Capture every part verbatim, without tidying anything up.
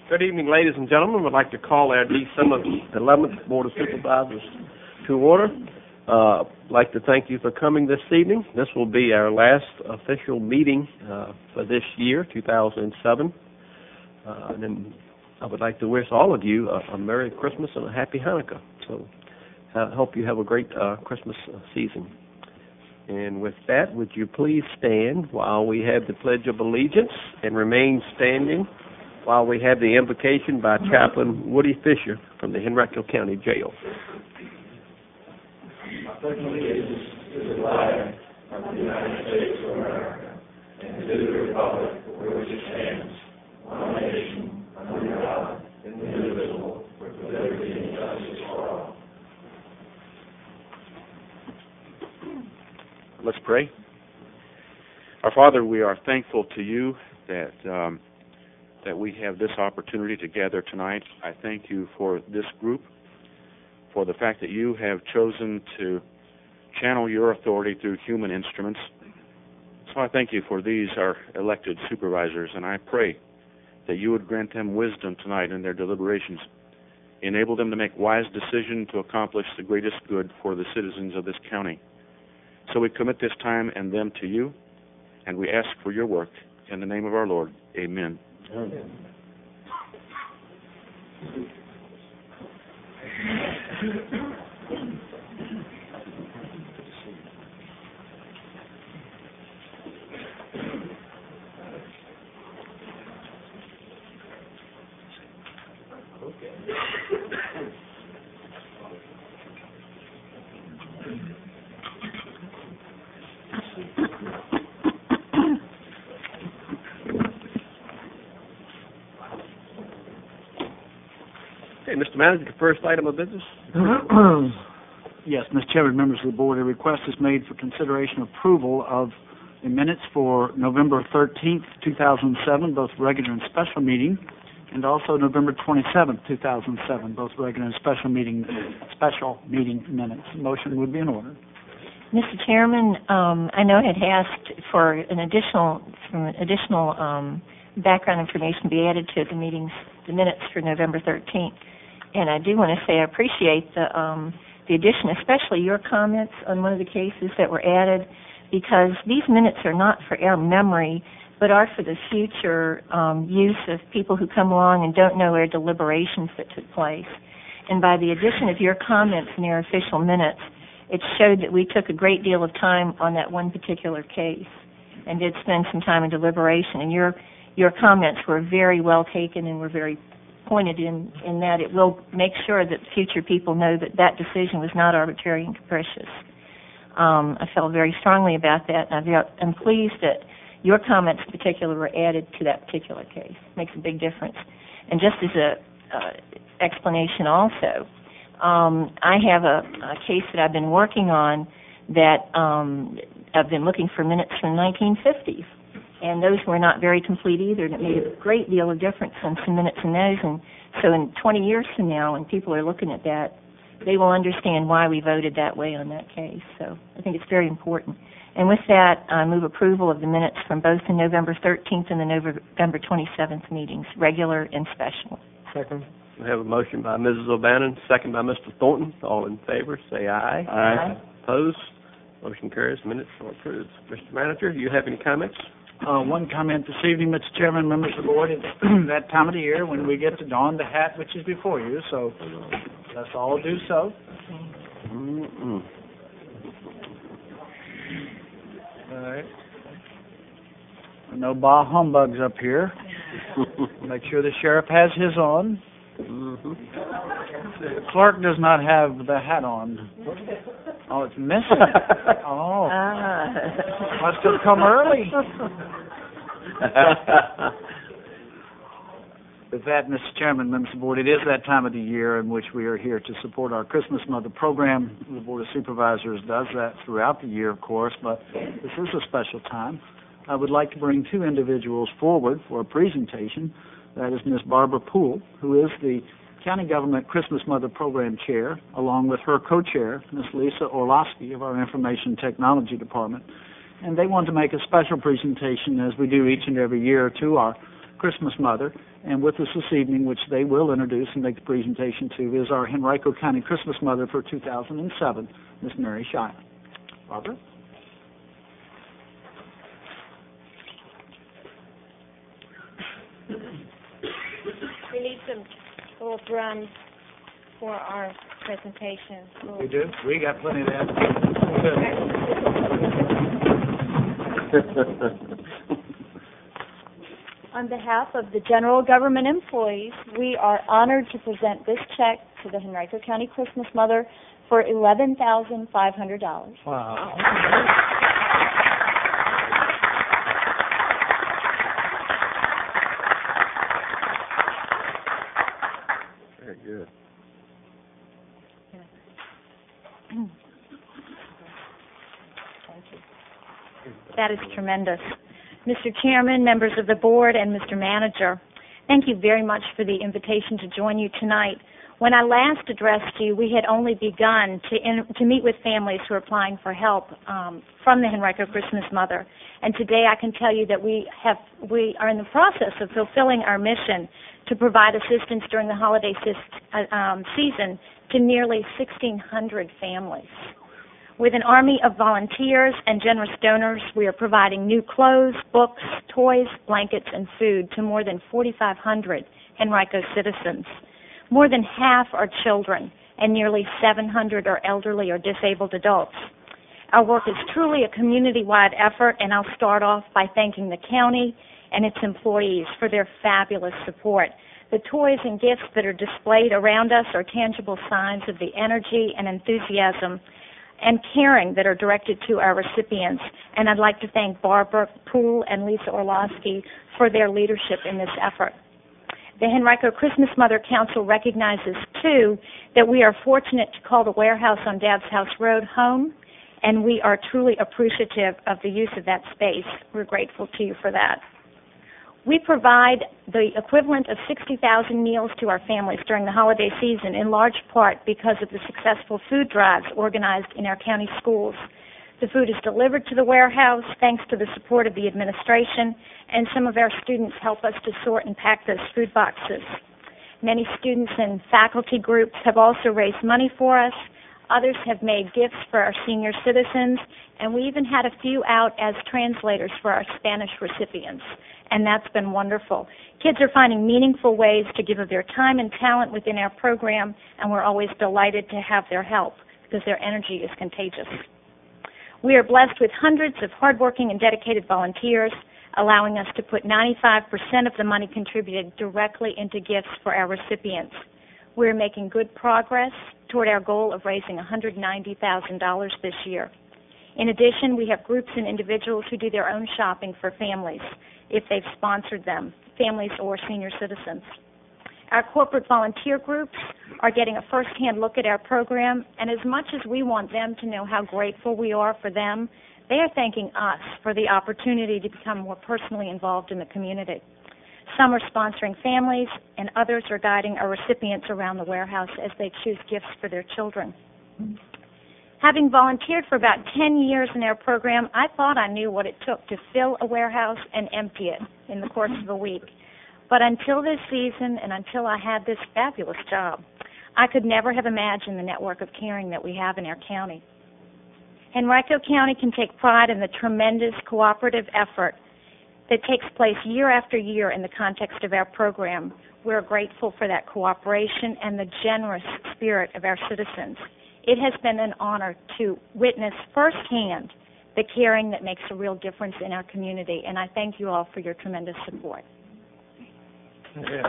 Good evening, ladies and gentlemen. We'd like to call our December eleventh Board of Supervisors to order. Uh, I'd like to thank you for coming this evening. This will be our last official meeting uh, for this year, two thousand seven. Uh, and then I would like to wish all of you a, a Merry Christmas and a Happy Hanukkah. So I hope you have a great uh, Christmas season. And with that, would you please stand while we have the Pledge of Allegiance and remain standing while we have the invocation by Chaplain Woody Fisher from the Henrico County Jail. I pledge allegiance to the flag of the United States of America and to the republic for which it stands, one nation, under God, indivisible, with liberty and justice for all. Let's pray. Our Father, we are thankful to you that um, that we have this opportunity to gather tonight. I thank you for this group, for the fact that you have chosen to channel your authority through human instruments. So I thank you for these, our elected supervisors, and I pray that you would grant them wisdom tonight in their deliberations. Enable them to make wise decisions to accomplish the greatest good for the citizens of this county. So we commit this time and them to you, and we ask for your work. In the name of our Lord, amen. Amen. Okay, Mister Manager, the first item of business. Yes, Mister Chairman, members of the board, a request is made for consideration approval of the minutes for November thirteenth, two thousand seven, both regular and special meeting, and also November twenty-seventh, two thousand seven, both regular and special meeting special meeting minutes. Motion would be in order. Mister Chairman, um, I know I had asked for an additional, some additional um, background information to be added to the meetings, the minutes for November thirteenth. And I do want to say I appreciate the um, the addition, especially your comments on one of the cases that were added, because these minutes are not for our memory, but are for the future um, use of people who come along and don't know our deliberations that took place. And by the addition of your comments in our official minutes, it showed that we took a great deal of time on that one particular case and did spend some time in deliberation. And your your comments were very well taken and were very pointed in, in that it will make sure that future people know that that decision was not arbitrary and capricious. Um, I felt very strongly about that, and I felt, I'm pleased that your comments in particular were added to that particular case. It makes a big difference. And just as a uh, explanation also, um, I have a, a case that I've been working on that um, I've been looking for minutes from the nineteen fifties. And those were not very complete either, and it made a great deal of difference on some minutes in those. And so in twenty years from now, when people are looking at that, they will understand why we voted that way on that case. So I think it's very important. And with that, I move approval of the minutes from both the November thirteenth and the November twenty-seventh meetings, regular and special. Second. We have a motion by Missus O'Bannon, second by Mister Thornton. All in favor, say aye. Aye. Aye. Opposed? Motion carries. Minutes are approved. Mister Manager, do you have any comments? Uh, one comment this evening, Mister Chairman, members of the board. It's that time of the year when we get to don the hat which is before you, so let's all do so. Mm-mm. All right. No bah humbugs up here. Make sure the sheriff has his on. Mm-hmm. The clerk does not have the hat on. Oh, it's missing. Oh. Ah. Must have come early. With that, Mister Chairman, members of the board, it is that time of the year in which we are here to support our Christmas Mother program. The Board of Supervisors does that throughout the year, of course, but this is a special time. I would like to bring two individuals forward for a presentation. That is Miz Barbara Poole, who is the County Government Christmas Mother Program Chair, along with her co-chair, Miz Lisa Orlowski of our Information Technology Department. And they want to make a special presentation, as we do each and every year, to our Christmas Mother. And with us this evening, which they will introduce and make the presentation to, is our Henrico County Christmas Mother for two thousand seven, Miss Mary Shine. Barbara? We need some little drums for our presentation. We do. We got plenty of that. On behalf of the general government employees, we are honored to present this check to the Henrico County Christmas Mother for eleven thousand five hundred dollars. Wow. Very good. That is tremendous. Mister Chairman, members of the board, and Mister Manager, thank you very much for the invitation to join you tonight. When I last addressed you, we had only begun to in, to meet with families who are applying for help um, from the Henrico Christmas Mother. And today I can tell you that we have we are in the process of fulfilling our mission to provide assistance during the holiday sis, uh, um, season to nearly sixteen hundred families. With an army of volunteers and generous donors, we are providing new clothes, books, toys, blankets, and food to more than forty-five hundred Henrico citizens. More than half are children, and nearly seven hundred are elderly or disabled adults. Our work is truly a community-wide effort, and I'll start off by thanking the county and its employees for their fabulous support. The toys and gifts that are displayed around us are tangible signs of the energy and enthusiasm and caring that are directed to our recipients. And I'd like to thank Barbara Poole and Lisa Orlowski for their leadership in this effort. The Henrico Christmas Mother Council recognizes, too, that we are fortunate to call the warehouse on Dabbs House Road home, and we are truly appreciative of the use of that space. We're grateful to you for that. We provide the equivalent of sixty thousand meals to our families during the holiday season, in large part because of the successful food drives organized in our county schools. The food is delivered to the warehouse thanks to the support of the administration, and some of our students help us to sort and pack those food boxes. Many students and faculty groups have also raised money for us. Others have made gifts for our senior citizens, and we even had a few out as translators for our Spanish recipients, and that's been wonderful. Kids are finding meaningful ways to give of their time and talent within our program, and we're always delighted to have their help because their energy is contagious. We are blessed with hundreds of hardworking and dedicated volunteers, allowing us to put ninety-five percent of the money contributed directly into gifts for our recipients. We're making good progress toward our goal of raising one hundred ninety thousand dollars this year. In addition, we have groups and individuals who do their own shopping for families, if they've sponsored them, families or senior citizens. Our corporate volunteer groups are getting a first-hand look at our program, and as much as we want them to know how grateful we are for them, they are thanking us for the opportunity to become more personally involved in the community. Some are sponsoring families, and others are guiding our recipients around the warehouse as they choose gifts for their children. Having volunteered for about ten years in our program, I thought I knew what it took to fill a warehouse and empty it in the course of a week. But until this season and until I had this fabulous job, I could never have imagined the network of caring that we have in our county. Henrico County can take pride in the tremendous cooperative effort that takes place year after year in the context of our program. We're grateful for that cooperation and the generous spirit of our citizens. It has been an honor to witness firsthand the caring that makes a real difference in our community, and I thank you all for your tremendous support. Yeah,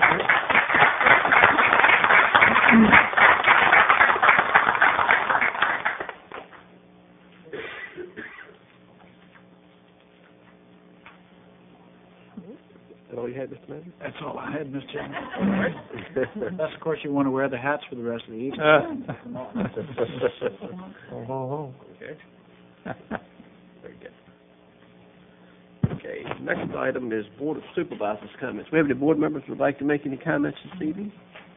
Is that all you had, Mister Manager? That's all I had, Mister Chairman. Unless, of course, you want to wear the hats for the rest of the evening. Okay. Very good. Okay, next item is Board of Supervisors comments. We have any board members who would like to make any comments this evening?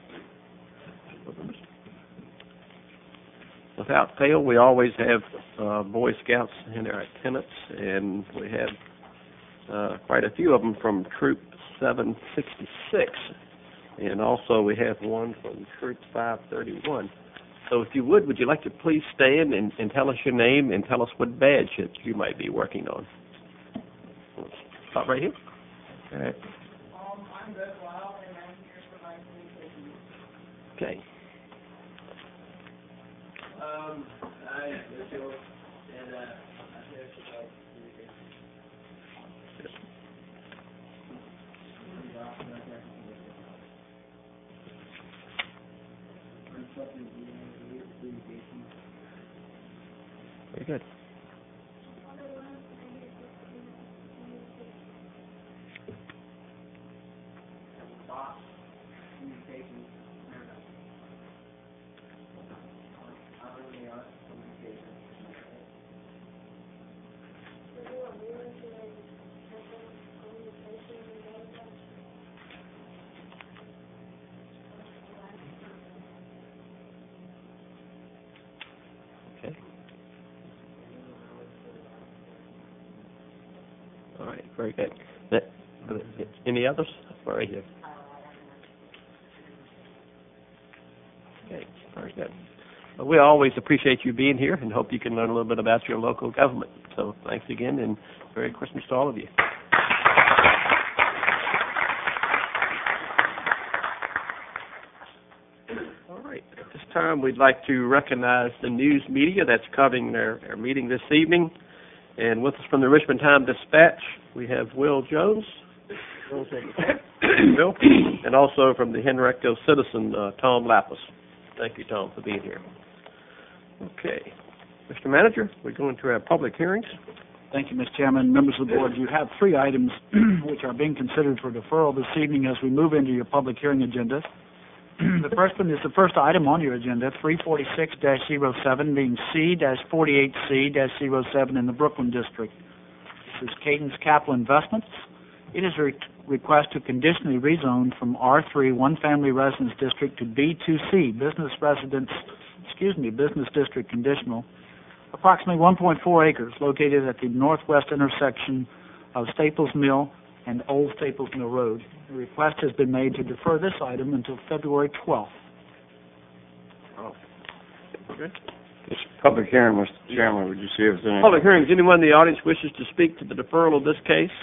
Without fail, we always have uh, Boy Scouts in our attendance, and we have uh, quite a few of them from Troop seven sixty-six. And also, we have one from Church five thirty-one. So if you would, would you like to please stand and, and tell us your name and tell us what badge that you might be working on? Stop right here. All right. Um, I'm Beth Lyle, and I'm here for my communications. Okay. Um, I am Mitchell, and, uh, I'm here for my communications. Very good. Box, communications, I'm really on communications. Okay. All right, very good. That, any others? Right here. Okay, very good. Well, we always appreciate you being here and hope you can learn a little bit about your local government. So thanks again, and Merry Christmas to all of you. All right, at this time we'd like to recognize the news media that's covering their, their meeting this evening. And with us from the Richmond Times-Dispatch, we have Will Jones. Will, and also from the Henrico Citizen, uh, Tom Lapis. Thank you, Tom, for being here. Okay. Mister Manager, we're going to our public hearings. Thank you, Mister Chairman. Members of the board, you have three items which are being considered for deferral this evening as we move into your public hearing agenda. The first one is the first item on your agenda, three forty-six dash zero seven, being C dash forty-eight C dash zero seven in the Brooklyn District. This is Cadence Capital Investments. It is a re- request to conditionally rezone from R three One Family Residence District to B two C Business Residence, excuse me, Business District Conditional, approximately one point four acres located at the northwest intersection of Staples Mill and Old Staples Mill Road. The request has been made to defer this item until February twelfth. Oh. Okay. It's a public hearing, Mister Chairman. Would you see if there's any... Public hearings. Anyone in the audience wishes to speak to the deferral of this case?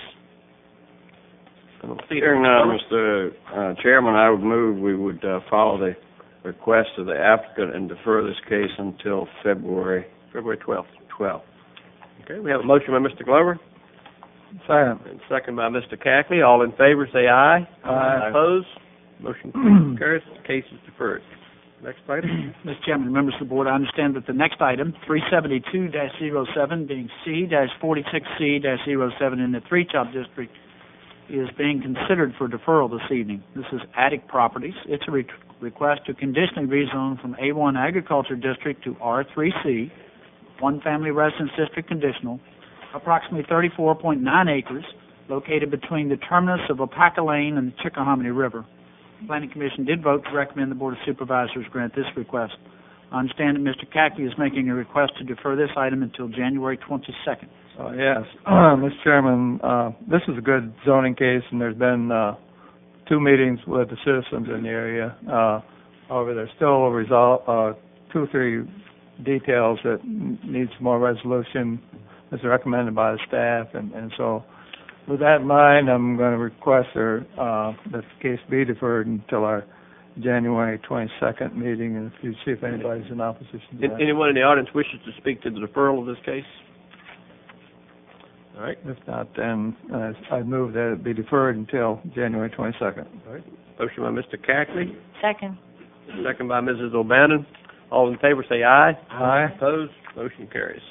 I don't see it. Hearing none, Mister Uh, Chairman, I would move we would uh, follow the request of the applicant and defer this case until February February twelfth. twelfth. Okay, we have a motion by Mister Glover Second. and second by Mister Cackley. All in favor say aye. Aye. Opposed? Motion carries. The case is deferred. Next item. Mister Chairman, members of the board, I understand that the next item, three seventy-two dash zero seven, being C dash forty-six C dash zero seven in the Three Top District, is being considered for deferral this evening. This is Attic Properties. It's a re- request to conditionally rezone from A one Agriculture District to R three C, One Family Residence District Conditional, approximately thirty-four point nine acres, located between the terminus of Opaka Lane and the Chickahominy River. The Planning Commission did vote to recommend the Board of Supervisors grant this request. I understand that Mister Cackley is making a request to defer this item until January twenty-second. Uh, yes, uh, Mister Chairman, uh, this is a good zoning case, and there's been uh, two meetings with the citizens in the area. Uh, however, there's still resol- uh, two or three details that n- need some more resolution, as recommended by the staff, and, and so with that in mind, I'm going to request or, uh, that the case be deferred until our January twenty-second meeting, and if you see if anybody's in opposition to An- that. Anyone in the audience wishes to speak to the deferral of this case? All right. If not, then uh, I move that it be deferred until January twenty-second. All right. Motion by Mister Cackley, Second. second by Missus O'Bannon. All in favor say aye. Aye. Opposed? Motion carries.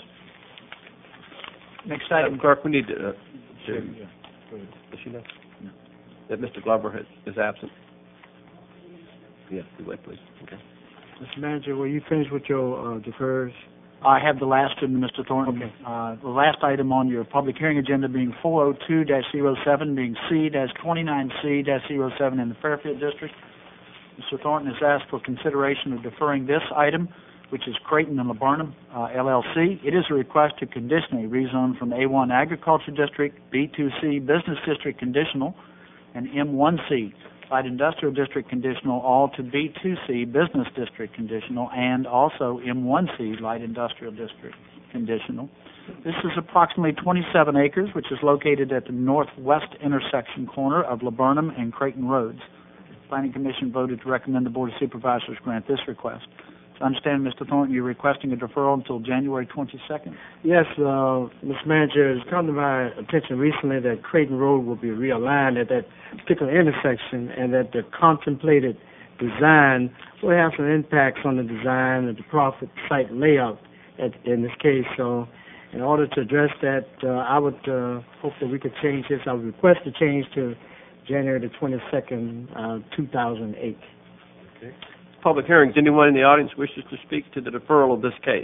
Next Madam item. Clerk, we need to, uh, to, does she know? That Mister Glover has, is absent. Yeah, do wait, please. Okay. Mister Manager, will you finish with your uh, defers? I have the last one, Mister Thornton. Okay. Uh, the last item on your public hearing agenda being four oh two dash zero seven, being C dash twenty-nine C dash zero seven in the Fairfield District. Mister Thornton has asked for consideration of deferring this item, which is Creighton and Laburnum, uh, L L C. It is a request to conditionally rezone from A one Agriculture District, B two C Business District Conditional, and M one C, Light Industrial District conditional, all to B two C, Business District conditional, and also M one C, Light Industrial District conditional. This is approximately twenty-seven acres, which is located at the northwest intersection corner of Laburnum and Creighton Roads. The Planning Commission voted to recommend the Board of Supervisors grant this request. So I understand, Mister Thornton, you're requesting a deferral until January twenty-second? Yes, uh, Mister Manager, it's come to my attention recently that Creighton Road will be realigned at that particular intersection, and that the contemplated design will have some impacts on the design of the profit site layout at, in this case. So in order to address that, uh, I would uh, hope that we could change this. I would request a change to January the twenty-second, uh, two thousand eight. Okay. Public hearings. Anyone in the audience wishes to speak to the deferral of this case?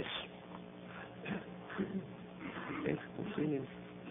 Okay. We'll see you.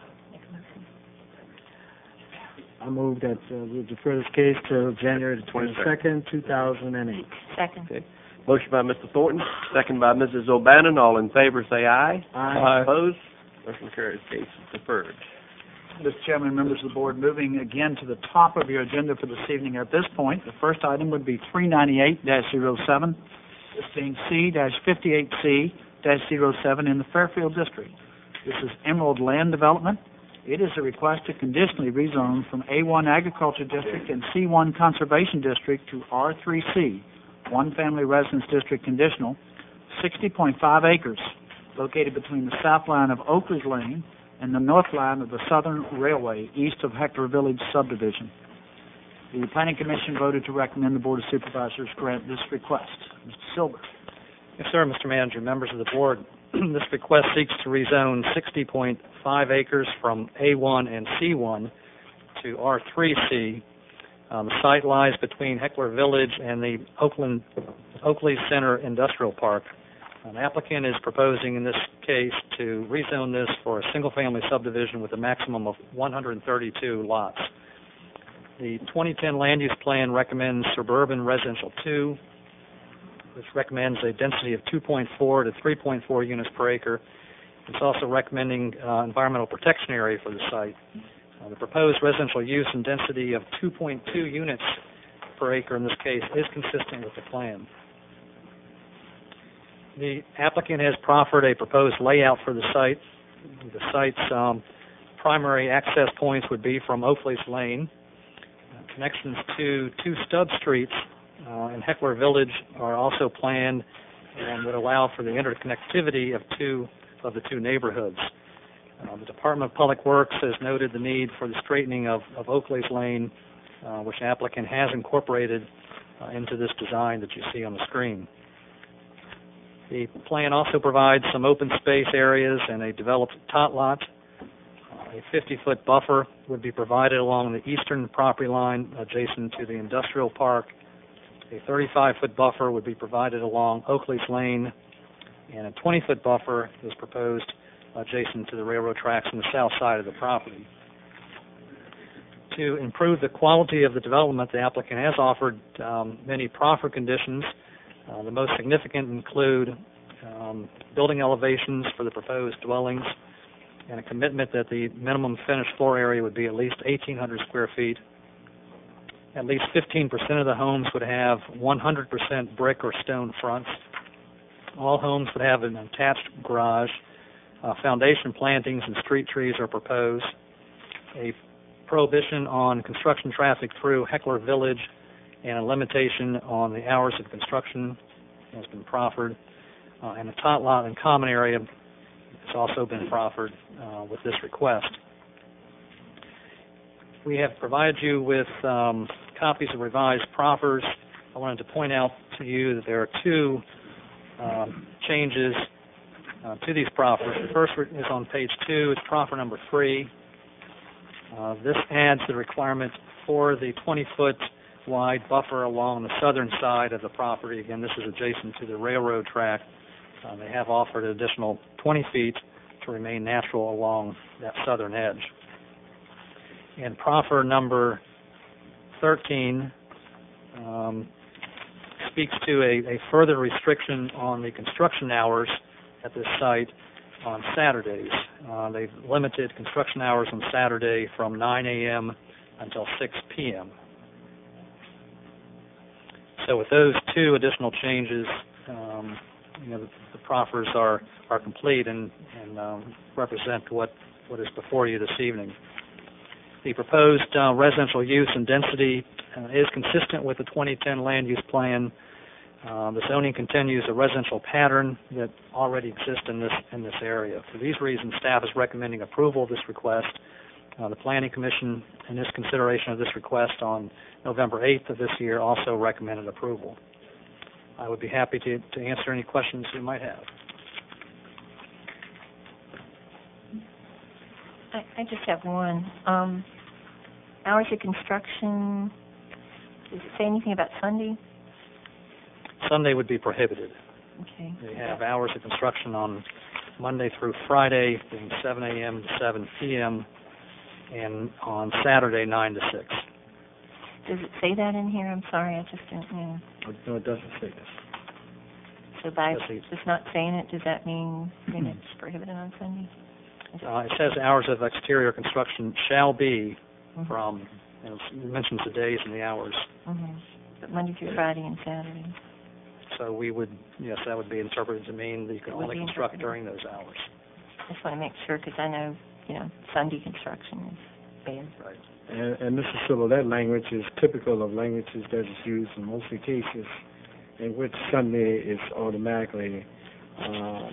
I move that uh, we defer this case to January the twenty-second, two thousand eight. Second. Okay. Motion by Mister Thornton, second by Missus O'Bannon. All in favor say aye. Aye. Opposed? Motion carries. Case is deferred. Mister Chairman, members of the Board, moving again to the top of your agenda for this evening at this point, the first item would be three ninety-eight dash zero seven, this being C dash fifty-eight C dash zero seven in the Fairfield District. This is Emerald Land Development. It is a request to conditionally rezone from A one Agriculture District and C one Conservation District to R three C, One Family Residence District conditional, sixty point five acres, located between the south line of Oakley's Lane and the north line of the Southern Railway, east of Heckler Village subdivision. The Planning Commission voted to recommend the Board of Supervisors grant this request. Mister Silver. Yes, sir, Mister Manager, members of the Board. This request seeks to rezone sixty point five acres from A one and C one to R three C. Um, the site lies between Heckler Village and the Oakland, Oakley Center Industrial Park. An applicant is proposing in this case to rezone this for a single-family subdivision with a maximum of one hundred thirty-two lots. The twenty ten Land Use Plan recommends suburban residential two, which recommends a density of two point four to three point four units per acre. It's also recommending uh, environmental protection area for the site. Uh, the proposed residential use and density of two point two units per acre in this case is consistent with the plan. The applicant has proffered a proposed layout for the site. The site's um, primary access points would be from Oakley's Lane. Uh, connections to two stub streets uh, in Heckler Village are also planned and would allow for the interconnectivity of two of the two neighborhoods. Uh, the Department of Public Works has noted the need for the straightening of, of Oakley's Lane, uh, which the applicant has incorporated uh, into this design that you see on the screen. The plan also provides some open space areas and a developed tot lot. Uh, a fifty-foot buffer would be provided along the eastern property line adjacent to the industrial park. A thirty-five-foot buffer would be provided along Oakley's Lane, and a twenty-foot buffer is proposed adjacent to the railroad tracks on the south side of the property. To improve the quality of the development, the applicant has offered um, many proffer conditions. Uh, the most significant include um, building elevations for the proposed dwellings and a commitment that the minimum finished floor area would be at least eighteen hundred square feet. At least fifteen percent of the homes would have one hundred percent brick or stone fronts. All homes would have an attached garage. Uh, foundation plantings and street trees are proposed. A prohibition on construction traffic through Heckler Village and a limitation on the hours of construction has been proffered. Uh, and a tot lot and common area has also been proffered uh, with this request. We have provided you with um, copies of revised proffers. I wanted to point out to you that there are two um, changes uh, to these proffers. The first is on page two. It's proffer number three. Uh, this adds the requirement for the twenty-foot wide buffer along the southern side of the property. Again, this is adjacent to the railroad track. Uh, they have offered an additional twenty feet to remain natural along that southern edge. And proffer number thirteen um, speaks to a, a further restriction on the construction hours at this site on Saturdays. Uh, they've limited construction hours on Saturday from nine a.m. until six p.m. So with those two additional changes, um, you know, the, the proffers are, are complete and, and um, represent what, what is before you this evening. The proposed uh, residential use and density uh, is consistent with the twenty ten land use plan. Uh, the zoning continues a residential pattern that already exists in this in this area. For these reasons, staff is recommending approval of this request. Uh, the Planning Commission, in this consideration of this request on November eighth of this year, also recommended approval. I would be happy to, to answer any questions you might have. I, I just have one. Um, hours of construction, does it say anything about Sunday? Sunday would be prohibited. Okay. They have hours of construction on Monday through Friday, being seven a.m. to seven p.m., and on Saturday, nine to six. Does it say that in here? I'm sorry, I just didn't know. No, it doesn't say that. So by Yes, it- just not saying it, does that mean that it's prohibited on Sunday? Uh, it says hours of exterior construction shall be Mhm. from, you know, it mentions the days and the hours. Mhm. But Monday through Friday and Saturday. So we would, yes, that would be interpreted to mean that you can It would only be construct interpreted. during those hours. I just want to make sure because I know, you know, Sunday construction is bad. Right. And, and Mister Sewell, that language is typical of languages that is used in most of the cases in which Sunday is automatically, uh,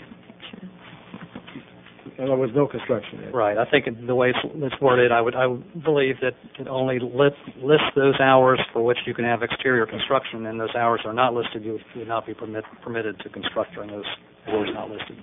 in other words, no construction. there. Right. I think the way it's, it's worded, I would I would believe that it only lit, lists those hours for which you can have exterior construction, and those hours are not listed. You would, would not be permit, permitted to construct during those hours not listed.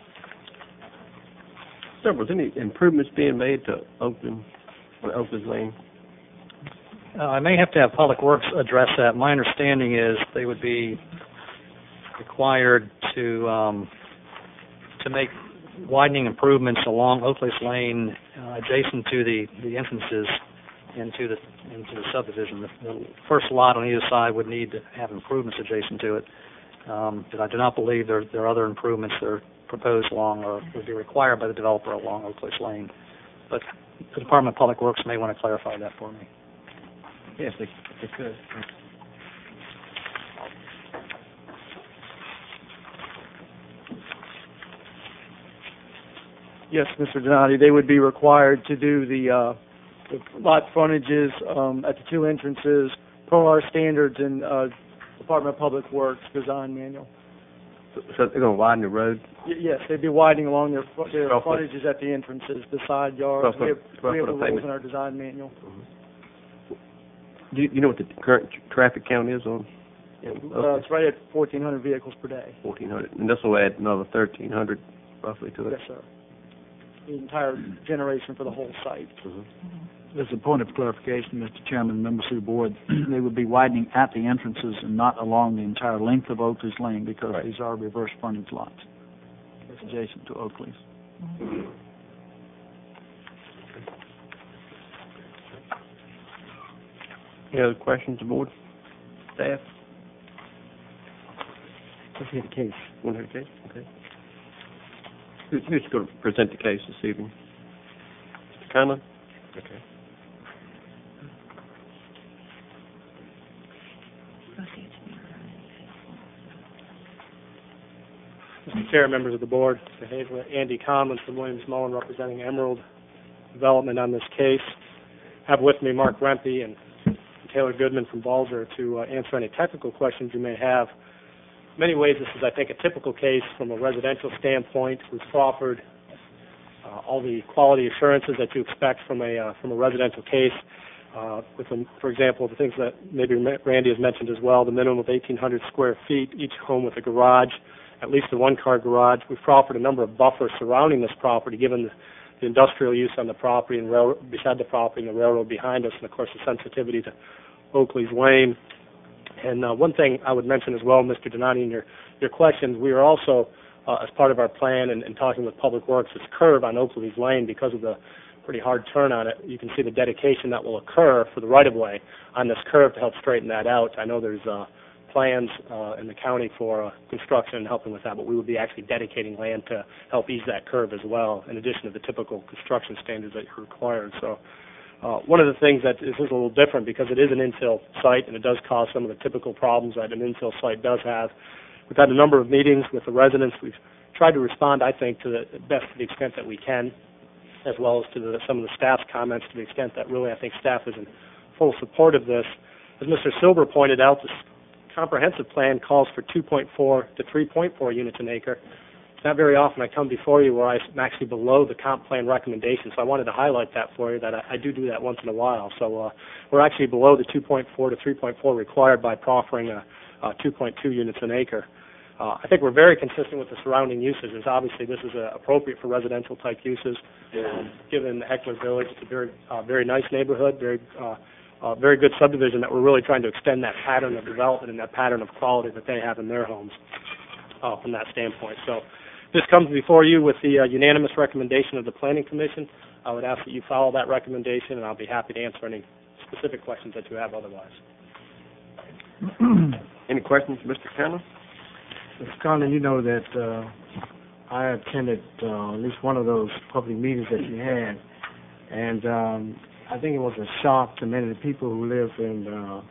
Sir, was any improvements being made to Oakland, or Oakland Lane? Uh, I may have to have Public Works address that. My understanding is they would be required to um, to make widening improvements along Oakley's Lane uh, adjacent to the, the entrances into the into the subdivision. The, the first lot on either side would need to have improvements adjacent to it. Um, but I do not believe there, there are other improvements that are proposed along or would be required by the developer along Oakley's Lane. But the Department of Public Works may want to clarify that for me. Yes, they, they could. Yes, Mister Donati, they would be required to do the, uh, the lot frontages um, at the two entrances per our standards in uh, Department of Public Works design manual. So, so they're going to widen the road? Y- yes, they'd be widening along their, fr- their Twelve foot. frontages at the entrances, the side yards. Twelve We have, foot- twelve we have foot the of rules pavement. in our design manual. Do you, you know what the traffic traffic count is on Uh, it's right at fourteen hundred vehicles per day. fourteen hundred? And this will add another thirteen hundred roughly to it? Yes, sir. The entire generation for the whole site. Mm-hmm. As a point of clarification, Mister Chairman, members of the board, they would be widening at the entrances and not along the entire length of Oakley's Lane because Right. these are reverse frontage lots. It's adjacent to Oakley's. Any other questions, the board? Staff? Let's hear the case. Want to hear the case? Okay. Who, who's going to present the case this evening? Mister Conlon? Okay. Mister Chair, members of the board, Mister Hazel, Andy Conlon from Williams Mullen representing Emerald Development on this case. I have with me Mark Rempe and Taylor Goodman from Balzer to uh, answer any technical questions you may have. In many ways, this is, I think, a typical case from a residential standpoint. We've offered uh, all the quality assurances that you expect from a uh, from a residential case. Uh, with, um, for example, the things that maybe Randy has mentioned as well, the minimum of eighteen hundred square feet, each home with a garage, at least a one-car garage. We've offered a number of buffers surrounding this property, given the, the industrial use on the property and railroad beside the property and the railroad behind us, and of course the sensitivity to Oakley's Lane. And uh, one thing I would mention as well, Mister Donati, in your, your questions, we are also, uh, as part of our plan and, and talking with Public Works, this curve on Oakley's Lane, because of the pretty hard turn on it, you can see the dedication that will occur for the right-of-way on this curve to help straighten that out. I know there's uh, plans uh, in the county for uh, construction and helping with that, but we would be actually dedicating land to help ease that curve as well, in addition to the typical construction standards that are required. So Uh, one of the things that this is a little different because it is an infill site and it does cause some of the typical problems that an infill site does have. We've had a number of meetings with the residents. We've tried to respond, I think, to the best to the extent that we can, as well as to the, some of the staff's comments to the extent that really I think staff is in full support of this. As Mister Silber pointed out, this comprehensive plan calls for two point four to three point four units an acre. It's not very often I come before you where I'm actually below the comp plan recommendation, so I wanted to highlight that for you, that I, I do do that once in a while. So uh, we're actually below the two point four to three point four required by proffering a, a two point two units an acre. Uh, I think we're very consistent with the surrounding uses. Obviously, this is uh, appropriate for residential type uses. Um, given Heckler Village, it's a very, uh, very nice neighborhood, very, uh, uh, very good subdivision that we're really trying to extend that pattern of development and that pattern of quality that they have in their homes uh, from that standpoint. So, this comes before you with the uh, unanimous recommendation of the Planning Commission. I would ask that you follow that recommendation, and I'll be happy to answer any specific questions that you have otherwise. Any questions, Mister Conlon? Mister Conlon, you know that uh, I attended uh, at least one of those public meetings that you had, and um, I think it was a shock to many of the people who live in uh,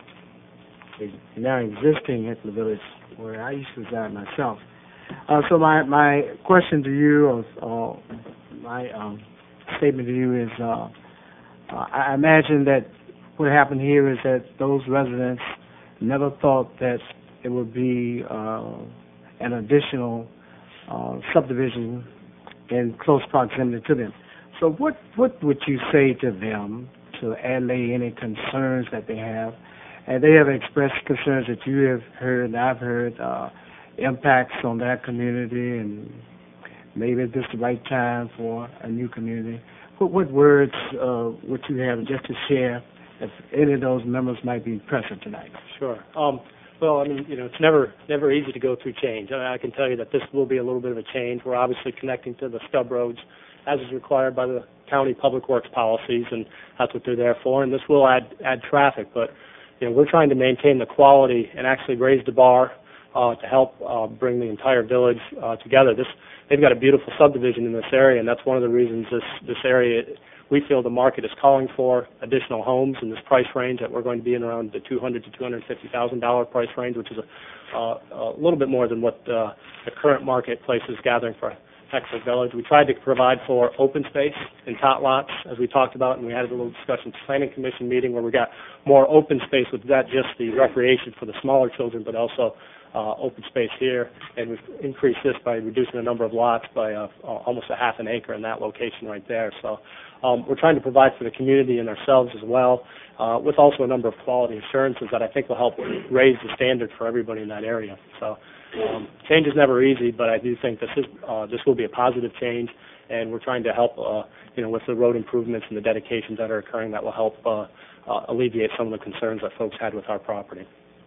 the now existing Heckler Village, where I used to reside myself. Uh, so my, my question to you, or uh, my um, statement to you is, uh, uh, I imagine that what happened here is that those residents never thought that it would be uh, an additional uh, subdivision in close proximity to them. So what, what would you say to them to allay any concerns that they have? And they have expressed concerns that you have heard and I've heard, uh, impacts on that community, and maybe this is the right time for a new community. What, what words uh, would you have just to share if any of those members might be present tonight? Sure. Um, well, I mean, you know, it's never never easy to go through change. I, I can tell you that this will be a little bit of a change. We're obviously connecting to the stub roads as is required by the county public works policies, and that's what they're there for. And this will add add traffic, but you know, we're trying to maintain the quality and actually raise the bar uh, to help uh, bring the entire village uh, together. This they've got a beautiful subdivision in this area, and that's one of the reasons this this area. We feel the market is calling for additional homes in this price range that we're going to be in around the two hundred to two hundred fifty thousand dollar price range, which is a, uh, a little bit more than what uh, the current marketplace is gathering for Heckler Village. We tried to provide for open space in tot lots, as we talked about, and we had a little discussion at the Planning Commission meeting where we got more open space with not just the recreation for the smaller children, but also uh, open space here, and we've increased this by reducing the number of lots by uh, almost a half an acre in that location right there. So. Um, we're trying to provide for the community and ourselves as well, uh, with also a number of quality assurances that I think will help raise the standard for everybody in that area. So um, change is never easy, but I do think this is uh, this will be a positive change, and we're trying to help, uh, you know, with the road improvements and the dedications that are occurring that will help uh, uh, alleviate some of the concerns that folks had with our property.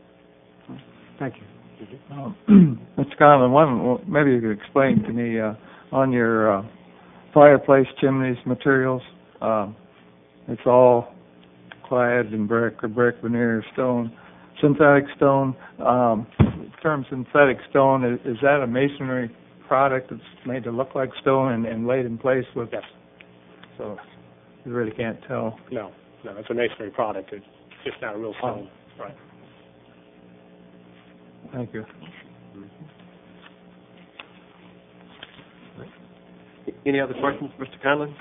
Thank you. Mm-hmm. Um, Mister Conlon, one, maybe you could explain to me uh, on your uh, fireplace chimneys materials. Uh, it's all clad in brick or brick veneer stone, synthetic stone. Um, the term synthetic stone, is, is that a masonry product that's made to look like stone and, and laid in place with? Yes. So you really can't tell. No, no, it's a masonry product. It's just not a real stone. Oh. Right. Thank you. Any other questions, Mister Conlon?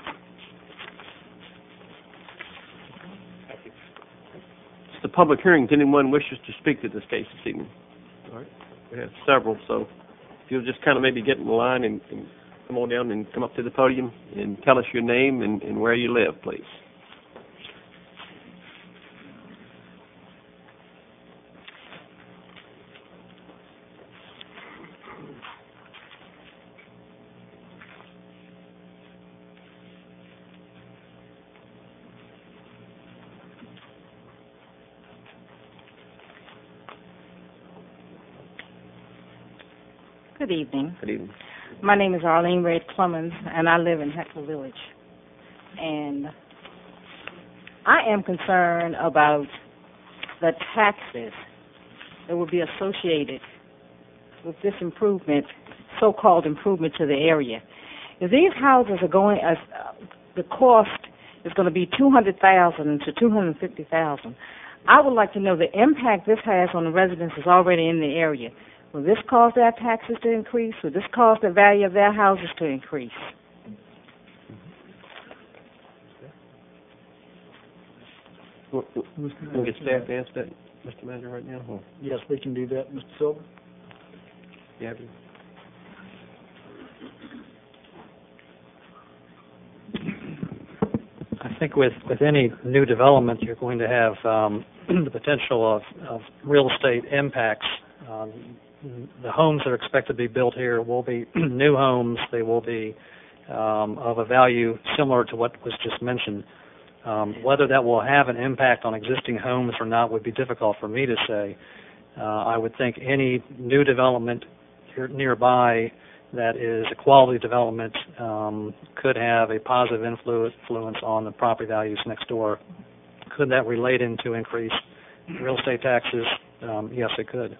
It's the public hearing. If anyone wishes to speak to this case this evening? All right. We have several, so if you'll just kind of maybe get in line and, and come on down and come up to the podium and tell us your name and, and where you live, please. Good evening. Good evening. My name is Arlene Red Clemens, and I live in Heckler Village. And I am concerned about the taxes that will be associated with this improvement, so-called improvement to the area. If these houses are going, as uh, the cost is going to be two hundred thousand to two hundred fifty thousand. I would like to know the impact this has on the residents that's already in the area. Will this cause their taxes to increase? Will this cause the value of their houses to increase? Can we get staff to answer that, Mister Manager, right now? Or- Yes, we can do that, Mister Silver. Gabby? I think with, with any new development, you're going to have um, the potential of, of real estate impacts. Um, the homes that are expected to be built here will be new homes. They will be um, of a value similar to what was just mentioned. Um, whether that will have an impact on existing homes or not would be difficult for me to say. Uh, I would think any new development here nearby that is a quality development um, could have a positive influ- influence on the property values next door. Could that relate into increased real estate taxes? Um, yes, it could.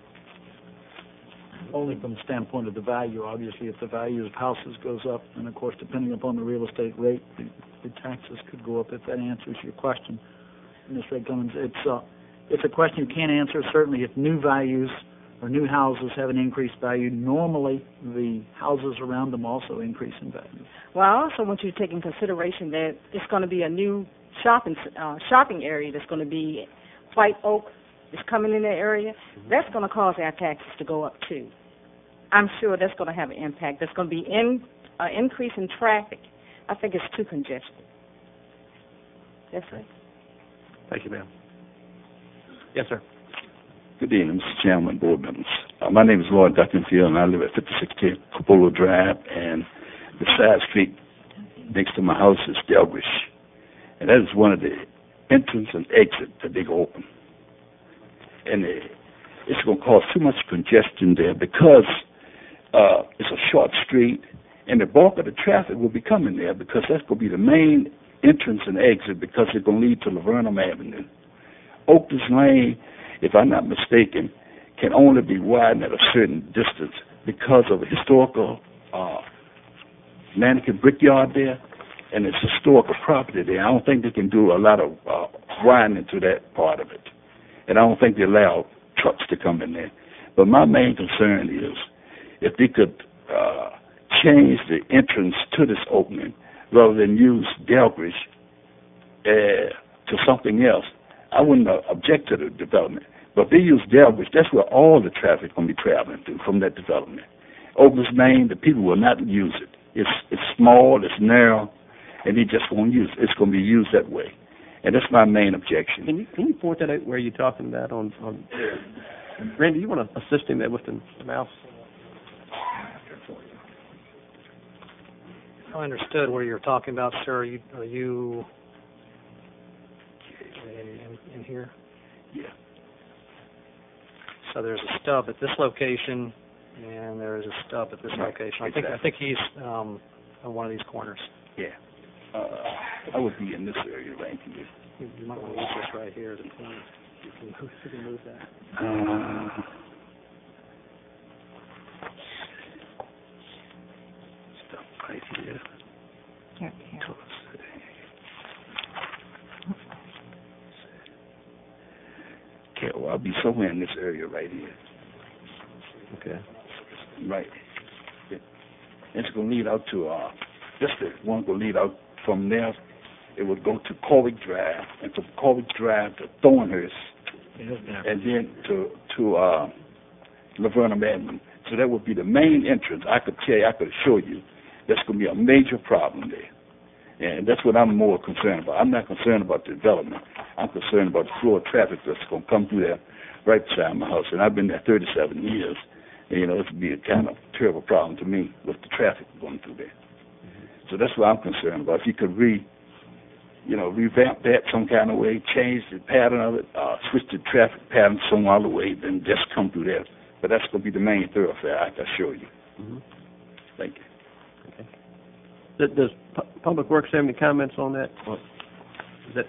Only from the standpoint of the value, obviously, if the value of houses goes up, and of course, depending upon the real estate rate, the, the taxes could go up. If that answers your question, Miz Red Cummins, it's uh, it's a question you can't answer. Certainly, if new values or new houses have an increased value, normally the houses around them also increase in value. Well, I also want you to take in consideration that it's going to be a new shopping uh, shopping area that's going to be White Oak is coming in the area. That's going to cause our taxes to go up too. I'm sure that's going to have an impact. There's going to be an in, uh, increase in traffic. I think it's too congested. That's right. Thank you, ma'am. Yes, sir. Good evening, Mister Chairman, board members. Uh, my name is Lloyd Duckenfield, and I live at fifty-six ten Coppola Drive, and the side street next to my house is Delbridge. And that is one of the entrance and exit that they go open. And uh, it's going to cause too much congestion there because uh, it's a short street, and the bulk of the traffic will be coming there because that's going to be the main entrance and exit because it's going to lead to Lavernum Avenue. Oaklands Lane, if I'm not mistaken, can only be widened at a certain distance because of a historical uh, mannequin brickyard there, and it's historical property there. I don't think they can do a lot of uh, widening to that part of it, and I don't think they allow trucks to come in there. But my main concern is if they could uh, change the entrance to this opening rather than use Delbridge uh, to something else. I wouldn't uh, object to the development. But if they use Delbridge, that's where all the traffic going to be traveling through from that development. Oaklands Lane, the people will not use it. It's it's small, it's narrow, and they just won't use it. It's going to be used that way. And that's my main objection. Can you can you point that out where you're talking about on, on Randy, you want to assist him there with the, the mouse? I understood what you're talking about, sir. Are you, are you in, in, in here? Yeah. So there's a stub at this location, and there is a stub at this Right, location. I think I think he's um, on one of these corners. Yeah. Uh, I would be in this area right here. You, you might want to use this right here as a point. You can move, you can move that. Uh, stop right here. Here, here. Okay, well, I'll be somewhere in this area right here. Okay. Right. Yeah. It's going to lead out to, uh, just the one going to lead out from there. It would go to Corwick Drive, and from Corwick Drive to Thornhurst, and then to, to uh, Lavernum Avenue. So that would be the main entrance. I could tell you, I could assure you, that's going to be a major problem there. And that's what I'm more concerned about. I'm not concerned about the development. I'm concerned about the flow of traffic that's going to come through there right beside my house. And I've been there thirty-seven years. And, you know, it would be a kind of terrible problem to me with the traffic going through there. Mm-hmm. So that's what I'm concerned about. If you could re, you know, revamp that some kind of way, change the pattern of it, uh, switch the traffic pattern some other way, then just come through there. But that's going to be the main thoroughfare, I can assure you. Mm-hmm. Thank you. Okay. Does, does Pu- Public Works have any comments on that? Or is that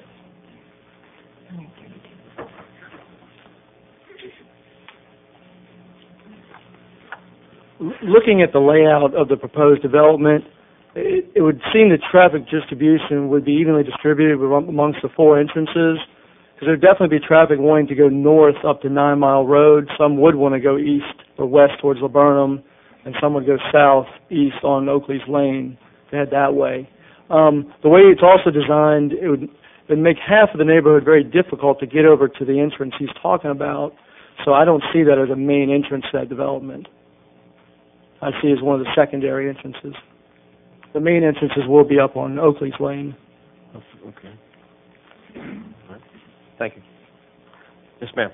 L- Looking at the layout of the proposed development, it, it would seem that traffic distribution would be evenly distributed amongst the four entrances, because there would definitely be traffic wanting to go north up to Nine Mile Road. Some would want to go east or west towards Laburnum, and some would go south, east on Oakley's Lane to head that way. Um, the way it's also designed, it would, it would make half of the neighborhood very difficult to get over to the entrance he's talking about, so I don't see that as a main entrance to that development. I see it as one of the secondary entrances. The main entrances will be up on Oakley's Lane. Okay. All right. Thank you. Yes, ma'am.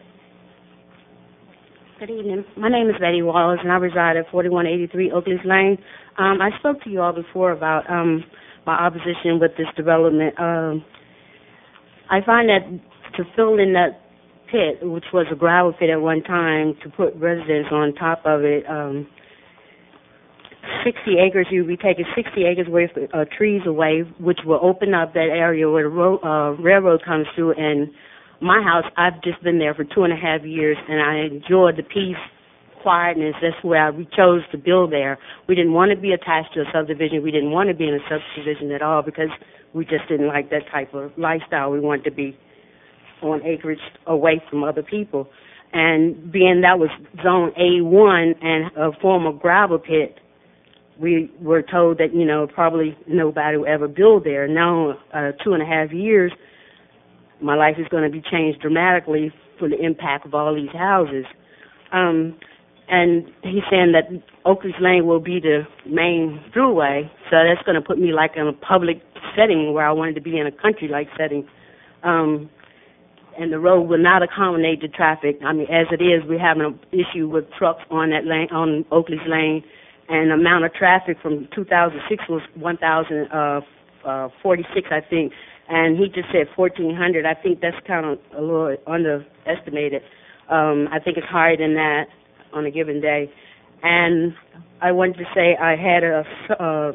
Good evening. My name is Betty Wallace, and I reside at forty-one eighty-three Oakley's Lane. Um, I spoke to you all before about um, my opposition with this development. Um, I find that to fill in that pit, which was a gravel pit at one time, to put residents on top of it, um, sixty acres, you'd be taking sixty acres worth of uh, trees away, which will open up that area where the road, uh, railroad comes through. And my house, I've just been there for two and a half years, and I enjoyed the peace, quietness. That's where we chose to build there. We didn't want to be attached to a subdivision. We didn't want to be in a subdivision at all because we just didn't like that type of lifestyle. We wanted to be on acreage away from other people. And being that was zone A one and a former gravel pit, we were told that, you know, probably nobody will ever build there. Now, uh, two and a half years, my life is going to be changed dramatically for the impact of all these houses. Um, and he's saying that Oakley's Lane will be the main throughway, so that's going to put me like in a public setting where I wanted to be in a country-like setting. Um, and the road will not accommodate the traffic. I mean, as it is, we're having an issue with trucks on that lane, on Oakley's Lane, and the amount of traffic from two thousand six was one thousand forty-six, I think, and he just said fourteen hundred. I think that's kind of a little underestimated. Um, I think it's higher than that on a given day. And I wanted to say I had a, uh,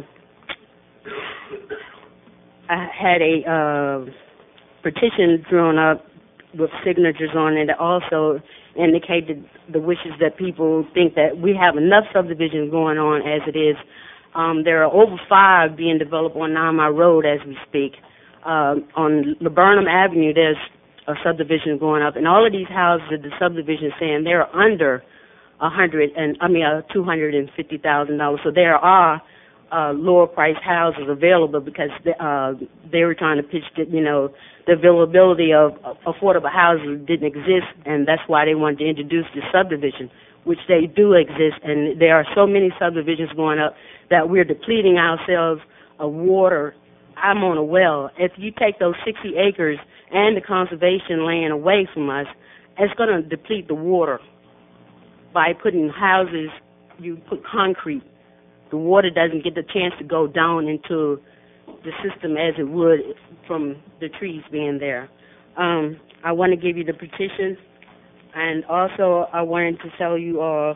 I had a uh, petition drawn up with signatures on it that also indicated the wishes that people think that we have enough subdivisions going on as it is. Um, there are over five being developed on Nine Mile Road as we speak. Uh, on Laburnum Avenue, there's a subdivision going up, and all of these houses that the subdivision is saying they're under a hundred and I mean uh, two hundred and fifty thousand dollars. So there are uh, lower priced houses available because they, uh, they were trying to pitch that, you know, the availability of affordable houses didn't exist, and that's why they wanted to introduce this subdivision, which they do exist, and there are so many subdivisions going up that we're depleting ourselves of water. I'm on a well. If you take those sixty acres and the conservation land away from us, it's going to deplete the water. By putting houses, you put concrete. The water doesn't get the chance to go down into the system as it would from the trees being there. Um, I want to give you the petition, and also I wanted to tell you uh,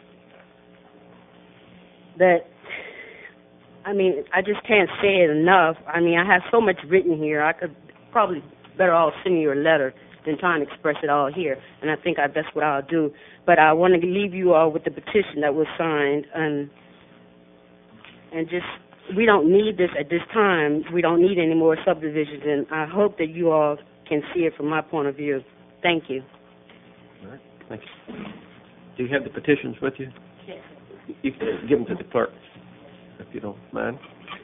that, I mean, I just can't say it enough. I mean, I have so much written here. I could probably better off send you a letter than trying to express it all here, and I think I, that's what I'll do. But I want to leave you all with the petition that was signed, and and just, we don't need this at this time. We don't need any more subdivisions, and I hope that you all can see it from my point of view. Thank you. All right, thank you. Do you have the petitions with you? Yes. You can give them to the clerk, if you don't mind.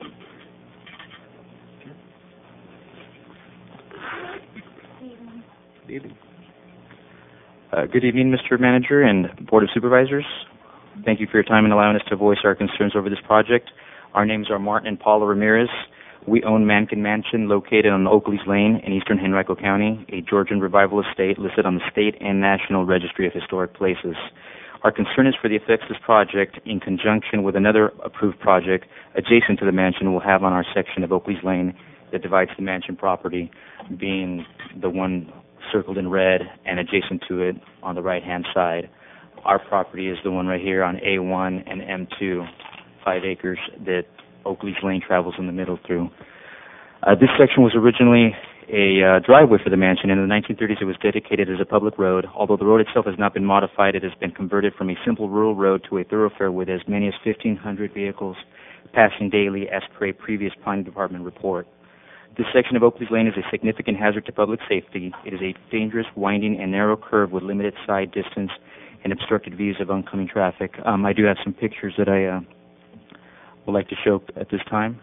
Good evening. Uh, good evening, Mister Manager and Board of Supervisors. Thank you for your time and allowing us to voice our concerns over this project. Our names are Martin and Paula Ramirez. We own Mankin Mansion, located on Oakley's Lane in eastern Henrico County, a Georgian revival estate listed on the State and National Registry of Historic Places. Our concern is for the effects this project, in conjunction with another approved project adjacent to the mansion, will have on our section of Oakley's Lane that divides the mansion property, being the one circled in red and adjacent to it on the right-hand side. Our property is the one right here on A one and M two, five acres that Oakley's Lane travels in the middle through. Uh, this section was originally a uh, driveway for the mansion. In the nineteen thirties, it was dedicated as a public road. Although the road itself has not been modified, it has been converted from a simple rural road to a thoroughfare with as many as fifteen hundred vehicles passing daily as per a previous planning department report. This section of Oakley's Lane is a significant hazard to public safety. It is a dangerous, winding, and narrow curve with limited side distance and obstructed views of oncoming traffic. Um, I do have some pictures that I uh, would like to show at this time.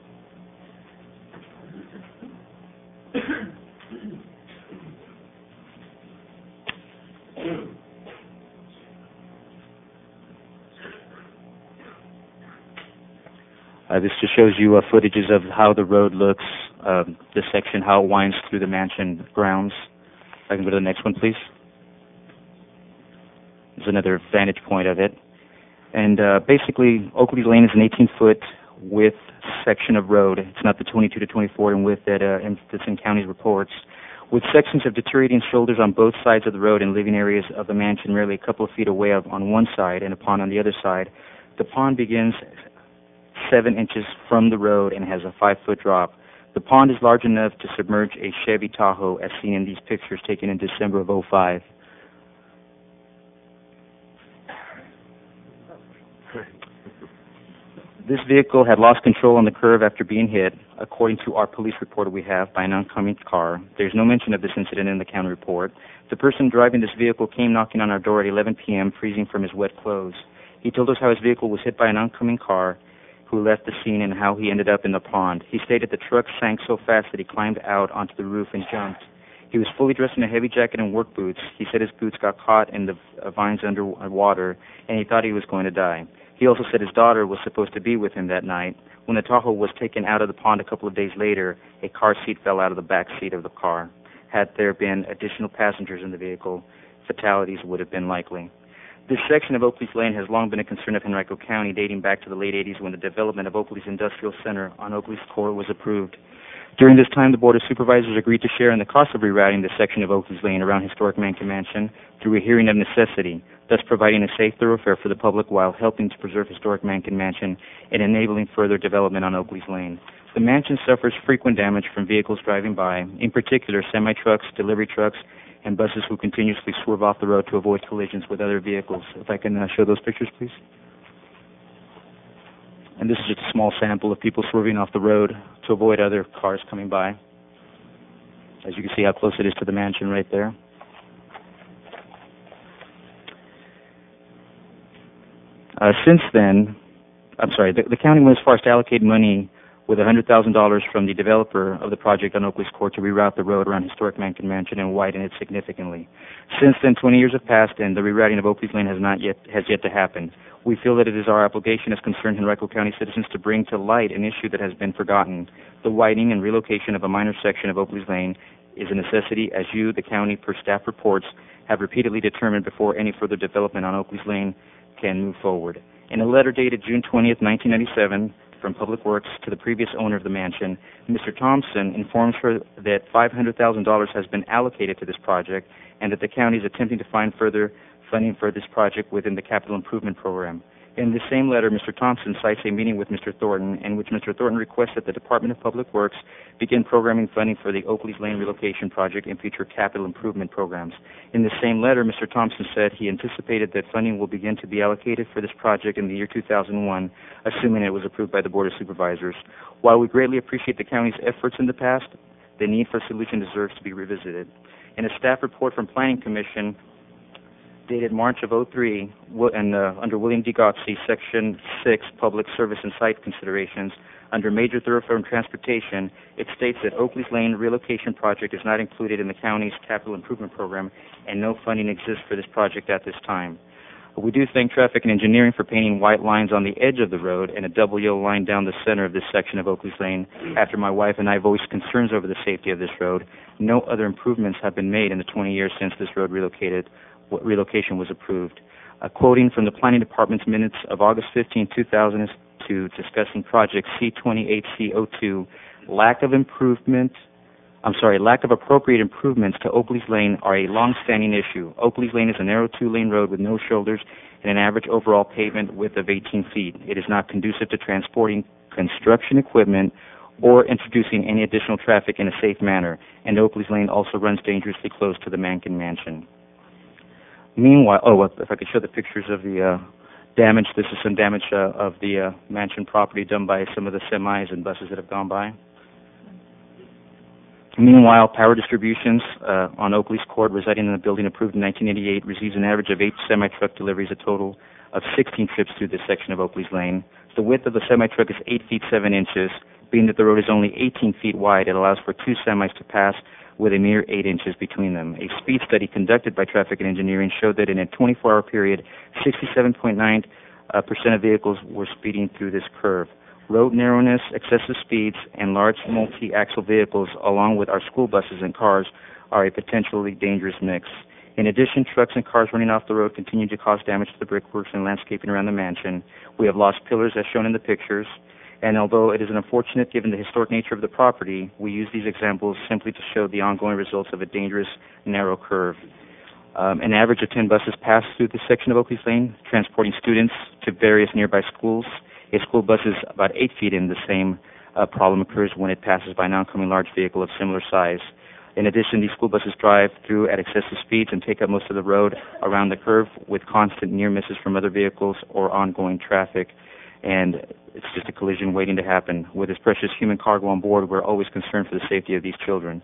Uh, this just shows you uh, footages of how the road looks, um, this section, how it winds through the mansion grounds. If I can go to the next one, please. There's another vantage point of it. And uh, basically, Oakley Lane is an eighteen-foot width section of road. It's not the twenty-two to twenty-four in width that uh, that's in county's reports. With sections of deteriorating shoulders on both sides of the road and living areas of the mansion merely a couple of feet away of, on one side and a pond on the other side, the pond begins seven inches from the road and has a five-foot drop. The pond is large enough to submerge a Chevy Tahoe, as seen in these pictures taken in December of oh five. This vehicle had lost control on the curve after being hit, according to our police report we have, by an oncoming car. There's no mention of this incident in the county report. The person driving this vehicle came knocking on our door at eleven p.m., freezing from his wet clothes. He told us how his vehicle was hit by an oncoming car who left the scene and how he ended up in the pond. He stated the truck sank so fast that he climbed out onto the roof and jumped. He was fully dressed in a heavy jacket and work boots. He said his boots got caught in the uh, vines under water, and he thought he was going to die. He also said his daughter was supposed to be with him that night. When the Tahoe was taken out of the pond a couple of days later, a car seat fell out of the back seat of the car. Had there been additional passengers in the vehicle, fatalities would have been likely. This section of Oakley's Lane has long been a concern of Henrico County, dating back to the late eighties when the development of Oakley's Industrial Center on Oakley's Court was approved. During this time, the Board of Supervisors agreed to share in the cost of rerouting this section of Oakley's Lane around historic Mankin Mansion through a hearing of necessity, thus providing a safe thoroughfare for the public while helping to preserve historic Mankin Mansion and enabling further development on Oakley's Lane. The mansion suffers frequent damage from vehicles driving by, in particular semi-trucks, delivery trucks, and buses who continuously swerve off the road to avoid collisions with other vehicles. If I can uh, show those pictures, please. And this is just a small sample of people swerving off the road to avoid other cars coming by. As you can see how close it is to the mansion right there. Uh, since then, I'm sorry, the, the county went as far as to allocate money with one hundred thousand dollars from the developer of the project on Oakley's Court to reroute the road around historic Mankin Mansion and widen it significantly. Since then, twenty years have passed, and the rerouting of Oakley's Lane has not yet has yet to happen. We feel that it is our obligation as concerned Henrico County citizens to bring to light an issue that has been forgotten. The widening and relocation of a minor section of Oakley's Lane is a necessity, as you, the county, per staff reports, have repeatedly determined before any further development on Oakley's Lane can move forward. In a letter dated June twentieth, nineteen ninety-seven, from Public Works to the previous owner of the mansion, Mister Thompson informs her that five hundred thousand dollars has been allocated to this project and that the county is attempting to find further funding for this project within the capital improvement program. In the same letter, Mister Thompson cites a meeting with Mister Thornton in which Mister Thornton requests that the Department of Public Works begin programming funding for the Oakley's Lane relocation project and future capital improvement programs. In the same letter, Mister Thompson said he anticipated that funding will begin to be allocated for this project in the year two thousand one, assuming it was approved by the Board of Supervisors. While we greatly appreciate the county's efforts in the past, the need for a solution deserves to be revisited. In a staff report from Planning Commission dated March of oh three, and uh, under William D. Gotsey, Section six, Public Service and Site Considerations, under Major Thoroughfare Transportation, it states that Oakley's Lane relocation project is not included in the county's capital improvement program, and no funding exists for this project at this time. We do thank Traffic and Engineering for painting white lines on the edge of the road and a double yellow line down the center of this section of Oakley's Lane after my wife and I voiced concerns over the safety of this road. No other improvements have been made in the twenty years since this road relocated, relocation was approved. Uh, quoting from the Planning Department's minutes of August fifteenth, two thousand two, discussing project C twenty-eight C oh two, lack of improvement I'm sorry, lack of appropriate improvements to Oakley's Lane are a long-standing issue. Oakley's Lane is a narrow two-lane road with no shoulders and an average overall pavement width of eighteen feet. It is not conducive to transporting construction equipment or introducing any additional traffic in a safe manner, and Oakley's Lane also runs dangerously close to the Mankin Mansion. Meanwhile, oh, if I could show the pictures of the uh, damage. This is some damage uh, of the uh, mansion property done by some of the semis and buses that have gone by. Meanwhile, Power Distributions uh, on Oakley's Court, residing in a building approved in nineteen eighty-eight, receives an average of eight semi-truck deliveries, a total of sixteen trips through this section of Oakley's Lane. The width of the semi-truck is eight feet seven inches. Being that the road is only eighteen feet wide, it allows for two semis to pass with a mere eight inches between them. A speed study conducted by Traffic and Engineering showed that in a twenty-four hour period, sixty-seven point nine percent of vehicles were speeding through this curve. Road narrowness, excessive speeds, and large multi-axle vehicles, along with our school buses and cars, are a potentially dangerous mix. In addition, trucks and cars running off the road continue to cause damage to the brickworks and landscaping around the mansion. We have lost pillars as shown in the pictures, and although it is unfortunate given the historic nature of the property, we use these examples simply to show the ongoing results of a dangerous, narrow curve. Um, an average of ten buses pass through this section of Oakley's Lane, transporting students to various nearby schools. A school bus is about eight feet in. The same uh, problem occurs when it passes by an oncoming large vehicle of similar size. In addition, these school buses drive through at excessive speeds and take up most of the road around the curve with constant near misses from other vehicles or ongoing traffic. And it's just a collision waiting to happen. With this precious human cargo on board, we're always concerned for the safety of these children.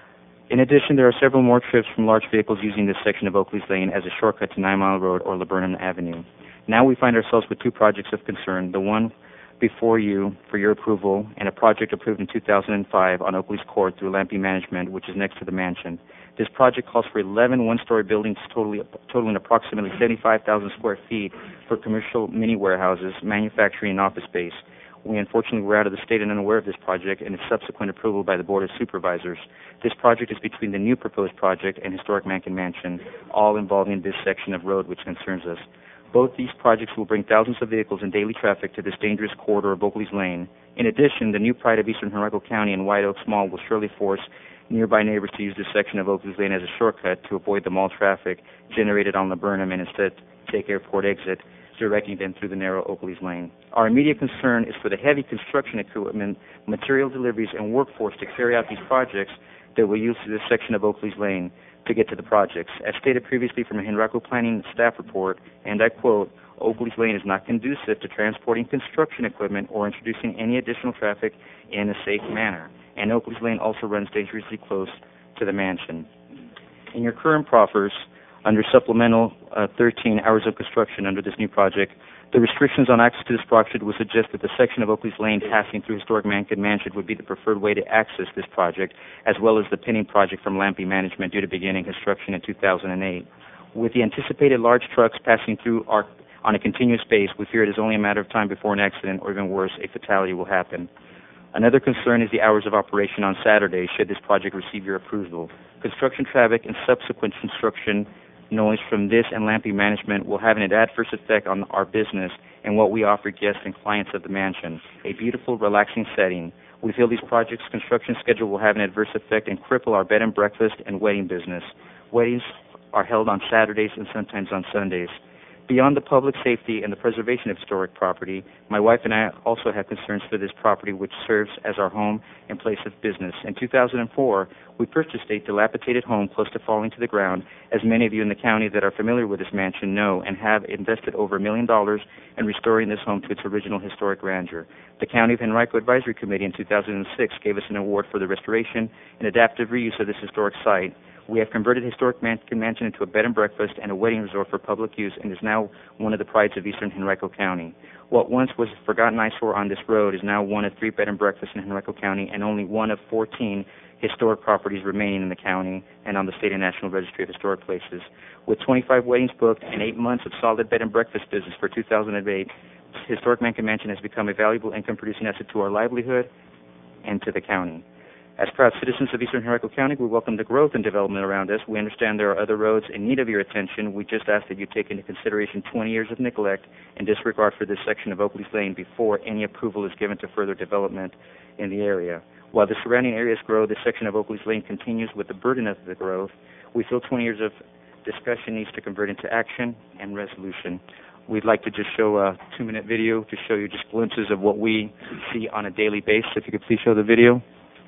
In addition, there are several more trips from large vehicles using this section of Oakley's Lane as a shortcut to Nine Mile Road or Laburnum Avenue. Now we find ourselves with two projects of concern, the one before you for your approval and a project approved in two thousand five on Oakley's Court through Lampe Management, which is next to the mansion. This project calls for eleven one-story buildings totaling, totaling approximately seventy-five thousand square feet for commercial mini warehouses, manufacturing, and office space. We unfortunately were out of the state and unaware of this project and its subsequent approval by the Board of Supervisors. This project is between the new proposed project and historic Mankin Mansion, all involving this section of road which concerns us. Both these projects will bring thousands of vehicles and daily traffic to this dangerous corridor of Oakley's Lane. In addition, the new pride of Eastern Henrico County and White Oaks Mall will surely force nearby neighbors to use this section of Oakley's Lane as a shortcut to avoid the mall traffic generated on Laburnum and instead take Airport exit, directing them through the narrow Oakley's Lane. Our immediate concern is for the heavy construction equipment, material deliveries, and workforce to carry out these projects that will use this section of Oakley's Lane to get to the projects. As stated previously from a Henrico Planning staff report, and I quote, Oakley's Lane is not conducive to transporting construction equipment or introducing any additional traffic in a safe manner, and Oakley's Lane also runs dangerously close to the mansion. In your current proffers, under Supplemental uh, thirteen, Hours of Construction under this new project, the restrictions on access to this project would suggest that the section of Oakley's Lane passing through historic Mankin Mansion would be the preferred way to access this project, as well as the pending project from Lampe Management due to beginning construction in two thousand eight. With the anticipated large trucks passing through our, on a continuous base, we fear it is only a matter of time before an accident, or even worse, a fatality will happen. Another concern is the hours of operation on Saturday, should this project receive your approval. Construction traffic and subsequent construction noise from this and Lampe Management will have an adverse effect on our business and what we offer guests and clients of the mansion, a beautiful, relaxing setting. We feel these projects' construction schedule will have an adverse effect and cripple our bed and breakfast and wedding business. Weddings are held on Saturdays and sometimes on Sundays. Beyond the public safety and the preservation of historic property, my wife and I also have concerns for this property, which serves as our home and place of business. In two thousand four, we purchased a dilapidated home close to falling to the ground, as many of you in the county that are familiar with this mansion know, and have invested over a million dollars in restoring this home to its original historic grandeur. The County of Henrico Advisory Committee in two thousand six gave us an award for the restoration and adaptive reuse of this historic site. We have converted historic Mankin Mansion into a bed and breakfast and a wedding resort for public use, and is now one of the prides of Eastern Henrico County. What once was a forgotten eyesore on this road is now one of three bed and breakfasts in Henrico County, and only one of fourteen historic properties remaining in the county and on the State and National Registry of Historic Places. With twenty-five weddings booked and eight months of solid bed and breakfast business for two thousand eight, historic Mankin Mansion has become a valuable income-producing asset to our livelihood and to the county. As proud citizens of Eastern Henrico County, we welcome the growth and development around us. We understand there are other roads in need of your attention. We just ask that you take into consideration twenty years of neglect and disregard for this section of Oakley's Lane before any approval is given to further development in the area. While the surrounding areas grow, this section of Oakley's Lane continues with the burden of the growth. We feel twenty years of discussion needs to convert into action and resolution. We'd like to just show a two-minute video to show you just glimpses of what we see on a daily basis. If you could please show the video.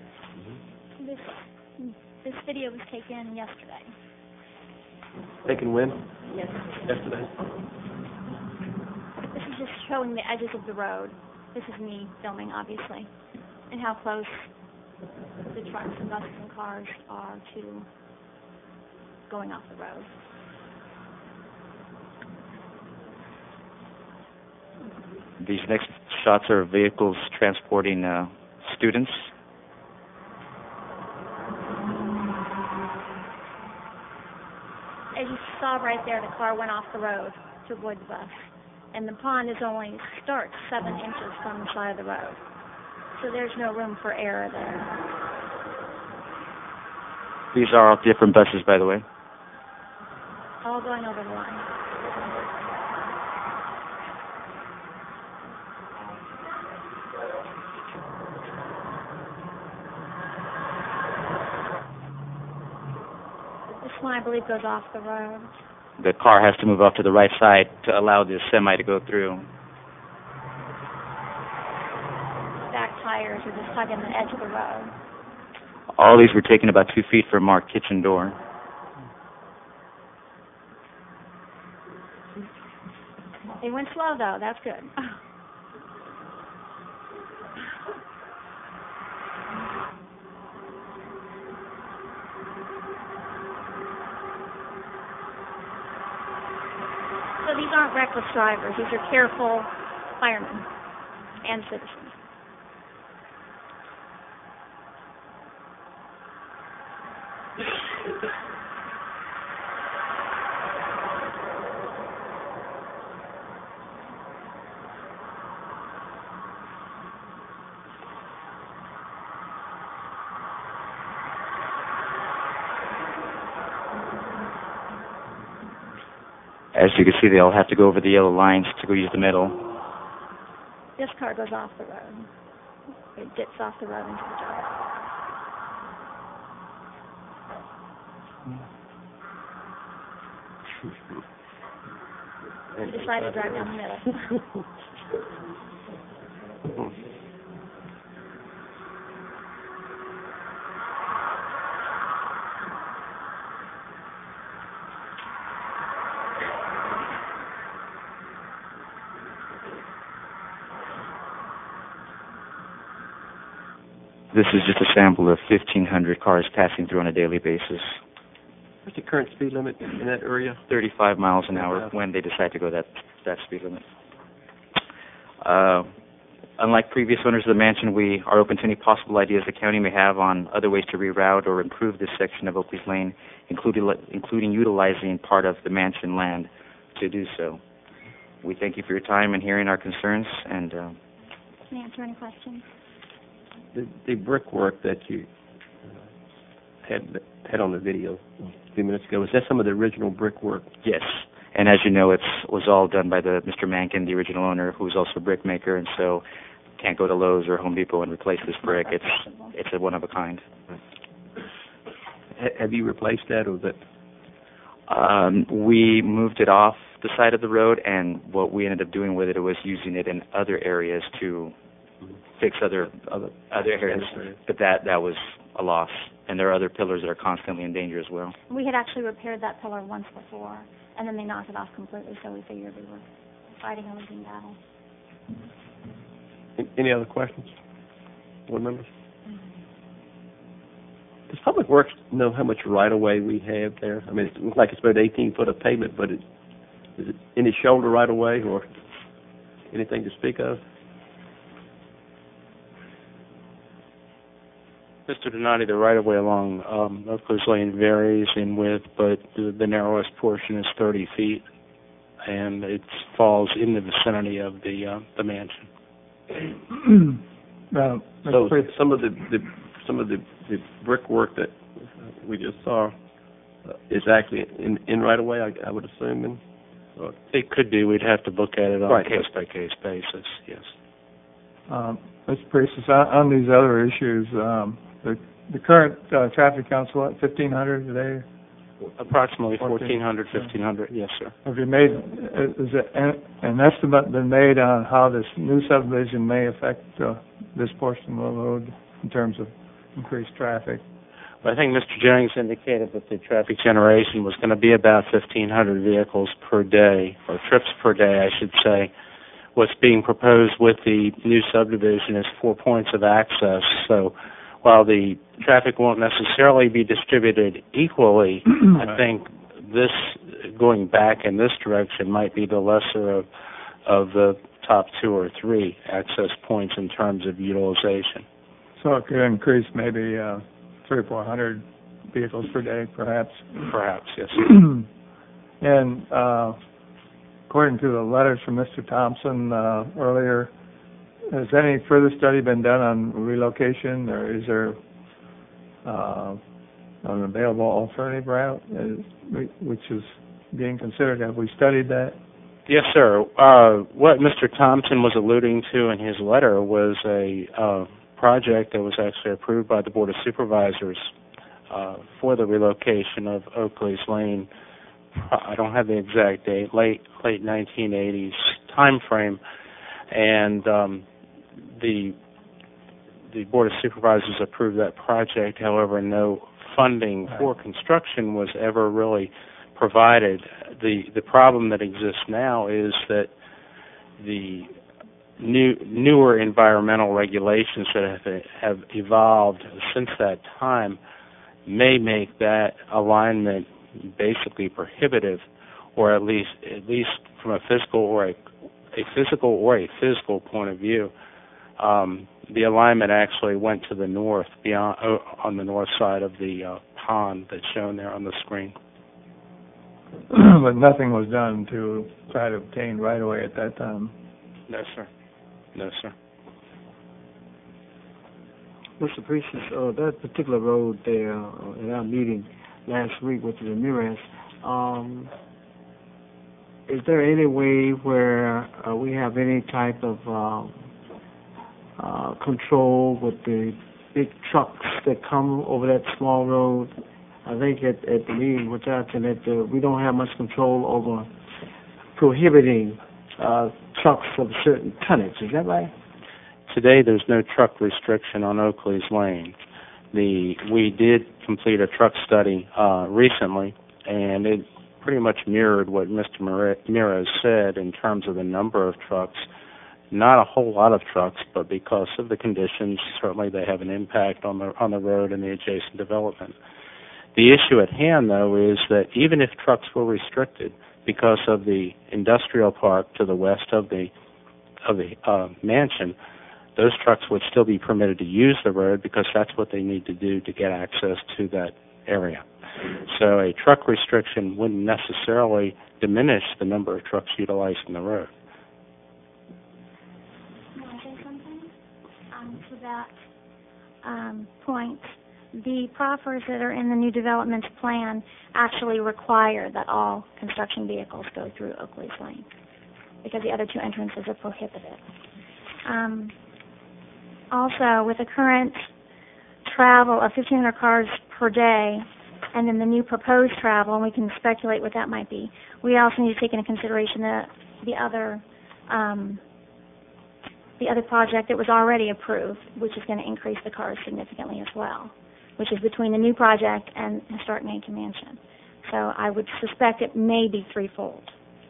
This video was taken yesterday. Taken when? Yes. Yesterday. showing the edges of the road. This is me filming, obviously, and how close the trucks and buses and cars are to going off the road. These next shots are vehicles transporting uh, students. As you saw right there, the car went off the road to avoid the bus. And the pond is only starts seven inches from the side of the road. So there's no room for error there. These are all different buses, by the way. All going over the line. This one, I believe, goes off the road. The car has to move off to the right side to allow the semi to go through. Back tires are just hugging the edge of the road. All these were taken about two feet from our kitchen door. They went slow, though. That's good. So these aren't reckless drivers. These are careful firemen and citizens. As you can see, they all have to go over the yellow lines to go use the middle. This car goes off the road. It dips off the road into the dirt. We decided to drive down the middle. This is just a sample of fifteen hundred cars passing through on a daily basis. What's the current speed limit in that area? thirty-five miles an hour when they decide to go that that speed limit. Uh, unlike previous owners of the mansion, we are open to any possible ideas the county may have on other ways to reroute or improve this section of Oakley's Lane, including, including utilizing part of the mansion land to do so. We thank you for your time and hearing our concerns, and uh, Can I answer any questions? The, the brickwork that you uh, had had on the video a few minutes ago, was that some of the original brickwork? yes. And as you know, it was all done by the Mister Mankin, the original owner, who's also a brick maker, and so can't go to Lowe's or Home Depot and replace this brick. It's it's a one of a kind. Ha- have you replaced that, or was that? Um, we moved it off the side of the road, and what we ended up doing with it was using it in other areas to fix other other, other areas. But that that was a loss, and there are other pillars that are constantly in danger as well. We had actually repaired that pillar once before, and then they knocked it off completely, so we figured we were fighting a losing battle. Any other questions? Board members? Does Public Works know how much right-of-way we have there? I mean, it looks like it's about eighteen foot of pavement, but it, is it any shoulder right-of-way or anything to speak of? Mister Donati, the right-of-way along um, Oakley's Lane varies in width, but the, the narrowest portion is thirty feet, and it falls in the vicinity of the uh, the mansion. uh, So some of the, the some of the, the brickwork that we just saw uh, is actually in, in right-of-way, I, I would assume. And, uh, It could be. We'd have to look at it on Right. a case-by-case basis, yes. Um, Mister Priestley, on, on these other issues, um, the, the current uh, traffic count's what, fifteen hundred today? Approximately fourteen hundred, fifteen hundred, yes, sir. Have you made, is it an, an estimate been made on how this new subdivision may affect uh, this portion of the road in terms of increased traffic? I think Mister Jennings indicated that the traffic generation was going to be about fifteen hundred vehicles per day, or trips per day, I should say, what's being proposed with the new subdivision is four points of access. So while the traffic won't necessarily be distributed equally, I think this, going back in this direction, might be the lesser of, of the top two or three access points in terms of utilization. So it could increase maybe uh, three or four hundred vehicles per day, perhaps? Perhaps, yes. And uh, according to the letters from Mister Thompson uh, earlier, has any further study been done on relocation, or is there uh, an available alternative route uh, which is being considered? Have we studied that? Yes, sir. Uh, what Mister Thompson was alluding to in his letter was a uh, project that was actually approved by the Board of Supervisors uh, for the relocation of Oakley's Lane. I don't have the exact date, late late nineteen eighties time frame, and um, the the Board of Supervisors approved that project. However, no funding for construction was ever really provided. The the problem that exists now is that the new newer environmental regulations that have have evolved since that time may make that alignment basically prohibitive, or at least at least from a physical or a, a physical or a physical point of view. Um, the alignment actually went to the north, beyond uh, on the north side of the uh, pond that's shown there on the screen. But nothing was done to try to obtain right away at that time. No, sir. No, sir. Mister Priest, uh, that particular road there uh, in our meeting last week with the Ramirez, um, is there any way where uh, we have any type of uh, uh, control with the big trucks that come over that small road? I think at, at the meeting with that, and that uh, we don't have much control over prohibiting uh, trucks of certain tonnage. Is that right? Today, there's no truck restriction on Oakley's Lane. The we did complete a truck study uh, recently, and it pretty much mirrored what Mister Ramirez said in terms of the number of trucks. Not a whole lot of trucks, but because of the conditions, certainly they have an impact on the on the road and the adjacent development. The issue at hand, though, is that even if trucks were restricted because of the industrial park to the west of the of the uh, mansion, those trucks would still be permitted to use the road because that's what they need to do to get access to that area. So a truck restriction wouldn't necessarily diminish the number of trucks utilizing the road. Can I say something um, to that um, point? The proffers that are in the new development plan actually require that all construction vehicles go through Oakley's Lane because the other two entrances are prohibited. Um, also, with the current travel of fifteen hundred cars per day, and then the new proposed travel, and we can speculate what that might be, we also need to take into consideration the the other um, the other project that was already approved, which is going to increase the cars significantly as well, which is between the new project and Historic Mankin Mansion. So I would suspect it may be threefold.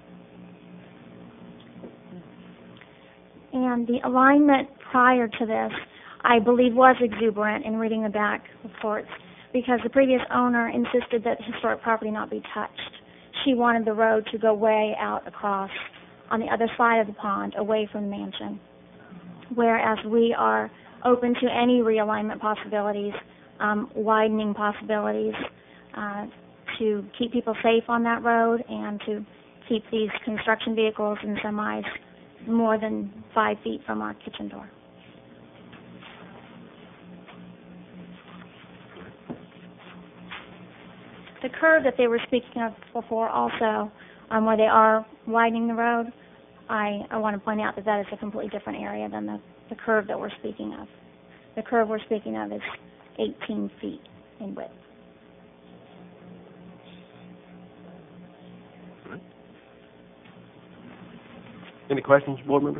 And the alignment prior to this, I believe, was exuberant in reading the back reports because the previous owner insisted that historic property not be touched. She wanted the road to go way out across on the other side of the pond, away from the mansion, whereas we are open to any realignment possibilities, um, widening possibilities, uh, to keep people safe on that road and to keep these construction vehicles and semis more than five feet from our kitchen door. The curve that they were speaking of before also, um, where they are widening the road, I, I want to point out that that is a completely different area than the, the curve that we're speaking of. The curve we're speaking of is eighteen feet in width. Any questions, board members?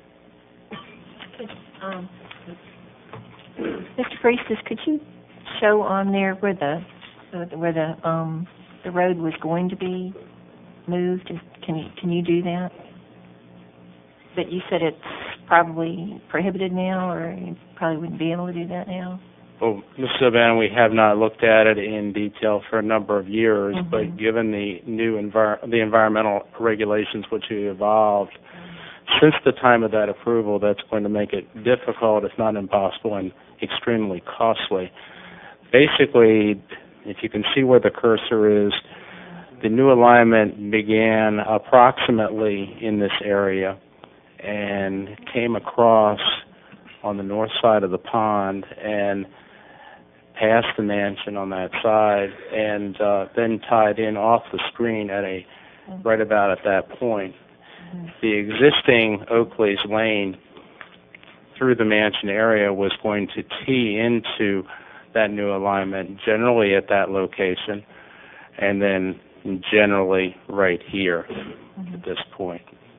Um, Mister Priestley, could you show on there where the where the um the road was going to be moved? Can you can you do that? but you said it's probably prohibited now, or you probably wouldn't be able to do that now? Well, Miz O'Bannon, we have not looked at it in detail for a number of years, Mhm. but given the new envir- the environmental regulations which have evolved since the time of that approval, that's going to make it difficult, if not impossible, and extremely costly. Basically, if you can see where the cursor is, the new alignment began approximately in this area and came across on the north side of the pond and past the mansion on that side, and uh, then tied in off the screen at a right about at that point. The existing Oakley's Lane through the mansion area was going to tee into that new alignment, generally at that location, and then generally right here at this point.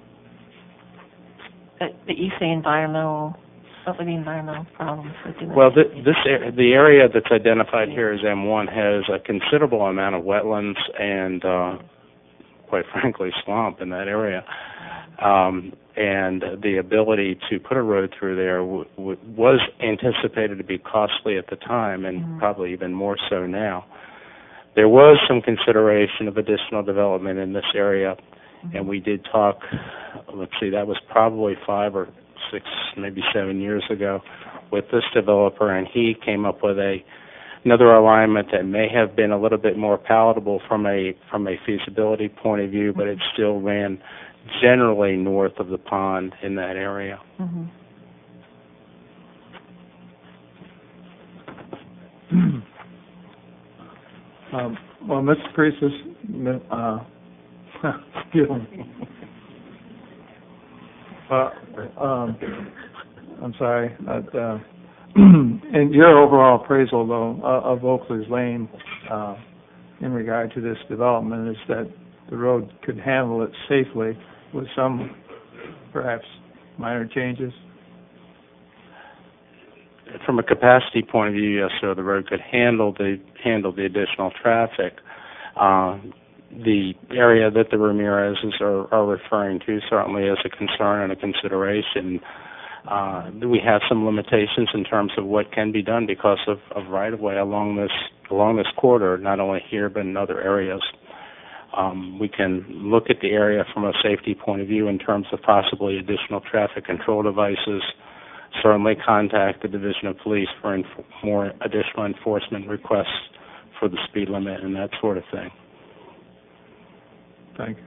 But, but you say environmental, what were the environmental problems with doing Well, that? the, this ar- the area that's identified here as M one has a considerable amount of wetlands and, uh, quite frankly, swamp in that area. Um, and the ability to put a road through there w- w- was anticipated to be costly at the time, and mm-hmm. probably even more so now. There was some consideration of additional development in this area, mm-hmm. and we did talk, let's see, that was probably five or six, maybe seven years ago, with this developer, and he came up with a another alignment that may have been a little bit more palatable from a from a feasibility point of view, but it still ran generally north of the pond in that area. Mm-hmm. um, well, Mister Priestley, uh, excuse me. Uh, um, I'm sorry. But, uh, and your overall appraisal, though, uh, of Oakley's Lane uh, in regard to this development is that the road could handle it safely with some, perhaps, minor changes? From a capacity point of view, yes, sir, the road could handle the handle the additional traffic. Uh, the area that the Ramirezes are, are referring to certainly is a concern and a consideration. Uh, we have some limitations in terms of what can be done because of, of right-of-way along this along this corridor, not only here but in other areas. Um, we can look at the area from a safety point of view in terms of possibly additional traffic control devices, certainly contact the Division of Police for inf- more additional enforcement requests for the speed limit and that sort of thing. Thank you.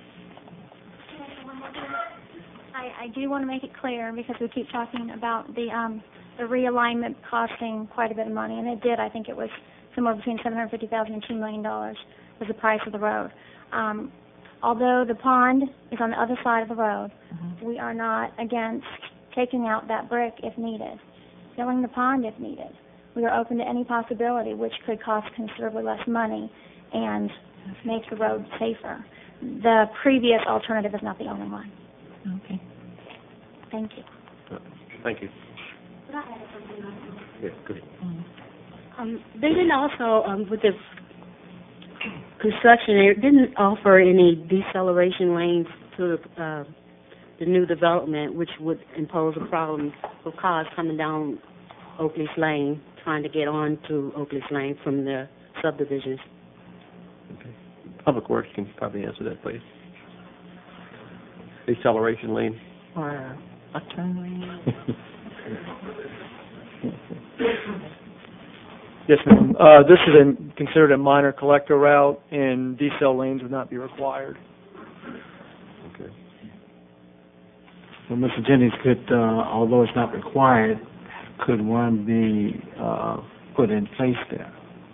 I, I do want to make it clear, because we keep talking about the um, the realignment costing quite a bit of money, and it did. I think it was somewhere between seven hundred fifty thousand dollars and two million dollars was the price of the road. Um, although the pond is on the other side of the road, mm-hmm. we are not against taking out that brick if needed, filling the pond if needed. We are open to any possibility, which could cost considerably less money and make the road safer. The previous alternative is not the only one. Okay. Thank you. Thank you. Could I add something else? Yes, good. Um, they didn't also, um, with the construction, they didn't offer any deceleration lanes to the, uh, the new development, which would impose a problem for cars coming down Oakley's Lane, trying to get on to Oakley's Lane from the subdivisions. Okay. Public Works can probably answer that, please. Deceleration lane. Or a turn lane. Yes, ma'am. Uh, this is a, considered a minor collector route, and decel lanes would not be required. Okay. Well, Mister Jennings, could, uh, although it's not required, could one be uh, put in place there?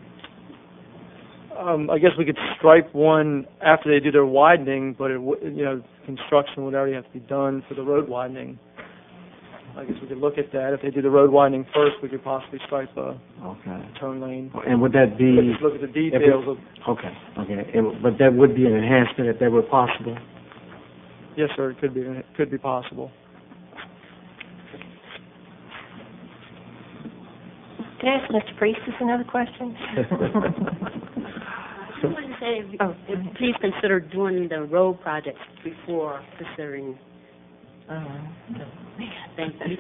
Um, I guess we could stripe one after they do their widening, but it w- you know, construction would already have to be done for the road widening. I guess we could look at that. If they do the road widening first, we could possibly stripe a okay. turn lane. And would that be? But just look at the details it, of. Okay, okay. It, but that would be an enhancement if that were possible. Yes, sir. It could be. It could be possible. Can I ask Mister Priestley another question? I wanted to say, if, oh, if, please consider doing the road projects before considering Um, Thank you.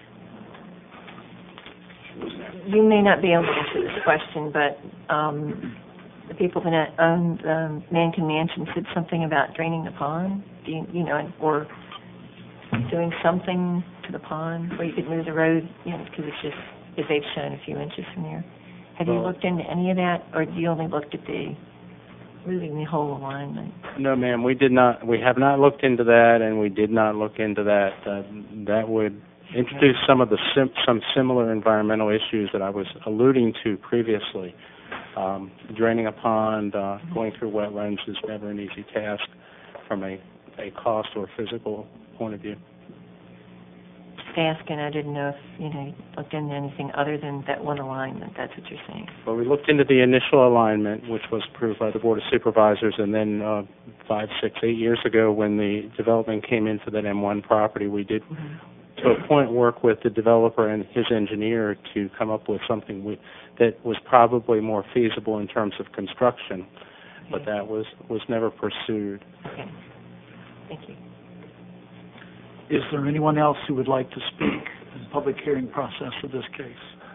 You may not be able to answer this question, but um, the people that own um, Mankin Mansion said something about draining the pond, do you, you know, or doing something to the pond where you could move the road, you know, because it's just, as they've shown, a few inches from there. Have you Well- looked into any of that, or have you only looked at the moving the whole alignment? No, ma'am, we did not, we have not looked into that, and we did not look into that. Uh, that would introduce some of the sim- some similar environmental issues that I was alluding to previously. Um, draining a pond, uh, going through wetlands is never an easy task from a, a cost or physical point of view. Asking, I didn't know if, you know, you looked into anything other than that one alignment. That's what you're saying. Well, we looked into the initial alignment, which was approved by the Board of Supervisors, and then uh, five, six, eight years ago, when the development came in for that M one property, we did, mm-hmm. to a point, work with the developer and his engineer to come up with something we, that was probably more feasible in terms of construction, okay. but that was, was never pursued. Okay. Thank you. Is there anyone else who would like to speak in the public hearing process of this case?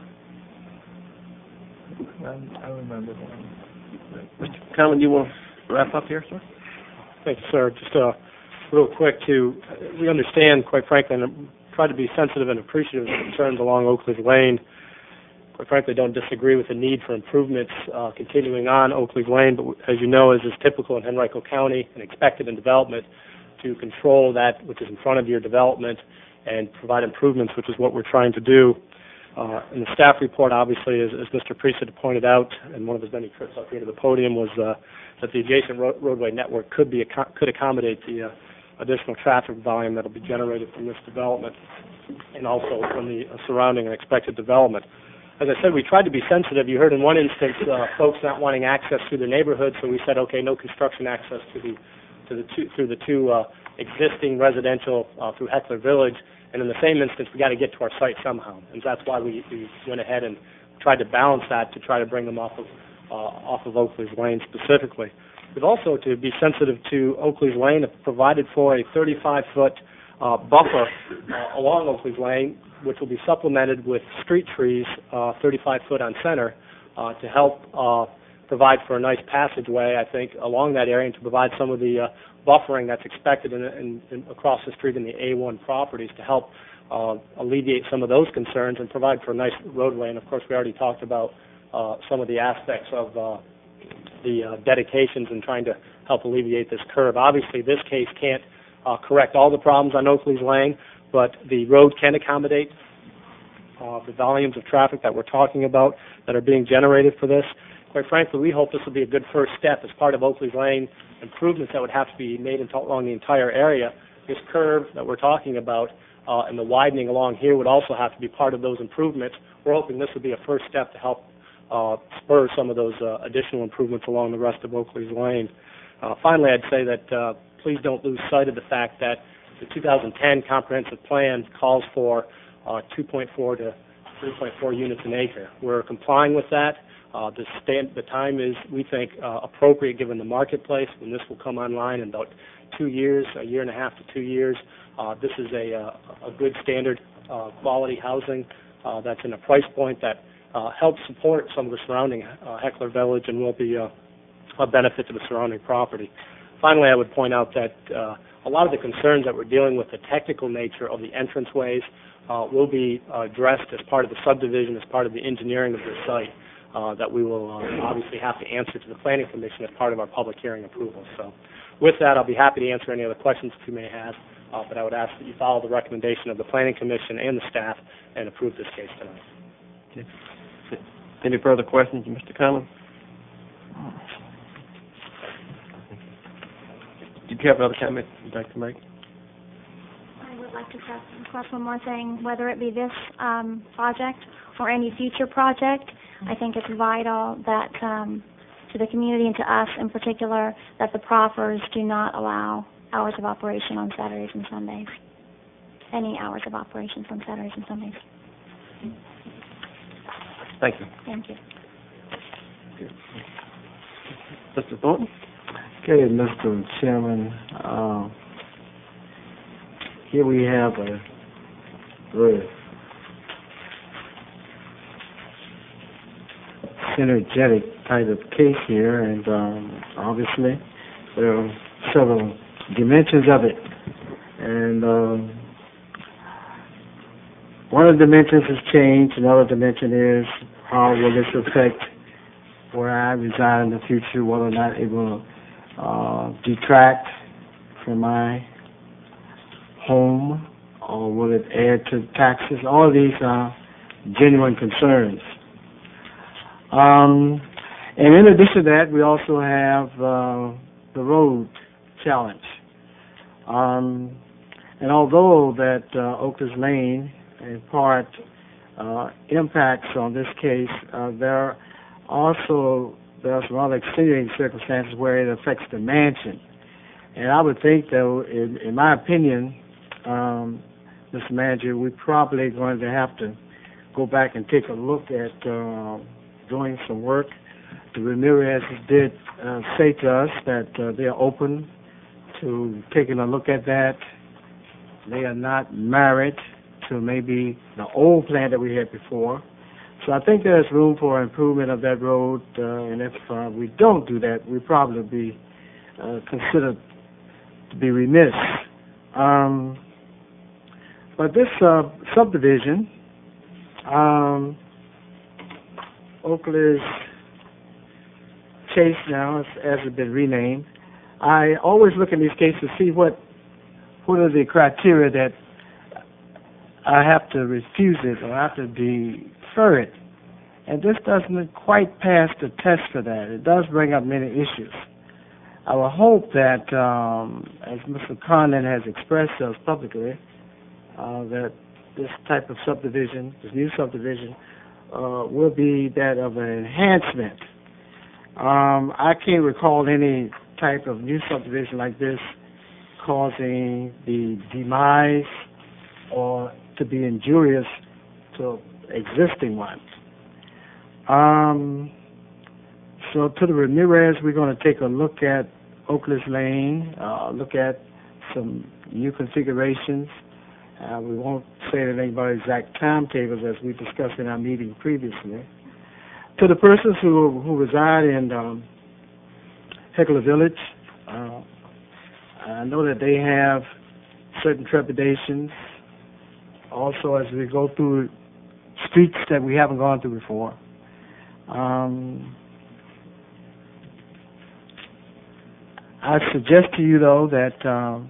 I remember that. Mister Conlon, you want to wrap up here, sir? Thank you, sir. Just uh, real quick, to we understand, quite frankly, and try to be sensitive and appreciative of the concerns along Oakley Lane. Quite frankly, don't disagree with the need for improvements uh, continuing on Oakley Lane, but as you know, as is typical in Henrico County and expected in development, to control that which is in front of your development and provide improvements, which is what we're trying to do. Uh, in the staff report, obviously, as, as Mister Priest had pointed out, and one of his many trips up here to the podium, was uh, that the adjacent ro- roadway network could be could accommodate the uh, additional traffic volume that will be generated from this development, and also from the uh, surrounding and expected development. As I said, we tried to be sensitive. You heard in one instance uh, folks not wanting access through their neighborhood, so we said, okay, no construction access to the to the two, through the two uh, existing residential uh, through Heckler Village, and in the same instance, we got to get to our site somehow, and that's why we, we went ahead and tried to balance that to try to bring them off of uh, off of Oakley's Lane specifically. We've also, to be sensitive to Oakley's Lane, provided for a thirty-five foot uh, buffer uh, along Oakley's Lane, which will be supplemented with street trees, uh, thirty-five foot on center, uh, to help uh, provide for a nice passageway, I think, along that area, and to provide some of the uh, buffering that's expected in, in, in, across the street in the A one properties to help uh, alleviate some of those concerns and provide for a nice roadway. And, of course, we already talked about uh, some of the aspects of uh, the uh, dedications and trying to help alleviate this curve. Obviously, this case can't uh, correct all the problems on Oakley's Lane, but the road can accommodate uh, the volumes of traffic that we're talking about that are being generated for this. Quite frankly, we hope this will be a good first step as part of Oakley's Lane improvements that would have to be made in, along the entire area. This curve that we're talking about uh, and the widening along here would also have to be part of those improvements. We're hoping this would be a first step to help uh, spur some of those uh, additional improvements along the rest of Oakley's Lane. Uh, finally, I'd say that uh, please don't lose sight of the fact that the two thousand ten comprehensive plan calls for uh, two point four to three point four units an acre. We're complying with that. Uh, the, stand, the time is, we think, uh, appropriate given the marketplace when this will come online in about two years, a year and a half to two years. Uh, this is a, uh, a good standard uh, quality housing uh, that's in a price point that uh, helps support some of the surrounding uh, Heckler Village and will be uh, a benefit to the surrounding property. Finally, I would point out that uh, a lot of the concerns that we're dealing with, the technical nature of the entranceways, uh, will be uh, addressed as part of the subdivision, as part of the engineering of the site. Uh, that we will uh, obviously have to answer to the Planning Commission as part of our public hearing approval. So with that, I'll be happy to answer any other questions that you may have, uh, but I would ask that you follow the recommendation of the Planning Commission and the staff and approve this case tonight. Okay. Any further questions, Mister Conlon? Did you have another comment you'd like to make? I would like to request one more thing, whether it be this um, project or any future project. I think it's vital that um, to the community and to us in particular that the proffers do not allow hours of operation on Saturdays and Sundays. Any hours of operations on Saturdays and Sundays. Thank you. Thank you. Mister Thornton? Okay, Mister Chairman, uh, here we have a very synergetic type of case here, and um, obviously there are several dimensions of it. And um, one of the dimensions has changed. Another dimension is how will this affect where I reside in the future, whether or not it will uh, detract from my home, or will it add to taxes? All of these are genuine concerns. Um, and in addition to that, we also have uh, the road challenge. Um, and although that uh, Oakers Lane, in part, uh, impacts on this case, uh, there also there are some other extenuating circumstances where it affects the mansion. And I would think, though, in, in my opinion, um, Mister Manager, we're probably going to have to go back and take a look at uh, doing some work. The Ramirez did uh, say to us that uh, they are open to taking a look at that. They are not married to maybe the old plan that we had before. So I think there's room for improvement of that road, uh, and if uh, we don't do that, we probably be uh, considered to be remiss. Um, but this uh, subdivision, um, Oakley's Chase now, as, as it's been renamed, I always look in these cases to see what what are the criteria that I have to refuse it or I have to defer it. And this doesn't quite pass the test for that. It does bring up many issues. I will hope that, um, as Mister Condon has expressed to us publicly, uh, that this type of subdivision, this new subdivision, uh, will be that of an enhancement. Um, I can't recall any type of new subdivision like this causing the demise or to be injurious to existing ones. Um, so to the Ramirez, we're going to take a look at Oakley's Lane, uh, look at some new configurations. Uh, we won't say anything about exact timetables as we discussed in our meeting previously. To the persons who who reside in um, Heckler Village, uh, I know that they have certain trepidations. Also, as we go through streets that we haven't gone through before. Um, I suggest to you, though, that um,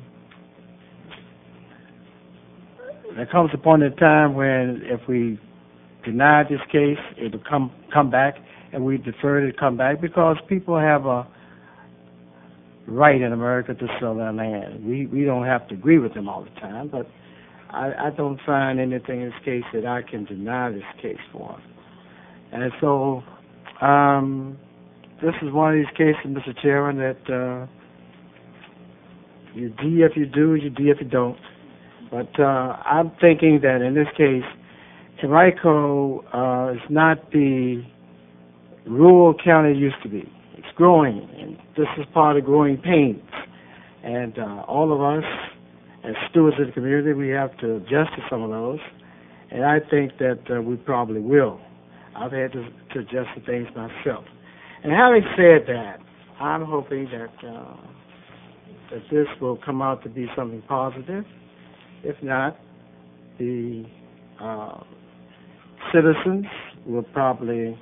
there comes a point in time when if we deny this case, it will come come back, and we defer it to come back because people have a right in America to sell their land. We we don't have to agree with them all the time, but I, I don't find anything in this case that I can deny this case for. And so um, this is one of these cases, Mister Chairman, that uh, you D if you do, you D if you don't. But uh, I'm thinking that in this case, Henrico uh, is not the rural county it used to be. It's growing, and this is part of growing pains. And uh, all of us, as stewards of the community, we have to adjust to some of those. And I think that uh, we probably will. I've had to, to adjust to things myself. And having said that, I'm hoping that uh, that this will come out to be something positive. If not, the uh, citizens will probably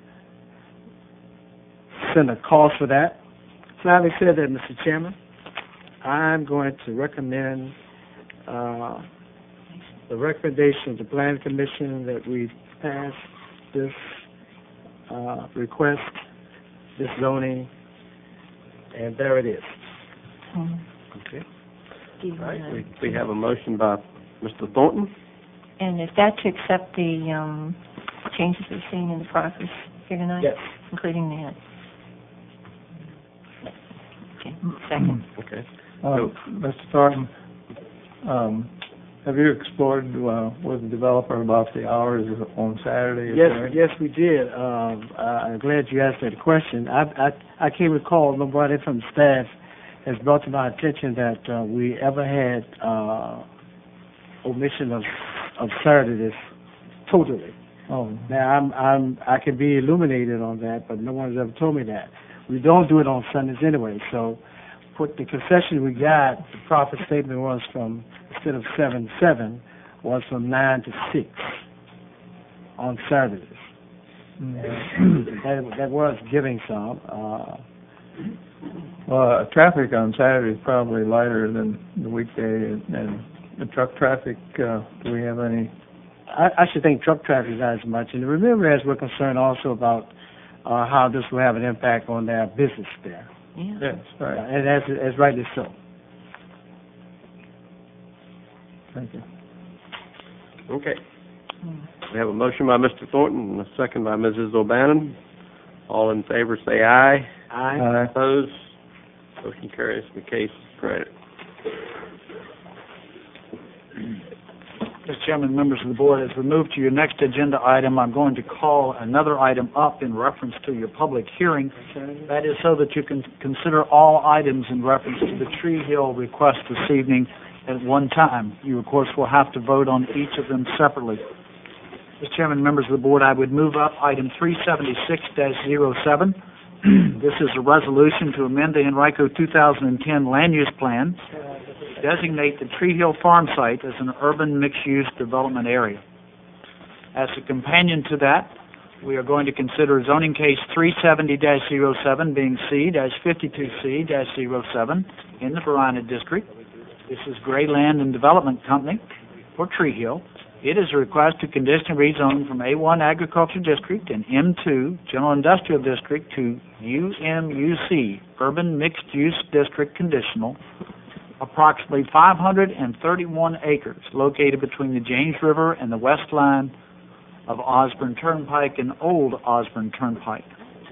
send a call for that. So having said that, Mister Chairman, I'm going to recommend uh, the recommendation of the Planning Commission that we pass this uh, request, this zoning, and there it is. Okay. All right. We, we have a motion by Mister Thornton. And is that to accept the um, changes we've seen in the process here tonight? Yes. Including that? Okay, second. Okay. Uh, Mister Thornton, um, have you explored uh, with the developer about the hours on Saturday? Is Yes, there any- yes, we did. Um, uh, I'm glad you asked that question. I, I, I can't recall nobody from the staff has brought to my attention that uh, we ever had uh, omission of of Saturdays totally. Oh, Now I'm I'm I can be illuminated on that, but no one's ever told me that. We don't do it on Sundays anyway. So, put the concession we got. The profit statement was from instead of seven seven was from nine to six on Saturdays. And that that was giving some. Uh, well, traffic on Saturday is probably lighter than the weekday, and, and the truck traffic. Uh, do we have any? I, I should think truck traffic is not as much. And remember, as we're concerned also about uh, how this will have an impact on their business there. Yeah. Yes, right. Uh, and as as rightly so. Thank you. Okay. We have a motion by Mister Thornton and a second by Missus O'Bannon. All in favor say aye. Aye. Aye. Opposed? Motion carries. The case is granted. Mister Chairman, members of the board, as we move to your next agenda item, I'm going to call another item up in reference to your public hearing. That is so that you can consider all items in reference to the Tree Hill request this evening at one time. You, of course, will have to vote on each of them separately. Mister Chairman, members of the board, I would move up item three seventy-six dash zero seven. This is a resolution to amend the Henrico two thousand ten land use plan, designate the Tree Hill Farm site as an urban mixed-use development area. As a companion to that, we are going to consider zoning case three seventy dash zero seven being C fifty-two C dash zero seven in the Verina District. This is Gray Land and Development Company for Tree Hill. It is a request to condition rezone from A one Agriculture District and M two General Industrial District to U M U C, Urban Mixed Use District Conditional, approximately five hundred thirty-one acres located between the James River and the west line of Osborne Turnpike and Old Osborne Turnpike.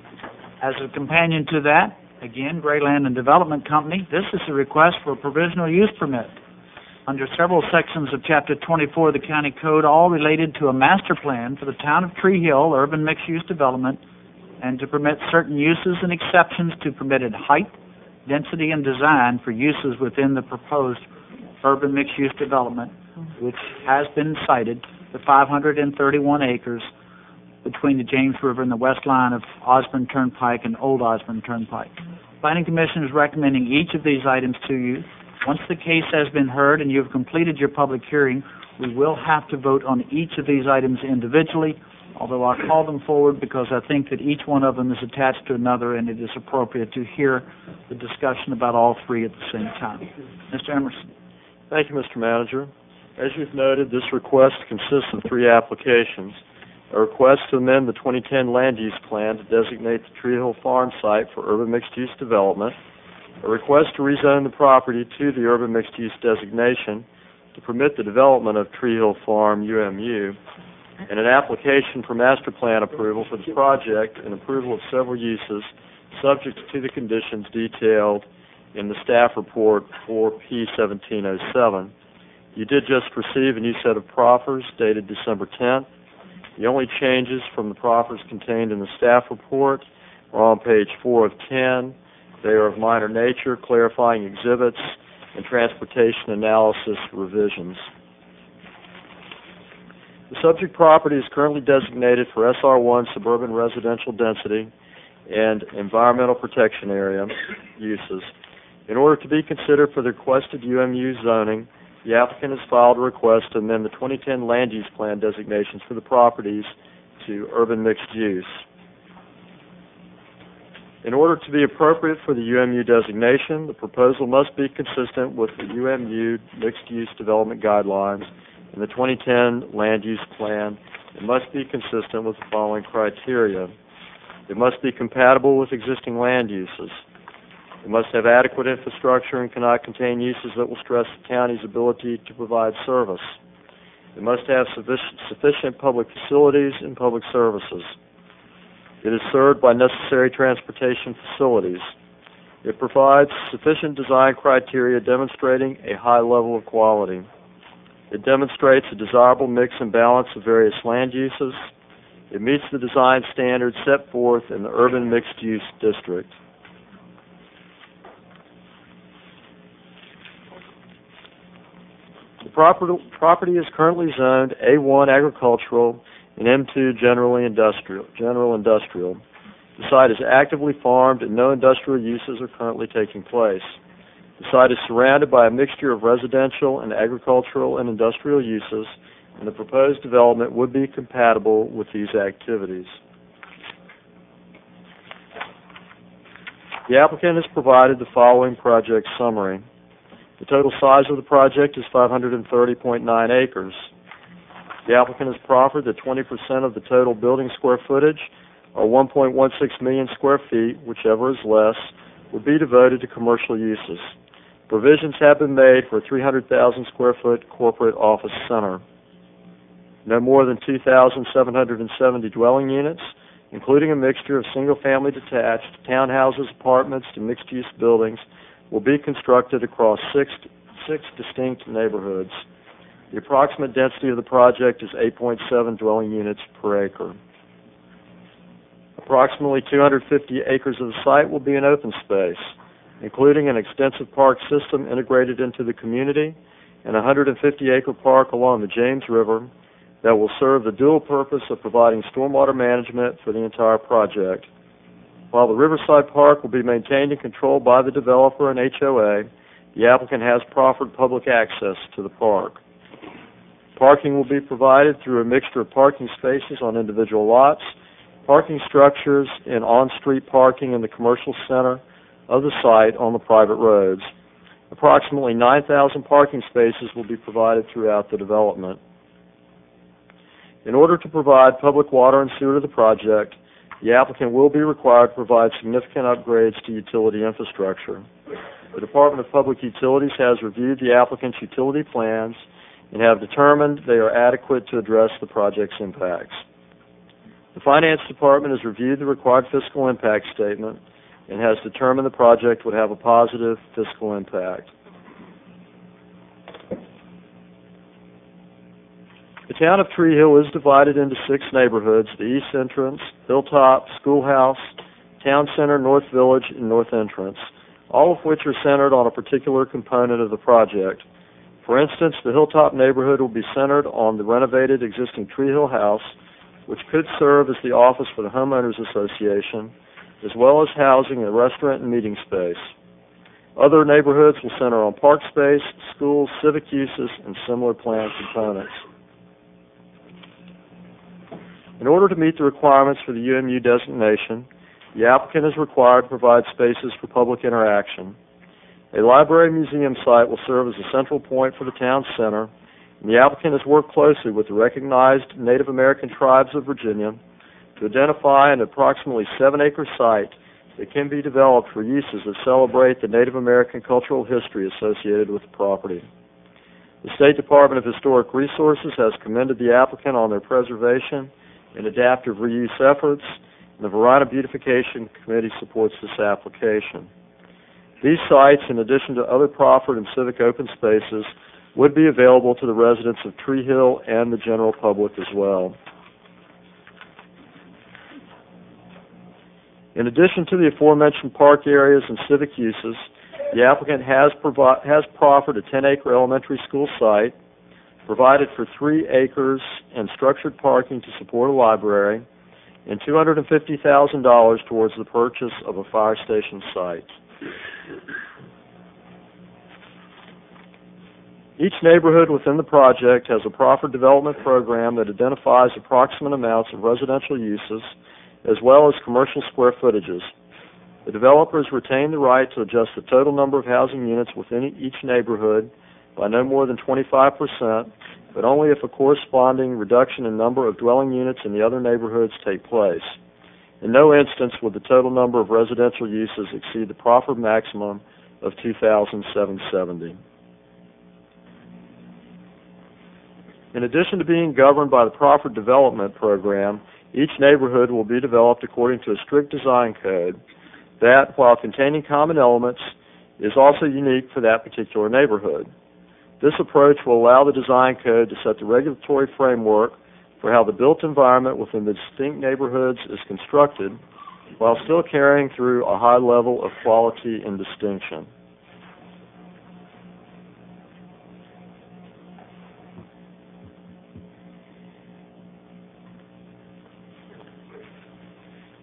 As a companion to that, again, Gray Land and Development Company, this is a request for a provisional use permit under several sections of Chapter twenty-four of the County Code, all related to a master plan for the town of Tree Hill urban mixed-use development, and to permit certain uses and exceptions to permitted height, density, and design for uses within the proposed urban mixed-use development, which has been cited, the five hundred thirty-one acres between the James River and the west line of Osborne Turnpike and Old Osborne Turnpike. Planning Commission is recommending each of these items to you. Once the case has been heard and you have completed your public hearing, we will have to vote on each of these items individually, although I'll call them forward because I think that each one of them is attached to another and it is appropriate to hear the discussion about all three at the same time. Mister Emerson. Thank you, Mister Manager. As you've noted, this request consists of three applications. A request to amend the twenty ten Land Use Plan to designate the Tree Hill Farm site for urban mixed-use development, a request to rezone the property to the urban mixed-use designation to permit the development of Tree Hill Farm U M U, and an application for master plan approval for the project and approval of several uses subject to the conditions detailed in the staff report for P seventeen oh seven. You did just receive a new set of proffers dated December tenth. The only changes from the proffers contained in the staff report are on page four of ten. They are of minor nature, clarifying exhibits and transportation analysis revisions. The subject property is currently designated for S R one suburban residential density and environmental protection area uses. In order to be considered for the requested U M U zoning, the applicant has filed a request to amend the twenty ten Land Use Plan designations for the properties to urban mixed use. In order to be appropriate for the U M U designation, the proposal must be consistent with the U M U mixed-use development guidelines in the twenty ten Land Use Plan. It must be consistent with the following criteria. It must be compatible with existing land uses. It must have adequate infrastructure and cannot contain uses that will stress the county's ability to provide service. It must have sufficient, sufficient public facilities and public services. It is served by necessary transportation facilities. It provides sufficient design criteria demonstrating a high level of quality. It demonstrates a desirable mix and balance of various land uses. It meets the design standards set forth in the urban mixed-use district. The property, property is currently zoned A one agricultural and M two generally industrial, general industrial. The site is actively farmed and no industrial uses are currently taking place. The site is surrounded by a mixture of residential and agricultural and industrial uses, and the proposed development would be compatible with these activities. The applicant has provided the following project summary. The total size of the project is five hundred thirty point nine acres. The applicant has proffered that twenty percent of the total building square footage, or one point one six million square feet, whichever is less, would be devoted to commercial uses. Provisions have been made for a three hundred thousand square foot corporate office center. No more than two thousand seven hundred seventy dwelling units, including a mixture of single-family detached, townhouses, apartments, to mixed-use buildings, will be constructed across six, six distinct neighborhoods. The approximate density of the project is eight point seven dwelling units per acre. Approximately two hundred fifty acres of the site will be in open space, including an extensive park system integrated into the community and a one hundred fifty acre park along the James River that will serve the dual purpose of providing stormwater management for the entire project. While the Riverside Park will be maintained and controlled by the developer and H O A, the applicant has proffered public access to the park. Parking will be provided through a mixture of parking spaces on individual lots, parking structures, and on-street parking in the commercial center of the site on the private roads. Approximately nine thousand parking spaces will be provided throughout the development. In order to provide public water and sewer to the project, the applicant will be required to provide significant upgrades to utility infrastructure. The Department of Public Utilities has reviewed the applicant's utility plans and have determined they are adequate to address the project's impacts. The Finance Department has reviewed the required fiscal impact statement and has determined the project would have a positive fiscal impact. The town of Tree Hill is divided into six neighborhoods: the East Entrance, Hilltop, Schoolhouse, Town Center, North Village, and North Entrance, all of which are centered on a particular component of the project. For instance, the Hilltop neighborhood will be centered on the renovated existing Tree Hill house, which could serve as the office for the Homeowners Association, as well as housing a restaurant and meeting space. Other neighborhoods will center on park space, schools, civic uses, and similar planned components. In order to meet the requirements for the U M U designation, the applicant is required to provide spaces for public interaction. A library museum site will serve as a central point for the town center, and the applicant has worked closely with the recognized Native American tribes of Virginia to identify an approximately seven acre site that can be developed for uses that celebrate the Native American cultural history associated with the property. The State Department of Historic Resources has commended the applicant on their preservation and adaptive reuse efforts, and the Verona Beautification Committee supports this application. These sites, in addition to other proffered and civic open spaces, would be available to the residents of Tree Hill and the general public as well. In addition to the aforementioned park areas and civic uses, the applicant has, provi- has proffered a ten acre elementary school site, provided for three acres and structured parking to support a library, and two hundred fifty thousand dollars towards the purchase of a fire station site. Each neighborhood within the project has a proffered development program that identifies approximate amounts of residential uses as well as commercial square footages. The developers retain the right to adjust the total number of housing units within each neighborhood by no more than twenty-five percent, but only if a corresponding reduction in number of dwelling units in the other neighborhoods take place. In no instance would the total number of residential uses exceed the proffered maximum of two thousand seven hundred seventy. In addition to being governed by the proffered development program, each neighborhood will be developed according to a strict design code that, while containing common elements, is also unique for that particular neighborhood. This approach will allow the design code to set the regulatory framework for how the built environment within the distinct neighborhoods is constructed, while still carrying through a high level of quality and distinction.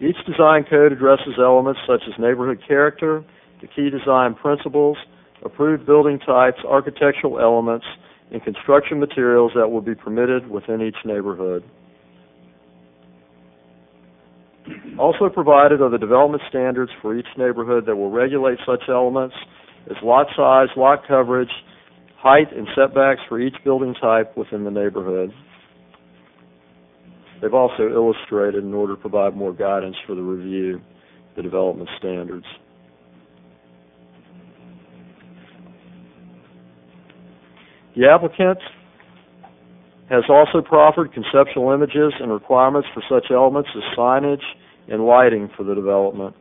Each design code addresses elements such as neighborhood character, the key design principles, approved building types, architectural elements, and construction materials that will be permitted within each neighborhood. Also provided are the development standards for each neighborhood that will regulate such elements as lot size, lot coverage, height, and setbacks for each building type within the neighborhood. They've also illustrated in order to provide more guidance for the review, the development standards. The applicant has also proffered conceptual images and requirements for such elements as signage and lighting for the development.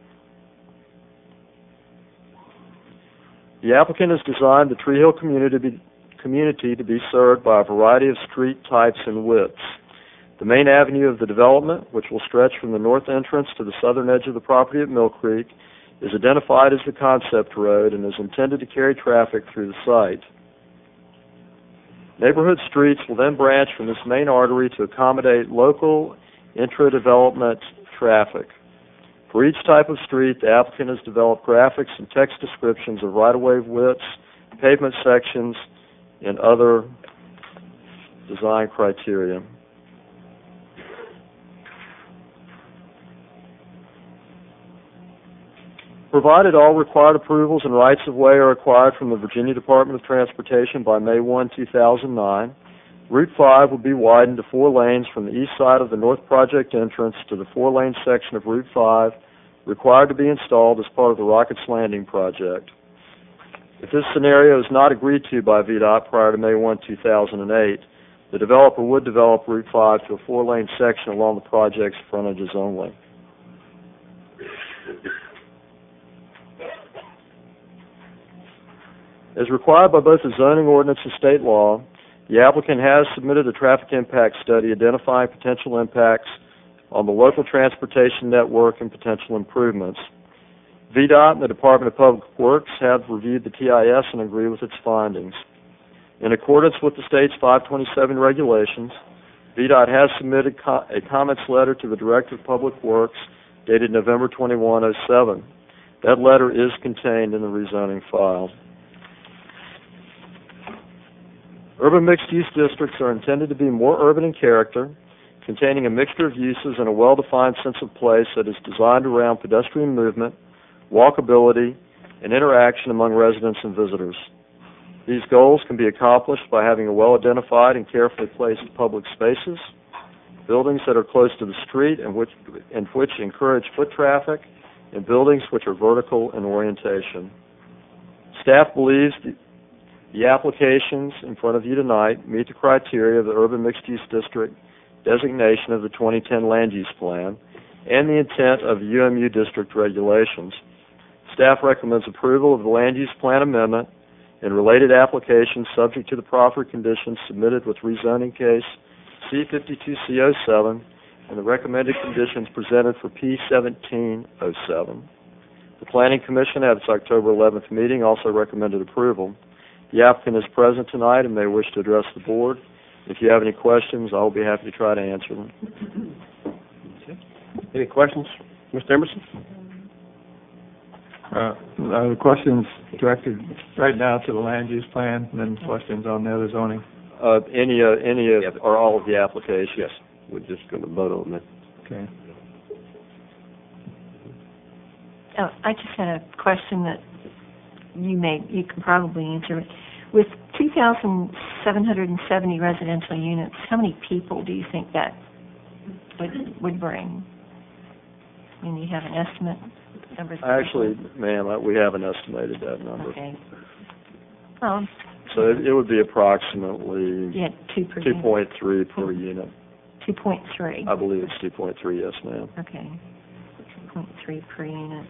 The applicant has designed the Tree Hill community to be, community to be served by a variety of street types and widths. The main avenue of the development, which will stretch from the north entrance to the southern edge of the property at Mill Creek, is identified as the concept road and is intended to carry traffic through the site. Neighborhood streets will then branch from this main artery to accommodate local intra-development traffic. For each type of street, the applicant has developed graphics and text descriptions of right-of-way widths, pavement sections, and other design criteria. Provided all required approvals and rights-of-way are acquired from the Virginia Department of Transportation by May first, two thousand nine, Route five will be widened to four lanes from the east side of the North Project entrance to the four-lane section of Route five required to be installed as part of the Rockets Landing project. If this scenario is not agreed to by V DOT prior to May first, two thousand eight, the developer would develop Route five to a four-lane section along the project's frontages only. As required by both the zoning ordinance and state law, the applicant has submitted a traffic impact study identifying potential impacts on the local transportation network and potential improvements. V DOT and the Department of Public Works have reviewed the T I S and agree with its findings. In accordance with the state's five twenty-seven regulations, V DOT has submitted co- a comments letter to the Director of Public Works dated November twenty-first, oh seven. That letter is contained in the rezoning file. Urban mixed-use districts are intended to be more urban in character, containing a mixture of uses and a well-defined sense of place that is designed around pedestrian movement, walkability, and interaction among residents and visitors. These goals can be accomplished by having a well-identified and carefully placed public spaces, buildings that are close to the street and which, and which encourage foot traffic, and buildings which are vertical in orientation. Staff believes the The applications in front of you tonight meet the criteria of the Urban Mixed-Use District designation of the twenty ten Land Use Plan and the intent of U M U district regulations. Staff recommends approval of the Land Use Plan amendment and related applications subject to the proper conditions submitted with rezoning case C fifty-two C oh seven and the recommended conditions presented for P seventeen oh seven. The Planning Commission at its October eleventh meeting also recommended approval. The applicant is present tonight and may wish to address the board. If you have any questions, I'll be happy to try to answer them. Any questions, Mister Emerson? Uh, are the questions directed right now to the land use plan, and then questions on the other zoning? Uh, any, uh, any of, or all of the applications? Yes. We're just going to vote on that. Okay. Oh, I just had a question that you may, you can probably answer. With two thousand seven hundred seventy residential units, how many people do you think that would would bring? I mean, do you have an estimate? Number of Actually, ma'am, uh, we haven't estimated that number. Okay. Um, So it, it would be approximately yeah, two per two unit. point three per unit. two point three. I believe it's two point three, yes, ma'am. Okay. two point three per unit.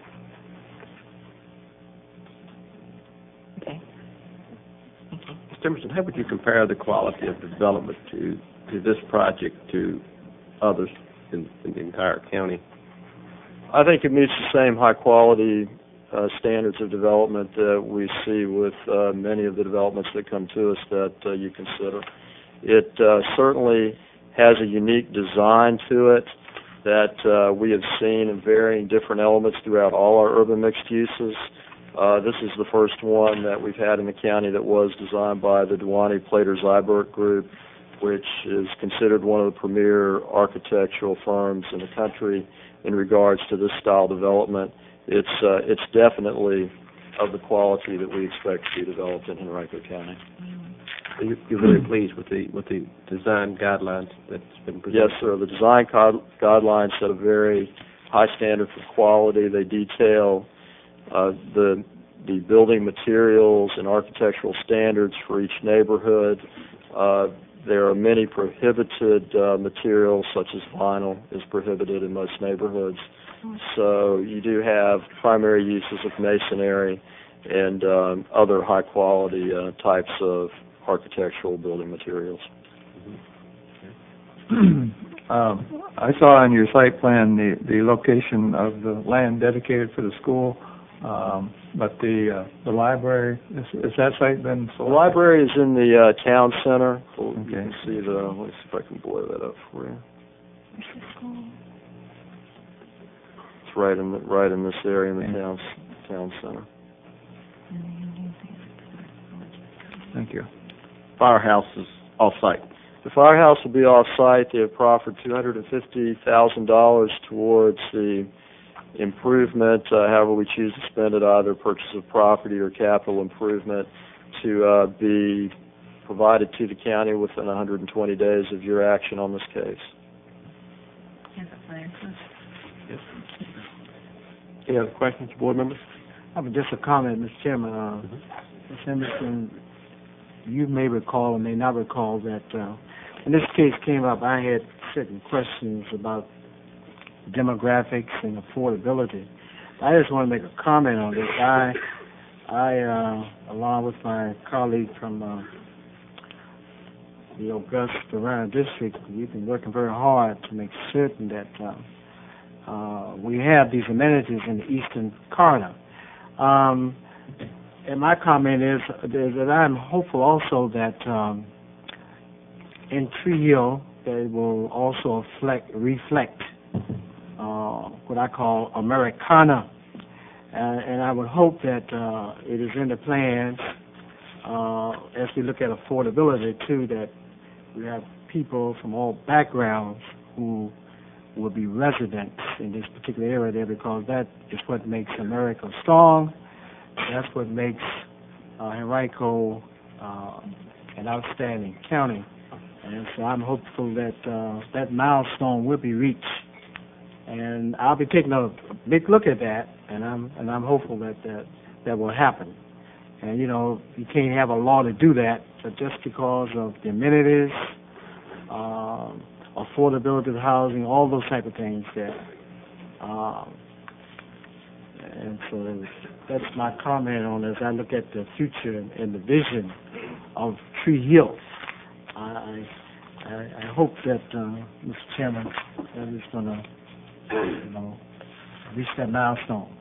Okay. Mister Emerson, how would you compare the quality of development to, to this project to others in, in the entire county? I think it meets the same high-quality uh, standards of development that we see with uh, many of the developments that come to us that uh, you consider. It uh, certainly has a unique design to it that uh, we have seen in varying different elements throughout all our urban mixed uses. Uh, this is the first one that we've had in the county that was designed by the Duane Plater Zyberk Group, which is considered one of the premier architectural firms in the country in regards to this style development. It's uh, it's definitely of the quality that we expect to be developed in Henrico County. You- You're very pleased with the with the design guidelines that's been presented? Yes, sir. The design cod- guidelines set a very high standard for quality. They detail uh, the the building materials and architectural standards for each neighborhood. Uh, there are many prohibited uh, materials, such as vinyl is prohibited in most neighborhoods. So you do have primary uses of masonry and um, other high-quality uh, types of architectural building materials. Um, I saw on your site plan the, the location of the land dedicated for the school, um, but the uh, the library, is, is that site been The sold? library is in the uh, town center. Well, You Okay. can see the, let me see if I can blow that up for you. It's right in the, right in this area in the town, town center. Thank you. Firehouse is off-site. The firehouse will be off-site. They have proffered two hundred fifty thousand dollars towards the improvement, uh, however we choose to spend it, either purchase of property or capital improvement, to uh, be provided to the county within one hundred twenty days of your action on this case. Any other questions, board members? I have just a comment, Mister Chairman. Uh, Miz Emerson, you may recall or may not recall that uh, when this case came up, I had certain questions about demographics and affordability. I just want to make a comment on this. I, I, uh, along with my colleague from uh, the Augusta District, we've been working very hard to make certain that uh, uh, we have these amenities in the Eastern Corridor. Um, and my comment is that I'm hopeful also that um, in Tree Hill they will also reflect, reflect uh, what I call Americana, uh, and I would hope that uh, it is in the plans uh, as we look at affordability too, that we have people from all backgrounds who will be residents in this particular area there, because that is what makes America strong. That's what makes uh, Henrico uh, an outstanding county. And so I'm hopeful that uh, that milestone will be reached. And I'll be taking a, a big look at that, and I'm and I'm hopeful that that, that will happen. And, you know, you can't have a law to do that, but just because of the amenities, uh, affordability of housing, all those type of things that, uh, and so that's my comment on as I look at the future and, and the vision of Tree Hill. I, I, I hope that, uh, Mister Chairman, that is going to, you know, reach that milestone.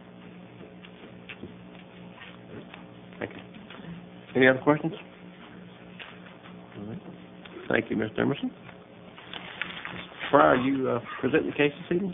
Thank you. Any other questions? All right. Thank you, Mister Emerson. Mister Fryer, you uh, presenting the case this evening?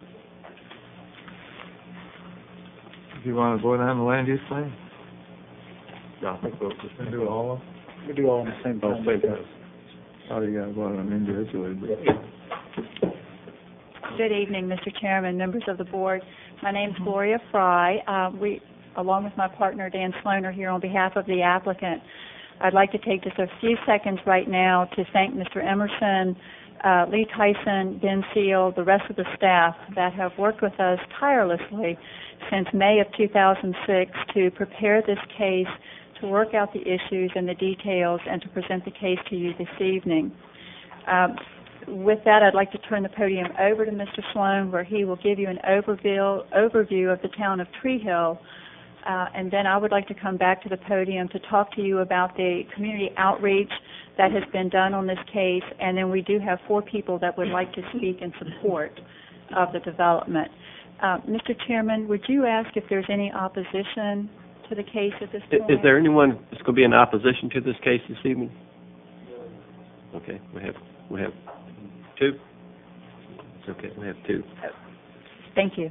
Do you want to go down the land use plan? No, I think we'll just Can we do all of them? We do all in the same Oh, time. same time. Oh, you got to go on them individually, but... Good evening, Mister Chairman, members of the board. My name is Gloria Fry. Uh, we, along with my partner Dan Sloan, are here on behalf of the applicant. I'd like to take just a few seconds right now to thank Mister Emerson, uh, Lee Tyson, Ben Seal, the rest of the staff that have worked with us tirelessly since May of two thousand six to prepare this case, to work out the issues and the details, and to present the case to you this evening. Um, With that, I'd like to turn the podium over to Mister Sloan, where he will give you an overview, overview of the town of Tree Hill, uh, and then I would like to come back to the podium to talk to you about the community outreach that has been done on this case, and then we do have four people that would like to speak in support of the development. Uh, Mister Chairman, would you ask if there's any opposition to the case at this Is, point? is there anyone that's going to be in opposition to this case this evening? Okay, we have we have two. Okay, we have two. Thank you.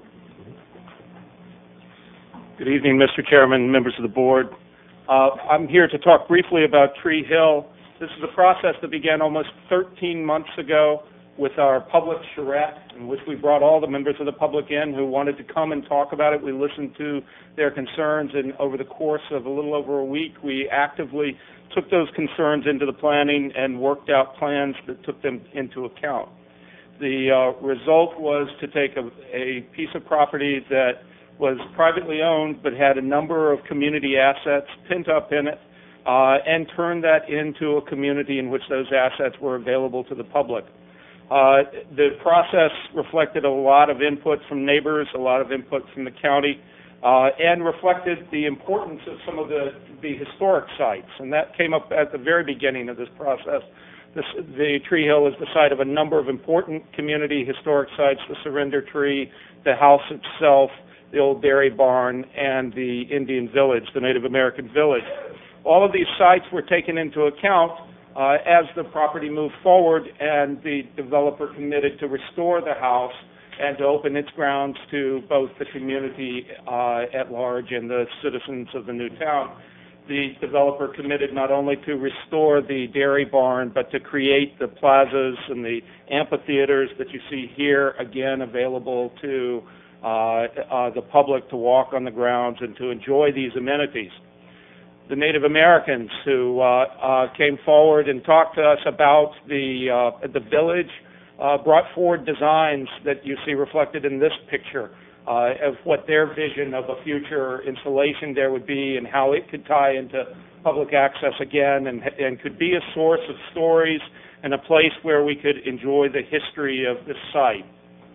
Good evening, Mister Chairman, members of the board. Uh, I'm here to talk briefly about Tree Hill. This is a process that began almost thirteen months ago with our public charrette, in which we brought all the members of the public in who wanted to come and talk about it. We listened to their concerns, and over the course of a little over a week, we actively took those concerns into the planning and worked out plans that took them into account. The uh, result was to take a, a piece of property that was privately owned but had a number of community assets pent up in it, uh, and turn that into a community in which those assets were available to the public. Uh, the process reflected a lot of input from neighbors, a lot of input from the county, uh, and reflected the importance of some of the, the historic sites. And that came up at the very beginning of this process. This, the Tree Hill is the site of a number of important community historic sites: the Surrender Tree, the house itself, the old dairy barn, and the Indian village, the Native American village. All of these sites were taken into account Uh, as the property moved forward, and the developer committed to restore the house and to open its grounds to both the community uh, at large and the citizens of the new town. The developer committed not only to restore the dairy barn, but to create the plazas and the amphitheaters that you see here, again available to uh, uh, the public to walk on the grounds and to enjoy these amenities. The Native Americans who uh, uh, came forward and talked to us about the uh, the village uh, brought forward designs that you see reflected in this picture uh, of what their vision of a future installation there would be and how it could tie into public access again, and, and could be a source of stories and a place where we could enjoy the history of this site.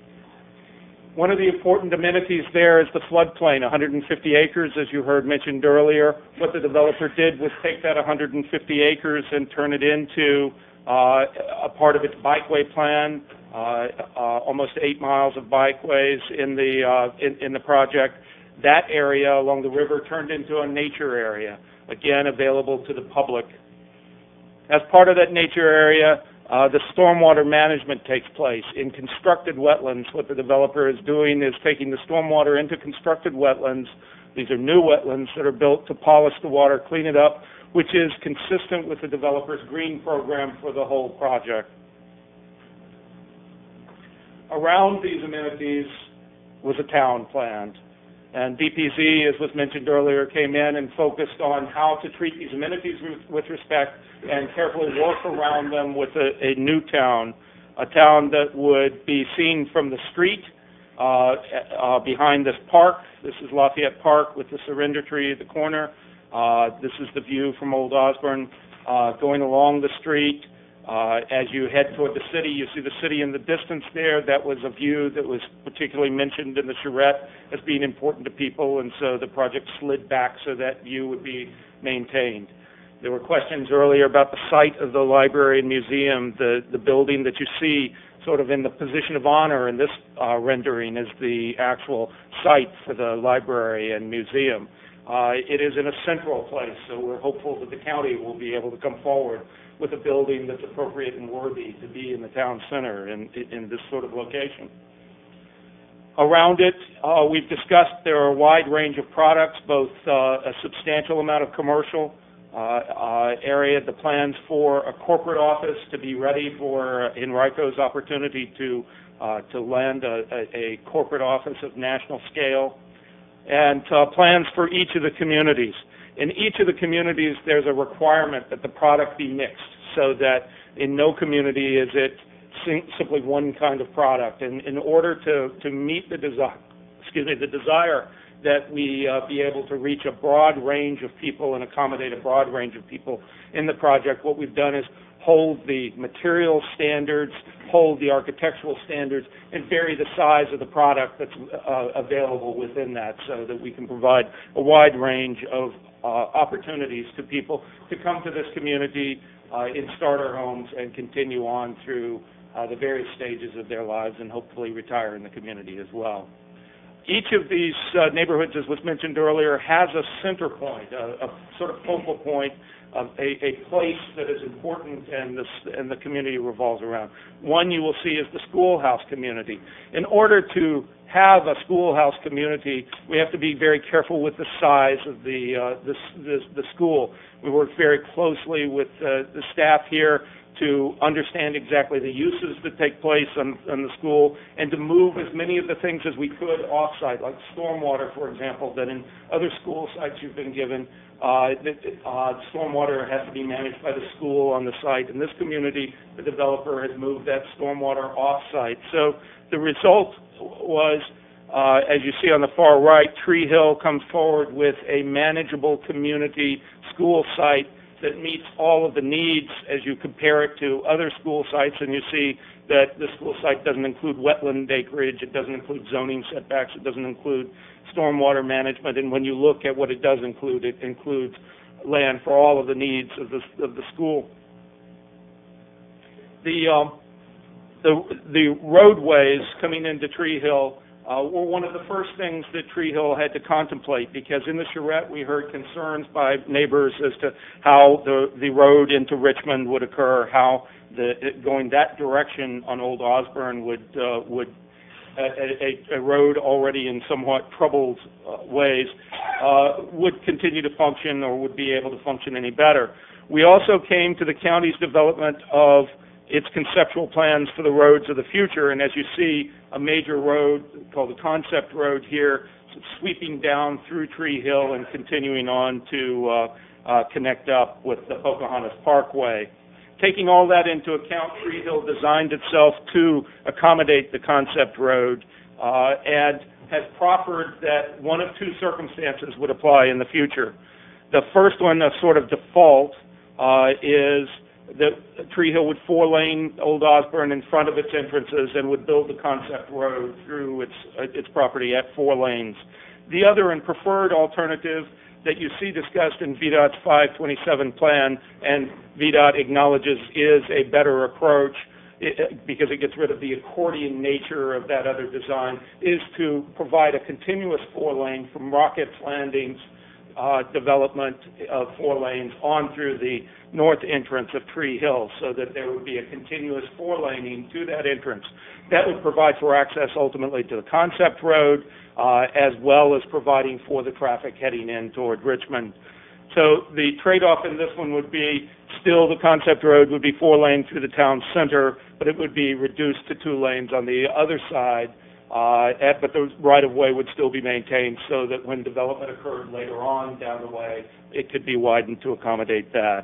One of the important amenities there is the floodplain, one hundred fifty acres, as you heard mentioned earlier. What the developer did was take that one hundred fifty acres and turn it into uh, a part of its bikeway plan, uh, uh, almost eight miles of bikeways in the, uh, in, in the project. That area along the river turned into a nature area, again available to the public. As part of that nature area, Uh, the stormwater management takes place in constructed wetlands. What the developer is doing is taking the stormwater into constructed wetlands. These are new wetlands that are built to polish the water, clean it up, which is consistent with the developer's green program for the whole project. Around these amenities was a town planned. And D P Z, as was mentioned earlier, came in and focused on how to treat these amenities with, with respect and carefully work around them with a, a new town, a town that would be seen from the street uh, uh, behind this park. This is Lafayette Park with the Surrender Tree at the corner. Uh, this is the view from Old Osborne uh, going along the street. Uh, as you head toward the city, you see the city in the distance there. That was a view that was particularly mentioned in the charrette as being important to people, and so the project slid back so that view would be maintained. There were questions earlier about the site of the library and museum. The, the building that you see sort of in the position of honor in this uh, rendering is the actual site for the library and museum. Uh, it is in a central place, so we're hopeful that the county will be able to come forward with a building that's appropriate and worthy to be in the town center in, in this sort of location. Around it, uh, we've discussed there are a wide range of products, both uh, a substantial amount of commercial uh, uh, area, the plans for a corporate office to be ready for uh, Enrico's opportunity to uh, to land a, a, a corporate office of national scale, and uh, plans for each of the communities. In each of the communities, there's a requirement that the product be mixed, so that in no community is it sim- simply one kind of product. And in order to, to meet the desire, excuse me, the desire that we uh, be able to reach a broad range of people and accommodate a broad range of people in the project, what we've done is hold the material standards, hold the architectural standards, and vary the size of the product that's uh, available within that, so that we can provide a wide range of uh, opportunities to people to come to this community uh, in starter homes and continue on through uh, the various stages of their lives and hopefully retire in the community as well. each of these uh, neighborhoods, as was mentioned earlier, has a center point, a, a sort of focal point, uh, a, a place that is important and, this, and the community revolves around. One you will see is the schoolhouse community. In order to have a schoolhouse community, we have to be very careful with the size of the, uh, the, the, the school. We work very closely with uh, the staff here to understand exactly the uses that take place on, on the school and to move as many of the things as we could off-site, like stormwater, for example, that in other school sites you've been given, uh, that, uh, stormwater has to be managed by the school on the site. In this community, the developer has moved that stormwater off-site. So the result was, uh, as you see on the far right, Tree Hill comes forward with a manageable community school site that meets all of the needs as you compare it to other school sites, and you see that the school site doesn't include wetland acreage, it doesn't include zoning setbacks, it doesn't include stormwater management, and when you look at what it does include, it includes land for all of the needs of the, of the school. The, um, the, the roadways coming into Tree Hill Uh, were one of the first things that Tree Hill had to contemplate, because in the charrette we heard concerns by neighbors as to how the, the road into Richmond would occur, how the, it, going that direction on Old Osborne would, uh, would a, a, a road already in somewhat troubled uh, ways, uh, would continue to function or would be able to function any better. We also came to the county's development of its conceptual plans for the roads of the future, and as you see, a major road called the Concept Road here, sweeping down through Tree Hill and continuing on to uh, uh, connect up with the Pocahontas Parkway. Taking all that into account, Tree Hill designed itself to accommodate the Concept Road uh, and has proffered that one of two circumstances would apply in the future. The first one, a sort of default, uh, is that Tree Hill would four-lane Old Osborne in front of its entrances and would build the Concept Road through its uh, its property at four lanes. The other and preferred alternative that you see discussed in V DOT's five twenty-seven plan, and V DOT acknowledges is a better approach it, because it gets rid of the accordion nature of that other design, is to provide a continuous four-lane from Rockets Landings Uh, development of four lanes on through the north entrance of Tree Hill, so that there would be a continuous four laning to that entrance. That would provide for access ultimately to the Concept Road, uh, as well as providing for the traffic heading in toward Richmond. So the trade-off in this one would be still the Concept Road would be four lane through the town center, but it would be reduced to two lanes on the other side. Uh, at, but the right-of-way would still be maintained so that when development occurred later on down the way, it could be widened to accommodate that.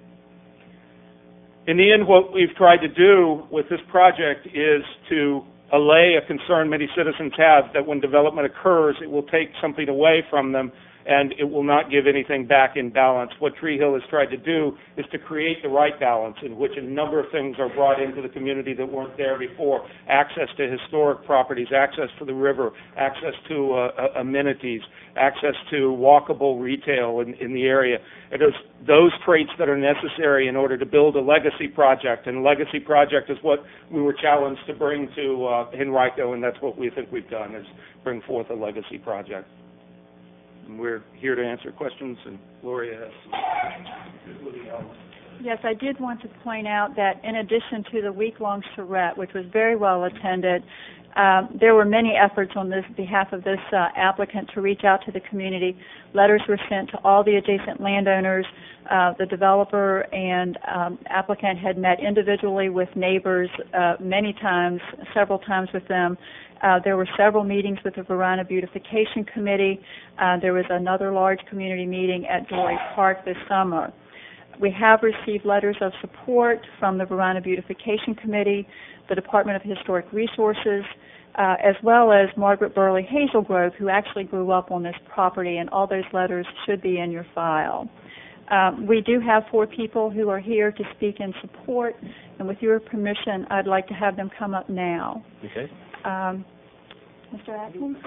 In the end, what we've tried to do with this project is to allay a concern many citizens have that when development occurs, it will take something away from them and it will not give anything back in balance. What Tree Hill has tried to do is to create the right balance in which a number of things are brought into the community that weren't there before. Access to historic properties, access to the river, access to uh, amenities, access to walkable retail in, in the area. It is those traits that are necessary in order to build a legacy project, and a legacy project is what we were challenged to bring to uh, Henrico, and that's what we think we've done, is bring forth a legacy project. And we're here to answer questions, and Gloria has some else. Yes, I did want to point out that in addition to the week-long charrette, which was very well attended, um, there were many efforts on this behalf of this uh, applicant to reach out to the community. Letters were sent to all the adjacent landowners. Uh, the developer and um, applicant had met individually with neighbors uh, many times, several times with them. Uh, there were several meetings with the Varina Beautification Committee. Uh, there was another large community meeting at Joy Park this summer. We have received letters of support from the Varina Beautification Committee, the Department of Historic Resources, uh, as well as Margaret Burley Hazelgrove, who actually grew up on this property, and all those letters should be in your file. Um, we do have four people who are here to speak in support, and with your permission, I'd like to have them come up now. Okay. Um, Mister Atkins?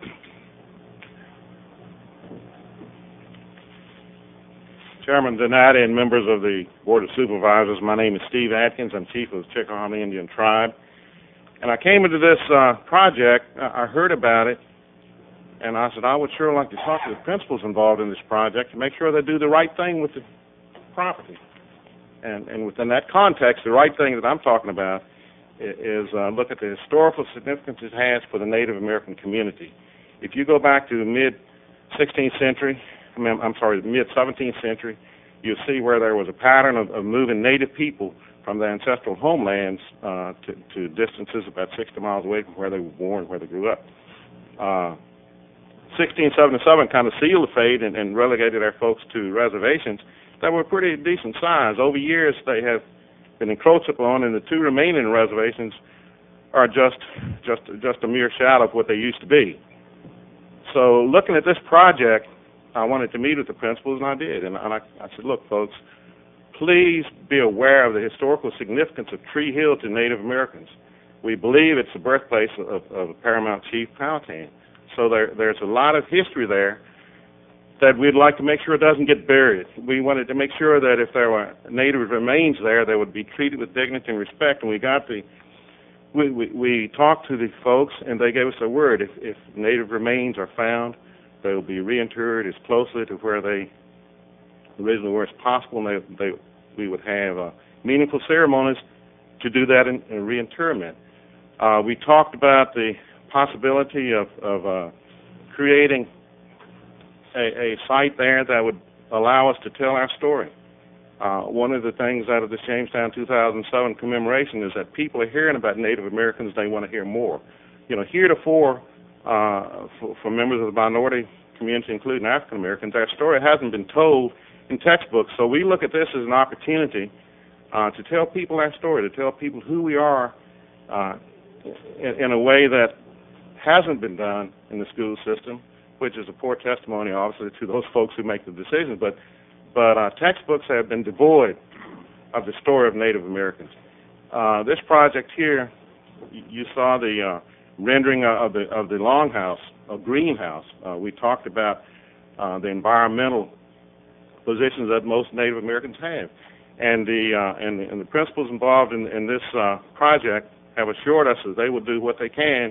Chairman Donati and members of the Board of Supervisors, my name is Steve Atkins. I'm chief of the Chickahominy Indian Tribe. And I came into this uh, project, I heard about it, And I said, I would sure like to talk to the principals involved in this project to make sure they do the right thing with the property. And, and within that context, the right thing that I'm talking about is uh, look at the historical significance it has for the Native American community. If you go back to the mid-sixteenth century, I mean, I'm sorry, the mid-seventeenth century, you'll see where there was a pattern of, of moving Native people from their ancestral homelands uh, to, to distances about sixty miles away from where they were born, where they grew up. Uh, sixteen seventy-seven kind of sealed the fate and, and relegated our folks to reservations that were pretty decent size. Over years, they have been encroached upon, and the two remaining reservations are just just just a mere shadow of what they used to be. So looking at this project, I wanted to meet with the principals, and I did. And I, I said, look, folks, please be aware of the historical significance of Tree Hill to Native Americans. We believe it's the birthplace of, of the paramount chief, Powhatan. So there, there's a lot of history there that we'd like to make sure it doesn't get buried. We wanted to make sure that if there were Native remains there, they would be treated with dignity and respect. And we got the, we, we, we talked to the folks, and they gave us a word. If, if Native remains are found, they will be reinterred as closely to where they originally were as possible, and they, they, we would have uh, meaningful ceremonies to do that in, in reinterment. Uh, we talked about the possibility of, of uh, creating a, a site there that would allow us to tell our story. Uh, one of the things out of the Jamestown two thousand seven commemoration is that people are hearing about Native Americans. They want to hear more. You know, heretofore, uh, for, for members of the minority community, including African Americans, our story hasn't been told in textbooks. So we look at this as an opportunity uh, to tell people our story, to tell people who we are uh, in, in a way that hasn't been done in the school system, which is a poor testimony, obviously, to those folks who make the decisions. But but uh, textbooks have been devoid of the story of Native Americans. Uh, this project here, you saw the uh, rendering of the of the longhouse, a greenhouse. Uh, we talked about uh, the environmental positions that most Native Americans have, and the uh, and, the, and the principals involved in, in this uh, project have assured us that they will do what they can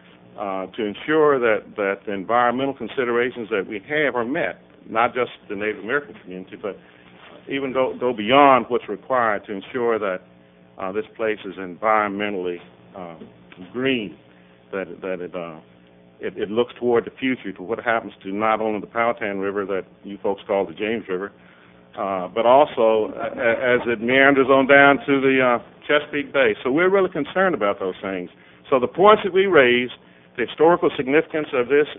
uh, to ensure that that the environmental considerations that we have are met. Not just the Native American community, but even go go beyond what's required to ensure that uh, this place is environmentally uh, green, that that it, uh, it it looks toward the future, to what happens to not only the Powhatan River that you folks call the James River, uh, but also a, as it meanders on down to the uh, Chesapeake Bay. So we're really concerned about those things. So the points that we raised, the historical significance of this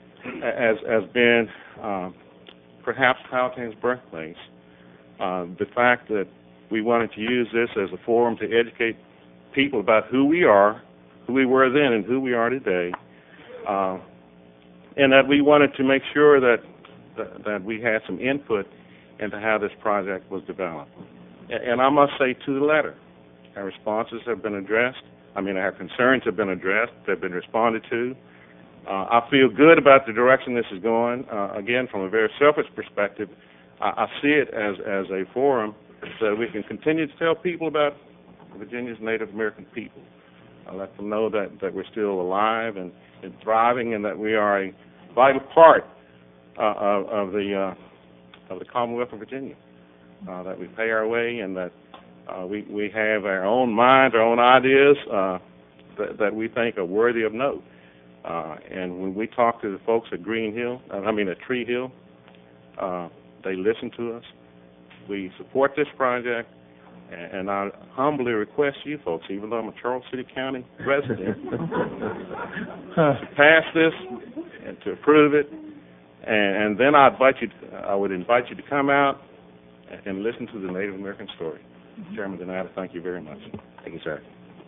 has has been uh, perhaps Powhatan's birthplace, uh, the fact that we wanted to use this as a forum to educate people about who we are, who we were then and who we are today, uh, and that we wanted to make sure that, that that we had some input into how this project was developed. And I must say, to the letter, our responses have been addressed. I mean, our concerns have been addressed, they've been responded to. Uh, I feel good about the direction this is going. Uh, again, from a very selfish perspective, I, I see it as, as a forum so that we can continue to tell people about Virginia's Native American people. I let them know that, that we're still alive and, and thriving, and that we are a vital part uh, of, of the uh, of the Commonwealth of Virginia. Uh, that we pay our way, and that uh, we we have our own minds, our own ideas uh, that, that we think are worthy of note. Uh, and when we talk to the folks at Green Hill, uh, I mean at Tree Hill, uh, they listen to us. We support this project, and, and I humbly request you folks, even though I'm a Charles City County resident, to pass this and to approve it. And, and then I invite you. To, I would invite you to come out and, and listen to the Native American story. Mm-hmm. Chairman Donato, thank you very much. Thank you, sir.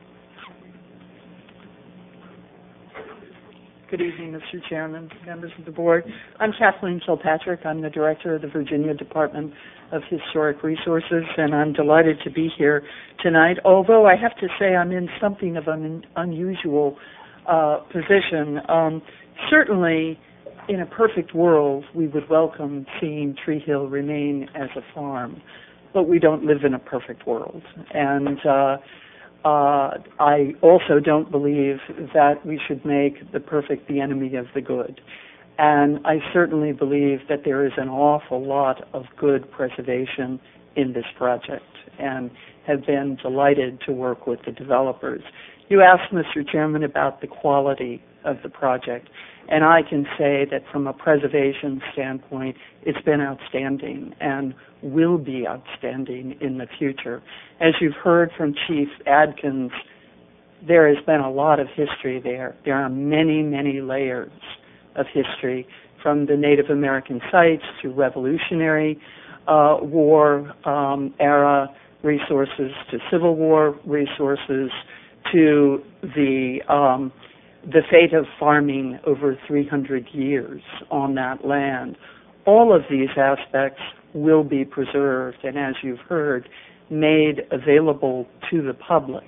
Good evening, Mister Chairman, members of the board. I'm Kathleen Kilpatrick. I'm the director of the Virginia Department of Historic Resources, and I'm delighted to be here tonight. Although I have to say I'm in something of an unusual uh, position. Um, certainly, in a perfect world, we would welcome seeing Tree Hill remain as a farm, but we don't live in a perfect world. And uh, Uh, I also don't believe that we should make the perfect the enemy of the good. And I certainly believe that there is an awful lot of good preservation in this project, and have been delighted to work with the developers. You asked, Mister Chairman, about the quality of the project, and I can say that from a preservation standpoint, it's been outstanding and will be outstanding in the future. As you've heard from Chief Adkins, there has been a lot of history there. There are many, many layers of history, from the Native American sites to Revolutionary uh, War um, era resources, to Civil War resources, to the um, the fate of farming over three hundred years on that land. All of these aspects will be preserved and, as you've heard, made available to the public.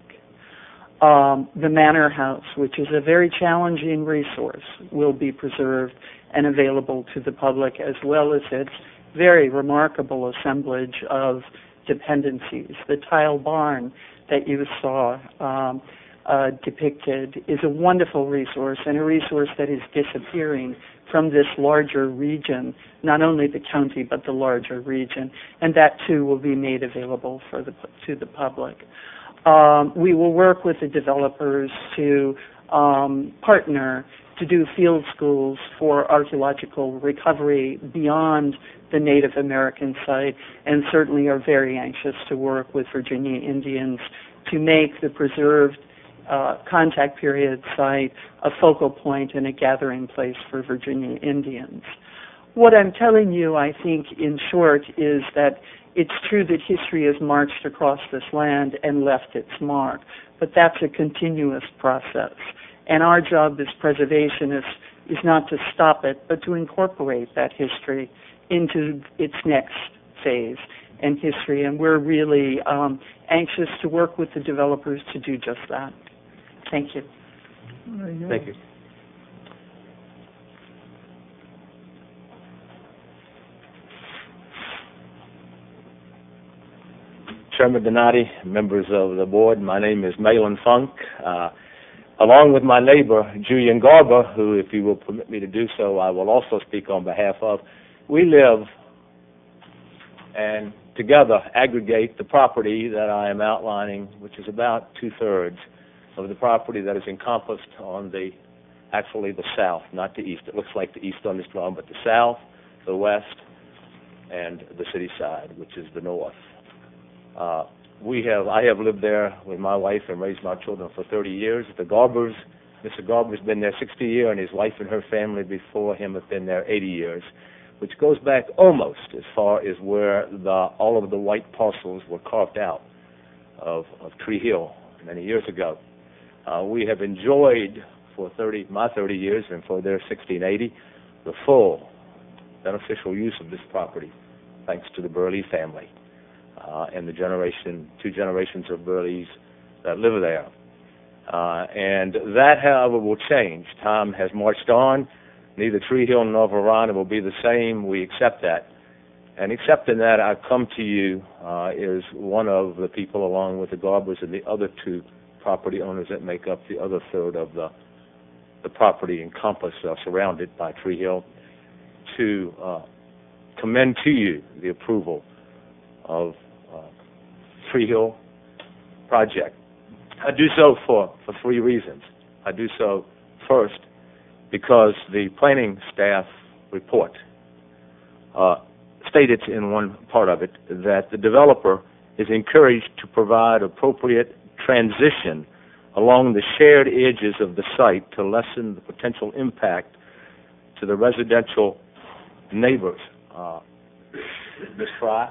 Um, the Manor House, which is a very challenging resource, will be preserved and available to the public, as well as its very remarkable assemblage of dependencies. The tile barn that you saw um, uh, depicted is a wonderful resource, and a resource that is disappearing from this larger region, not only the county but the larger region, and that too will be made available for the to the public. Um, we will work with the developers to um, partner to do field schools for archaeological recovery beyond the Native American site, and certainly are very anxious to work with Virginia Indians to make the preserved uh, contact period site a focal point and a gathering place for Virginia Indians. What I'm telling you, I think, in short, is that it's true that history has marched across this land and left its mark, but that's a continuous process. And our job as preservationists is not to stop it, but to incorporate that history into its next phase and history. And we're really um, anxious to work with the developers to do just that. Thank you. Thank you. Chairman Donati, members of the board, my name is Malin Funk. Uh, along with my neighbor, Julian Garber, who, if you will permit me to do so, I will also speak on behalf of, we live and together aggregate the property that I am outlining, which is about two-thirds of the property that is encompassed on the, actually the south, not the east. It looks like the east on this drawing, but the south, the west, and the city side, which is the north. Uh, we have, I have lived there with my wife and raised my children for thirty years. The Garbers, Mister Garber's been there sixty years, and his wife and her family before him have been there eighty years, which goes back almost as far as where the, all of the white parcels were carved out of, of Tree Hill many years ago. Uh, we have enjoyed for thirty, my thirty years, and for their sixty and eighty, the full beneficial use of this property, thanks to the Burley family. Uh, and the generation, two generations of Burleys that live there. Uh, and that, however, will change. Time has marched on. Neither Tree Hill nor Varina will be the same. We accept that. And accepting that, I come to you uh, as one of the people, along with the Garbers and the other two property owners that make up the other third of the, the property encompassed, uh, surrounded by Tree Hill, to uh, commend to you the approval of uh, Tree Hill project. I do so for, for three reasons. I do so first because the planning staff report uh, stated in one part of it that the developer is encouraged to provide appropriate transition along the shared edges of the site to lessen the potential impact to the residential neighbors. Uh, Miz Fry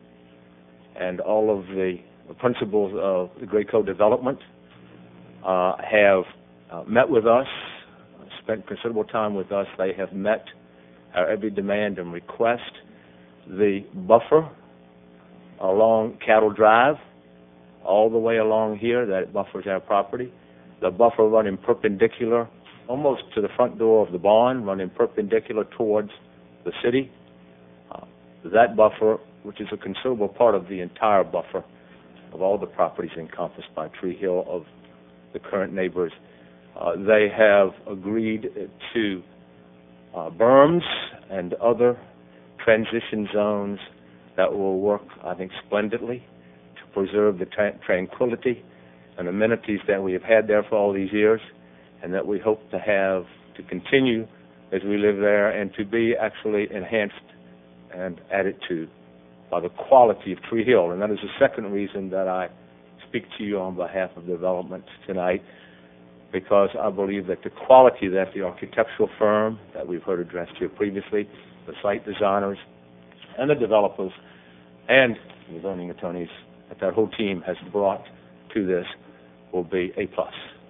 and all of the principals of the Great Code Development uh, have uh, met with us, spent considerable time with us. They have met our every demand and request. The buffer along Cattle Drive, all the way along here, that buffers our property. The buffer running perpendicular, almost to the front door of the barn, running perpendicular towards the city. Uh, that buffer, which is a considerable part of the entire buffer of all the properties encompassed by Tree Hill of the current neighbors, uh, they have agreed to uh, berms and other transition zones that will work, I think, splendidly to preserve the tra- tranquility and amenities that we have had there for all these years, and that we hope to have to continue as we live there, and to be actually enhanced and added to by the quality of Tree Hill. And that is the second reason that I speak to you on behalf of development tonight, because I believe that the quality that the architectural firm that we've heard addressed here previously, the site designers, and the developers, and the zoning attorneys, that that whole team has brought to this will be A plus.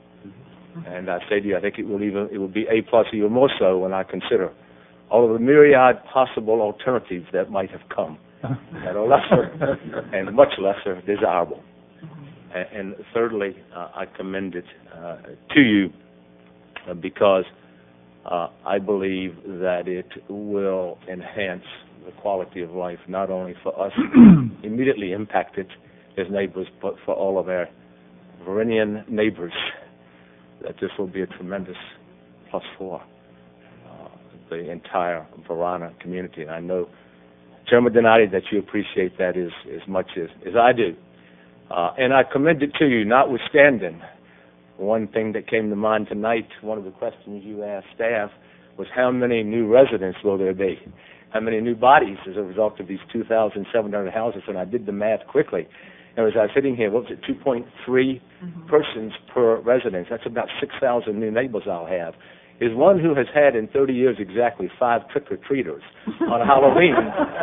And I say to you, I think it will even it will be A plus even more so when I consider all of the myriad possible alternatives that might have come that are lesser and much lesser desirable. And, and thirdly, uh, I commend it uh, to you uh, because uh, I believe that it will enhance the quality of life not only for us immediately impacted as neighbors, but for all of our Verinian neighbors. That this will be a tremendous plus for uh, the entire Varina community. And I know, Chairman Donati, that you appreciate that as, as much as, as I do. Uh, and I commend it to you, notwithstanding one thing that came to mind tonight. One of the questions you asked staff was how many new residents will there be? How many new bodies as a result of these two thousand seven hundred houses? And I did the math quickly. And as I was sitting here, what was it, two point three mm-hmm. persons per residence? That's about six thousand new neighbors I'll have. Is one who has had in thirty years exactly five trick-or-treaters on Halloween,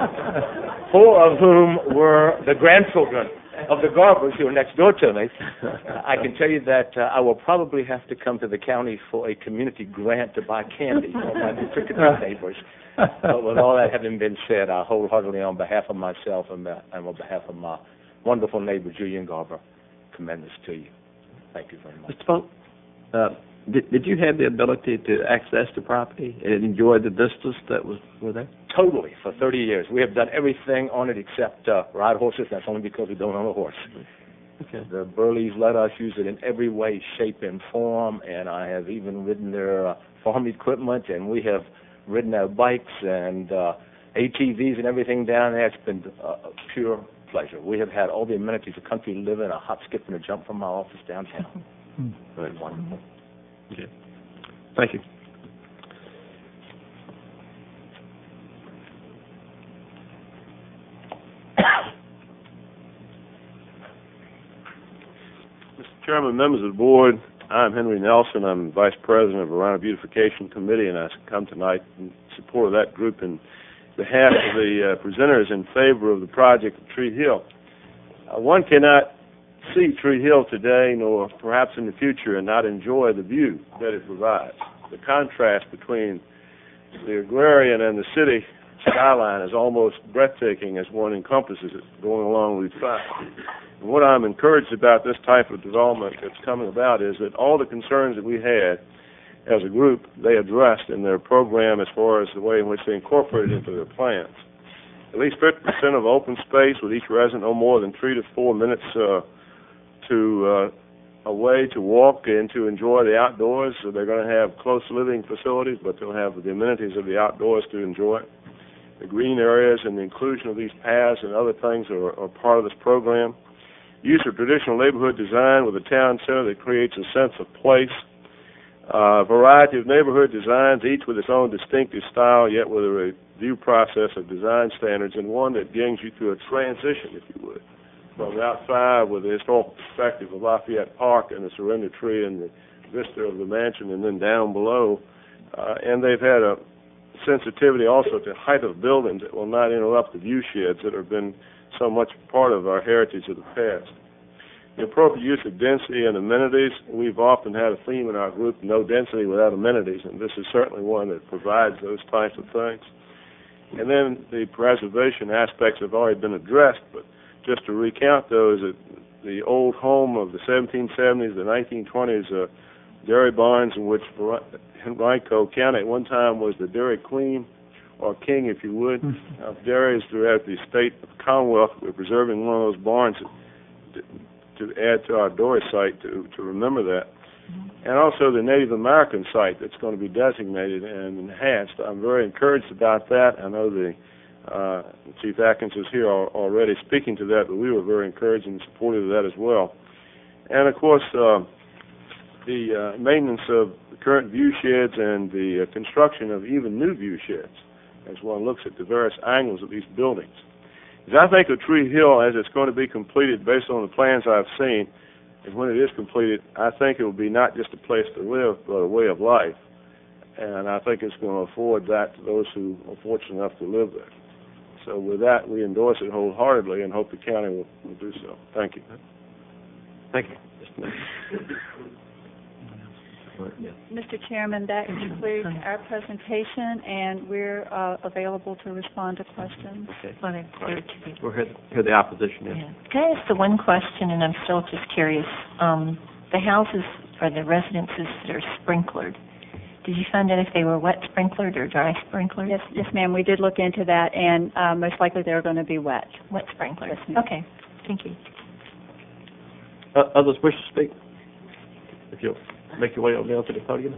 four of whom were the grandchildren of the Garbers who are next door to me. I can tell you that uh, I will probably have to come to the county for a community grant to buy candy for my new trick-or-treat neighbors. But with all that having been said, I wholeheartedly, on behalf of myself and, uh, and on behalf of my wonderful neighbor, Julian Garber, commend this to you. Thank you very much. Mister Funk, uh, did, did you have the ability to access the property and enjoy the vistas that was were there? Totally, for thirty years. We have done everything on it except uh, ride horses. That's only because we don't own a horse. Okay. The Burleys let us use it in every way, shape, and form, and I have even ridden their uh, farm equipment, and we have ridden their bikes and uh, A T Vs and everything down there. It's been uh, pure pleasure. We have had all the amenities a country live in, a hop, skip, and a jump from my office downtown. Very wonderful. Okay. Thank you. Mister Chairman, members of the board, I'm Henry Nelson. I'm Vice President of the Varina Beautification Committee, and I come tonight in support of that group in behalf of the uh, presenters in favor of the project of Tree Hill. Uh, one cannot see Tree Hill today, nor perhaps in the future, and not enjoy the view that it provides. The contrast between the agrarian and the city skyline is almost breathtaking as one encompasses it going along Route five. And what I'm encouraged about this type of development that's coming about is that all the concerns that we had as a group, they addressed in their program as far as the way in which they incorporated into their plans. At least fifty percent of open space with each resident no more than three to four minutes uh, to uh, away to walk and to enjoy the outdoors. So they're going to have close living facilities, but they'll have the amenities of the outdoors to enjoy. The green areas and the inclusion of these paths and other things are, are part of this program. Use of traditional neighborhood design with a town center that creates a sense of place. A uh, variety of neighborhood designs, each with its own distinctive style, yet with a review process of design standards, and one that brings you through a transition, if you would, from Route five with the historical perspective of Lafayette Park and the surrender tree and the vista of the mansion, and then down below. Uh, and they've had a sensitivity also to height of buildings that will not interrupt the view sheds that have been so much part of our heritage of the past. The appropriate use of density and amenities. We've often had a theme in our group, no density without amenities, and this is certainly one that provides those types of things. And then the preservation aspects have already been addressed, but just to recount those, the old home of the seventeen seventies, the nineteen twenties uh, dairy barns in which Henrico County at one time was the dairy queen, or king, if you would, of dairies throughout the state of the Commonwealth. We're preserving one of those barns to, to add to our Dory site to, to remember that. and also the Native American site that's going to be designated and enhanced. I'm very encouraged about that. I know the uh, Chief Atkins is here al- already speaking to that, but we were very encouraged and supportive of that as well. And of course, uh, the uh, maintenance of the current view sheds and the uh, construction of even new view sheds as one looks at the various angles of these buildings. As I think of Tree Hill as it's going to be completed based on the plans I've seen, and when it is completed, I think it will be not just a place to live, but a way of life. And I think it's going to afford that to those who are fortunate enough to live there. So with that, we endorse it wholeheartedly and hope the county will, will do so. Thank you. Thank you. Mister Chairman, that concludes our presentation, and we're uh, available to respond to questions. Okay. Well, there- there are two. We'll hear the, hear the opposition. Yes. Yeah. Can I ask the one question, and I'm still just curious? Um, the houses or the residences that are sprinklered, did you find out if they were wet sprinklered or dry sprinklered? Yes, yes, ma'am. We did look into that, and uh, most likely they're going to be wet. Wet sprinklers. Yes, ma'am. Okay. Thank you. Uh, others wish to speak? If you'll make your way over down to the podium.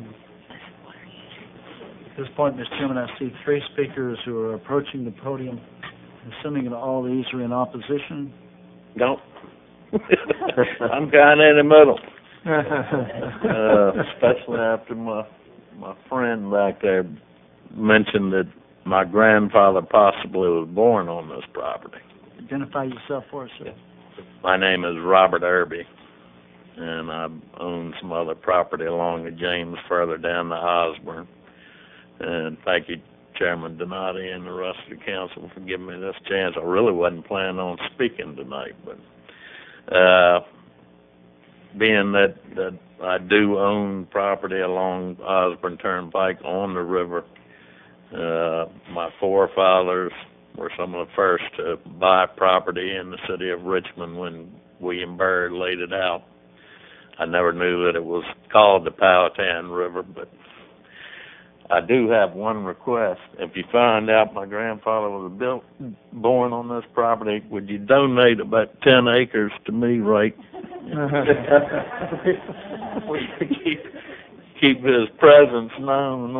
At this point, Mister Chairman, I see three speakers who are approaching the podium. Assuming that all these are in opposition. No. I'm kind of in the middle. uh, especially after my my friend back there mentioned that my grandfather possibly was born on this property. Identify yourself for us, sir. My name is Robert Irby, and I own some other property along the James further down to Osborne. And thank you, Chairman Donati and the rest of the council for giving me this chance. I really wasn't planning on speaking tonight, but uh, being that, that I do own property along Osborne Turnpike on the river, uh, my forefathers were some of the first to buy property in the city of Richmond when William Byrd laid it out. I never knew that it was called the Powhatan River, but I do have one request. If you find out my grandfather was built, born on this property, would you donate about ten acres to me, right? keep, keep his presence known.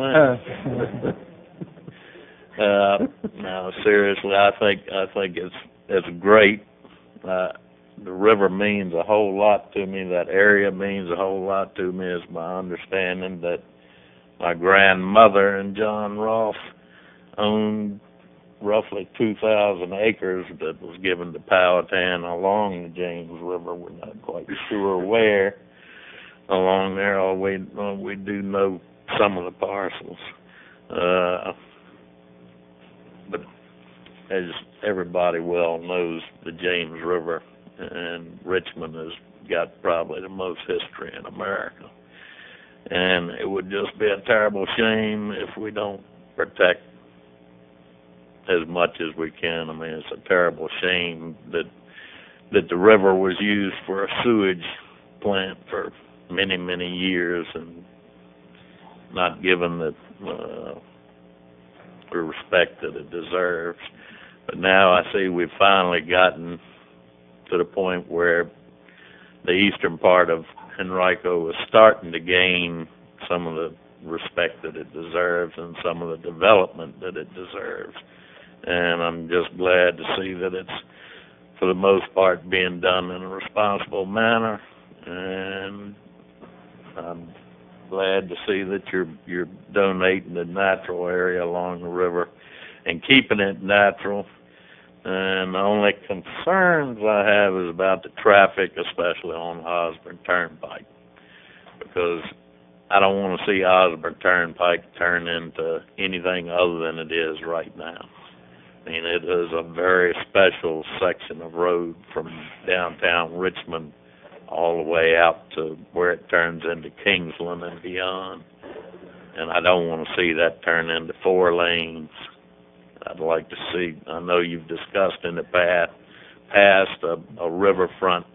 uh, no, seriously, I think I think it's it's great. Uh, the river means a whole lot to me. That area means a whole lot to me. It's my understanding that my grandmother and John Ross owned roughly two thousand acres that was given to Powhatan along the James River. We're not quite sure where along there. All we, all we do know some of the parcels. Uh, but as everybody well knows, the James River and Richmond has got probably the most history in America. And it would just be a terrible shame if we don't protect as much as we can. I mean, it's a terrible shame that that the river was used for a sewage plant for many, many years and not given the, uh, the respect that it deserves. But now I see we've finally gotten to the point where the eastern part of Henrico is starting to gain some of the respect that it deserves and some of the development that it deserves. And I'm just glad to see that it's, for the most part, being done in a responsible manner. And I'm glad to see that you're you're donating the natural area along the river and keeping it natural. And the only concerns I have is about the traffic, especially on Osborne Turnpike, because I don't want to see Osborne Turnpike turn into anything other than it is right now. I mean, it is a very special section of road from downtown Richmond all the way out to where it turns into Kingsland and beyond. And I don't want to see that turn into four lanes. I'd like to see, I know you've discussed in the past, past a, a riverfront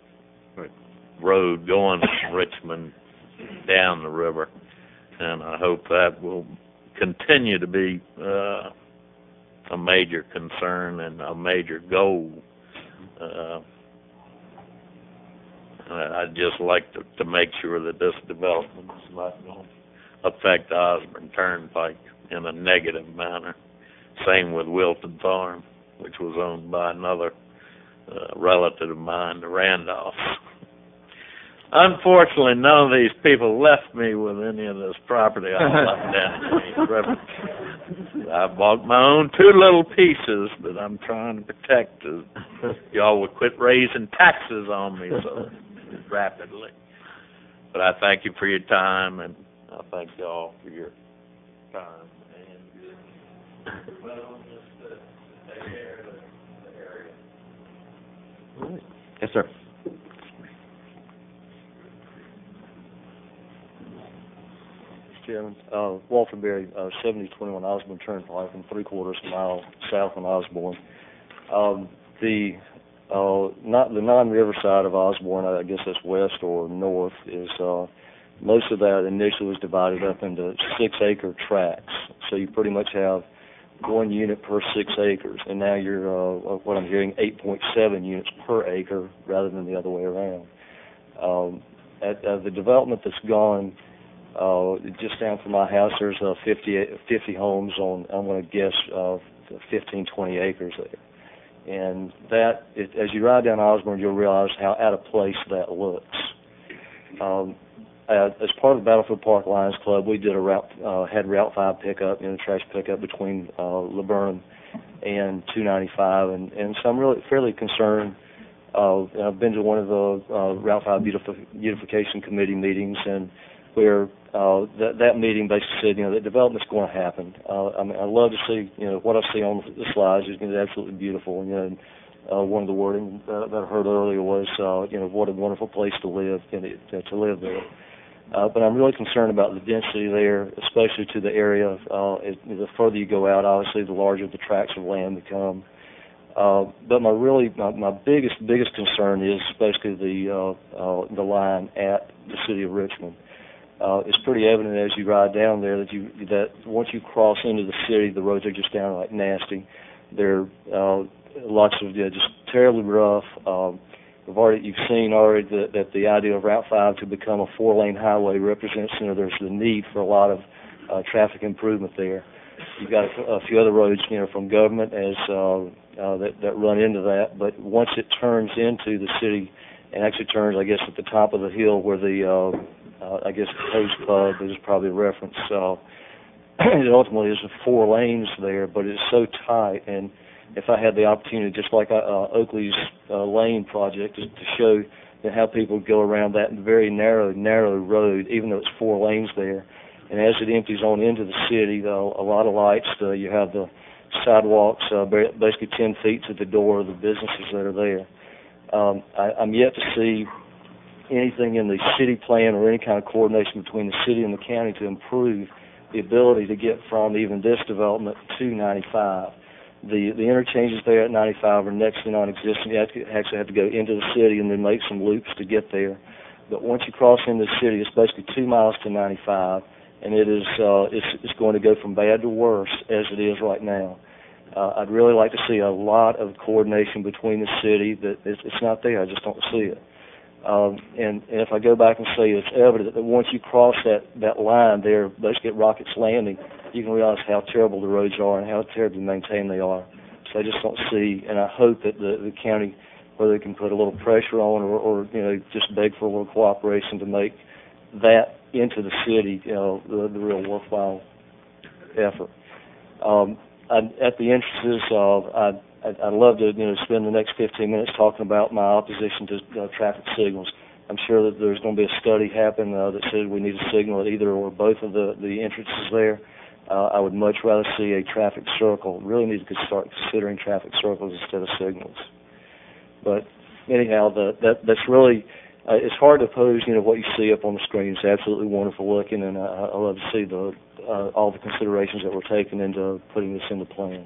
road going from Richmond down the river, and I hope that will continue to be uh, a major concern and a major goal. Uh, I- I'd just like to, to make sure that this development is not going to affect Osborne Turnpike in a negative manner. Same with Wilton Farm, which was owned by another uh, relative of mine, the Randolphs. Unfortunately, none of these people left me with any of this property I left down in the river. I bought my own two little pieces that I'm trying to protect. Y'all would quit raising taxes on me so rapidly. But I thank you for your time, and I thank y'all for your time. And well, just uh, take care of the area. All right. Yes, sir. Chairman, uh, Walter Berry, uh, seventy twenty-one Osborne Turnpike, and three quarters of a mile south on Osborne. Um, the uh, not the non-river side of Osborne, I guess that's west or north, is uh, most of that initially was divided up into six-acre tracts. So you pretty much have one unit per six acres, and now you're uh, what I'm hearing eight point seven units per acre rather than the other way around. Um, at uh, the development that's gone. Uh, just down from my house, there's uh, fifty, fifty homes on, I'm going to guess, uh, fifteen, twenty acres there. And that, it, as you ride down Osborne, you'll realize how out of place that looks. Um, uh, as part of the Battlefield Park Lions Club, we did a route, uh, had Route five pickup, you know, trash pickup between uh, LeBurn and two ninety-five, and, and so I'm really fairly concerned. Uh, I've been to one of the uh, Route five beautif- beautification committee meetings, and where uh, that, that meeting basically said, you know, that development's going to happen. Uh, I mean, I love to see, you know, what I see on the slides is, you know, absolutely beautiful. You know, and, uh, one of the wording uh, that I heard earlier was, uh, you know, what a wonderful place to live, you know, to live there. Uh, but I'm really concerned about the density there, especially to the area. Uh, it, the further you go out, obviously, the larger the tracts of land become. Uh, but my really, my, my biggest, biggest concern is basically the uh, uh, the line at the city of Richmond. Uh, it's pretty evident as you ride down there that you that once you cross into the city, the roads are just downright nasty. They're uh, lots of yeah, just terribly rough. Um, we've already you've seen already that, that the idea of Route five to become a four-lane highway represents, you know, there's the need for a lot of uh, traffic improvement there. You've got a, a few other roads, you know, from government as uh, uh, that that run into that, but once it turns into the city, and actually turns, I guess, at the top of the hill where the uh, Uh, I guess the Coast Pub is probably a reference. Uh, it ultimately is four lanes there, but it's so tight. And if I had the opportunity, just like uh, Oakley's uh, Lane project, to, to show you know, how people go around that very narrow, narrow road, even though it's four lanes there. And as it empties on into the city, though, a lot of lights. Uh, you have the sidewalks, uh, basically ten feet to the door of the businesses that are there. Um, I, I'm yet to see anything in the city plan or any kind of coordination between the city and the county to improve the ability to get from even this development to ninety-five. The the interchanges there at ninety-five are next to non-existent. You have to, actually have to go into the city and then make some loops to get there. But once you cross into the city, it's basically two miles to ninety-five, and it is uh, it's, it's going to go from bad to worse as it is right now. Uh, I'd really like to see a lot of coordination between the city. That it's, it's not there. I just don't see it. Um, and, and if I go back and say it's evident that once you cross that, that line there, basically at Rockets Landing, you can realize how terrible the roads are and how terribly maintained they are. So I just don't see, and I hope that the, the county, whether they can put a little pressure on or, or, you know, just beg for a little cooperation to make that into the city, you know, the, the real worthwhile effort. Um, I, at the entrances, uh, I I'd, I'd love to, you know, spend the next fifteen minutes talking about my opposition to uh, traffic signals. I'm sure that there's going to be a study happen uh, that says we need a signal at either or both of the, the entrances there. Uh, I would much rather see a traffic circle. Really need to start considering traffic circles instead of signals. But anyhow, the, that that's really, uh, it's hard to oppose, you know, what you see up on the screen. It's absolutely wonderful looking, and uh, I love to see the uh, all the considerations that were taken into putting this in the plan.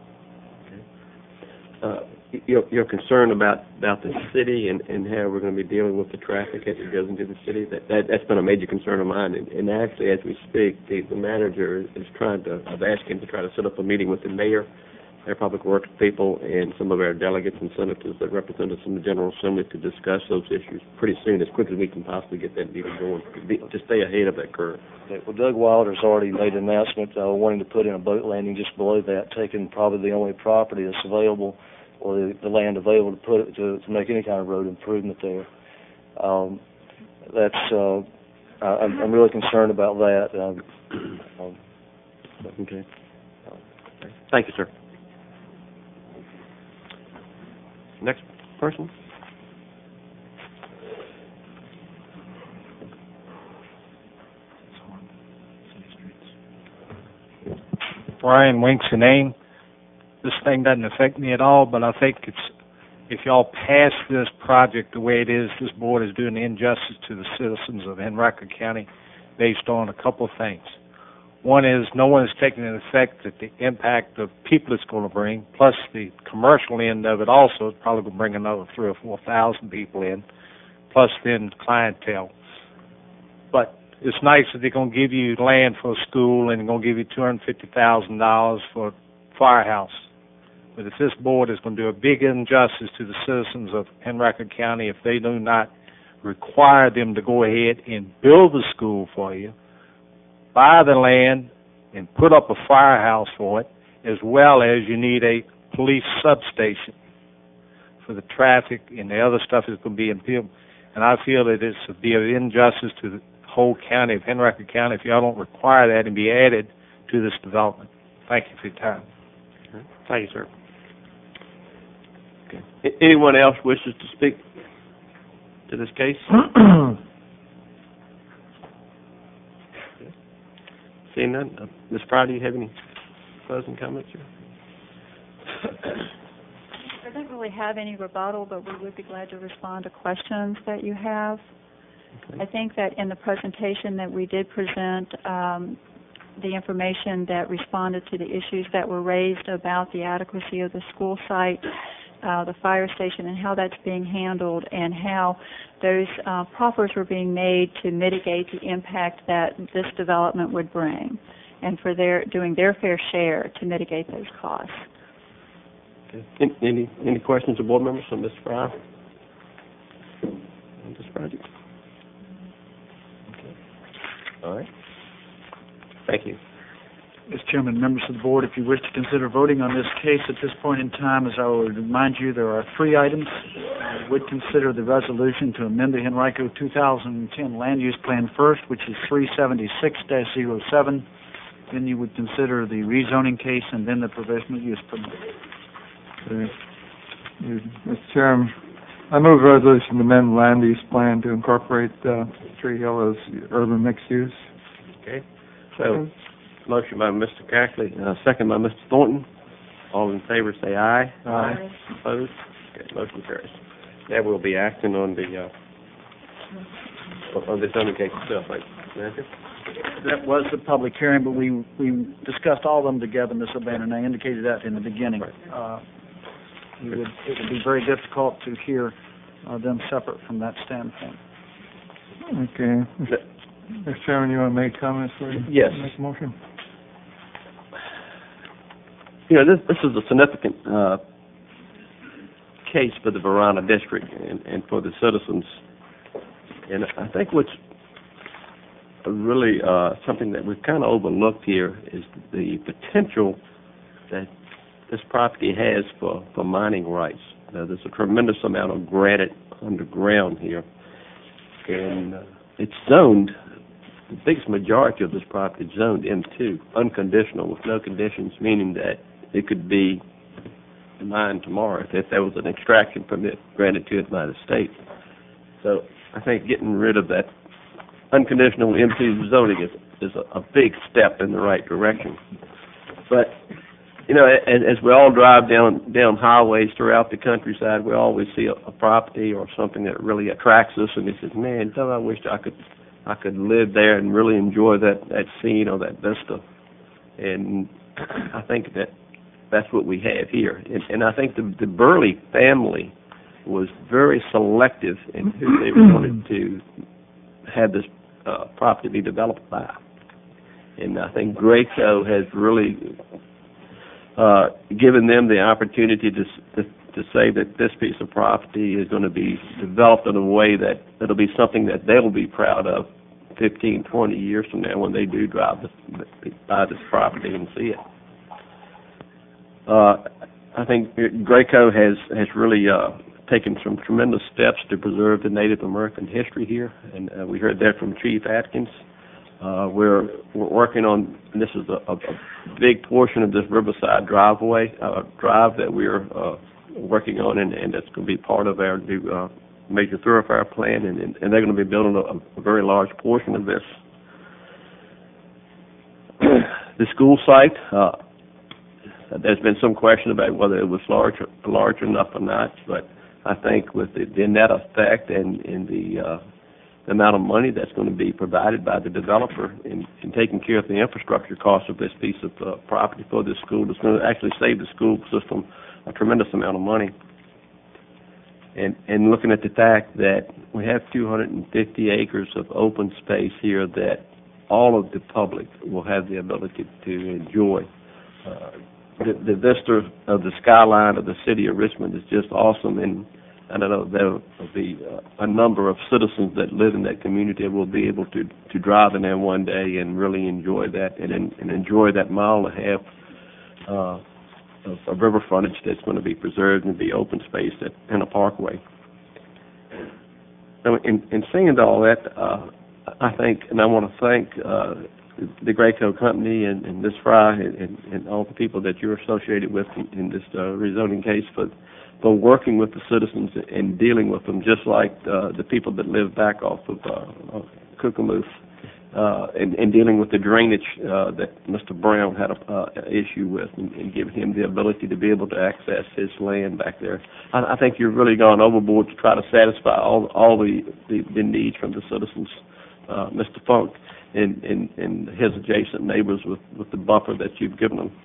Uh, you're, you're concerned about, about the city and, and how we're going to be dealing with the traffic as it goes into the city. That, that that's been a major concern of mine. And, and actually, as we speak, the, the manager is, is trying to. I've asked him to try to set up a meeting with the mayor our public works people and some of our delegates and senators that represent us in the General Assembly to discuss those issues pretty soon, as quick as we can possibly get that meeting going, to be- to stay ahead of that curve. Okay, well, Doug Wilder's already made an announcement, uh, wanting to put in a boat landing just below that, taking probably the only property that's available, or the, the land available to put, to, to make any kind of road improvement there. Um, that's, uh, I- I'm, I'm really concerned about that. Um, um, Okay. Thank you, sir. Next person. Brian Winks and Aim. This thing doesn't affect me at all, but I think it's, if y'all pass this project the way it is, this board is doing injustice to the citizens of Henrico County based on a couple of things. One is no one is taking into effect that the impact of people it's going to bring, plus the commercial end of it also is probably going to bring another three or four thousand people in, plus then clientele. But it's nice that they're going to give you land for a school and they're going to give you two hundred fifty thousand dollars for a firehouse. But if this board is going to do a big injustice to the citizens of Henrico County if they do not require them to go ahead and build the school for you, buy the land, and put up a firehouse for it, as well as you need a police substation for the traffic and the other stuff that's going to be in people. And I feel that it's a be an injustice to the whole county of Henrico County if y'all don't require that and be added to this development. Thank you for your time. Thank you, sir. Okay. A- anyone else wishes to speak to this case? Seeing none, uh, Miz Fry, do you have any closing comments? Or? I don't really have any rebuttal, but we would be glad to respond to questions that you have. Okay. I think that in the presentation that we did present, um, the information that responded to the issues that were raised about the adequacy of the school site, uh, the fire station, and how that's being handled, and how those uh, proffers were being made to mitigate the impact that this development would bring, and for their doing their fair share to mitigate those costs. Okay. Any, any any questions of board members on Miz Fry on this project? Okay. All right. Thank you. Mister Chairman, members of the board, if you wish to consider voting on this case at this point in time, as I will remind you, there are three items. We would consider the resolution to amend the Henrico two thousand ten Land Use Plan first, which is three seventy-six dash oh seven. Then you would consider the rezoning case and then the provisional use permit. Okay. Mister Chairman, I move a resolution to amend the land use plan to incorporate uh, Tree Hill as urban mixed use. Okay. So, motion by Mister Cackley, uh, second by Mister Thornton. All in favor say aye. Aye. Opposed? Okay, motion carries. Now we'll be acting on the, uh, on the zoning case itself, right, Manager? That was the public hearing, but we we discussed all of them together, Miz O'Bannon, and I indicated that in the beginning. Uh, we would, it would be very difficult to hear uh, them separate from that standpoint. Okay. Mister Chairman, you want to make comments for you? Yes. Make a motion? You know, this this is a significant uh, case for the Varina district and, and for the citizens. And I think what's really uh, something that we've kind of overlooked here is the potential that this property has for, for mining rights. Uh, there's a tremendous amount of granite underground here. And uh, it's zoned, the biggest majority of this property is zoned M two, unconditional, with no conditions, meaning that it could be mined tomorrow if, if there was an extraction permit granted to it by the state. So I think getting rid of that unconditional M two zoning is, is a, a big step in the right direction. But, you know, as, as we all drive down down highways throughout the countryside, we always see a, a property or something that really attracts us, and we say, man, don't I wish I could I could live there and really enjoy that, that scene or that vista. And I think that that's what we have here. And, and I think the, the Burley family was very selective in who they wanted to have this uh, property be developed by. And I think Graco has really uh, giving them the opportunity to, s- to to say that this piece of property is going to be developed in a way that it'll be something that they'll be proud of fifteen, twenty years from now when they do drive this, buy this property and see it. Uh, I think Graco has has really uh, taken some tremendous steps to preserve the Native American history here, and uh, we heard that from Chief Atkins. Uh, we're we're working on, and this is a, a, a big portion of this Riverside driveway uh, drive that we're uh, working on, and, and that's going to be part of our new uh, major thoroughfare plan, and, and, and they're going to be building a, a very large portion of this. The school site, uh, there's been some question about whether it was large large enough or not, but I think with the, the net effect and, and the uh, the amount of money that's going to be provided by the developer in, in taking care of the infrastructure costs of this piece of uh, property for this school, it's going to actually save the school system a tremendous amount of money. And, and looking at the fact that we have two hundred fifty acres of open space here that all of the public will have the ability to enjoy. Uh, the, the vista of the skyline of the city of Richmond is just awesome, and I don't know, there will be uh, a number of citizens that live in that community that will be able to, to drive in there one day and really enjoy that and, and enjoy that mile and a half uh, of, of river frontage that's going to be preserved and be open space at, in a parkway. So in, in saying all that, uh, I think, and I want to thank uh, the Graco Company and, and Miz Fry and, and, and all the people that you're associated with in, in this uh, rezoning case for for working with the citizens and dealing with them, just like uh, the people that live back off of uh, Cucamoose, uh, and, and dealing with the drainage uh, that Mister Brown had a uh, issue with, and, and giving him the ability to be able to access his land back there. I, I think you've really gone overboard to try to satisfy all all the, the, the needs from the citizens, uh, Mister Funk, and, and, and his adjacent neighbors with, with the buffer that you've given them.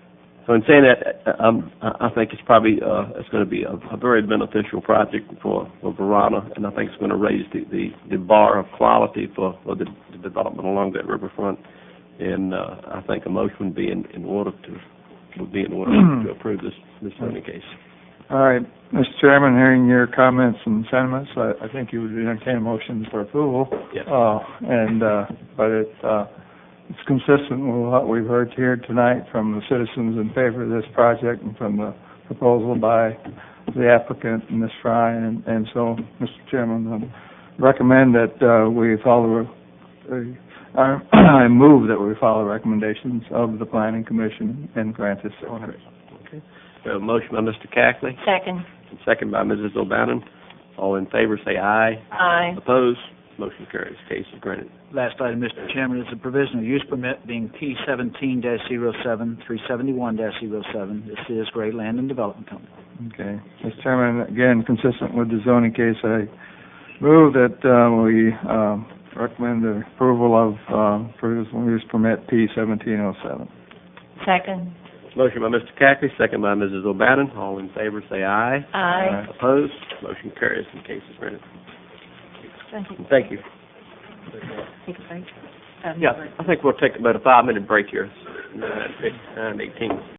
So in saying that, um, I think it's probably uh, it's going to be a, a very beneficial project for, for Verona, and I think it's going to raise the, the, the bar of quality for, for the, the development along that riverfront. And uh, I think a motion would be in, in order to would be in order to approve this this zoning case. All right, Mister Chairman, hearing your comments and sentiments, I, I think you would entertain a motion for approval. Yes. Uh, and uh, but it. Uh, It's consistent with what we've heard here tonight from the citizens in favor of this project and from the proposal by the applicant, Miz Fry. And, and so, Mister Chairman, I recommend that uh, we follow, uh, I, I move that we follow recommendations of the Planning Commission and grant this zoning. Okay. We have a motion by Mister Cackley. Second. And second by Missus O'Bannon. All in favor say aye. Aye. Opposed? Motion carries. Case is granted. Last item, Mister Chairman, is a provisional use permit being P seventeen dash zero seven, three seventy-one dash zero seven. This is Gray Land and Development Company. Okay. Mister Chairman, again, consistent with the zoning case, I move that uh, we um, recommend the approval of uh, provisional use permit P seventeen oh seven. Second. Motion by Mister Cackley, second by Missus O'Bannon. All in favor say aye. Aye. Opposed? Motion carries and case is granted. Thank you. Thank you. Take a break. Um, Yeah, I think we'll take about a five-minute break here, nine eighteen.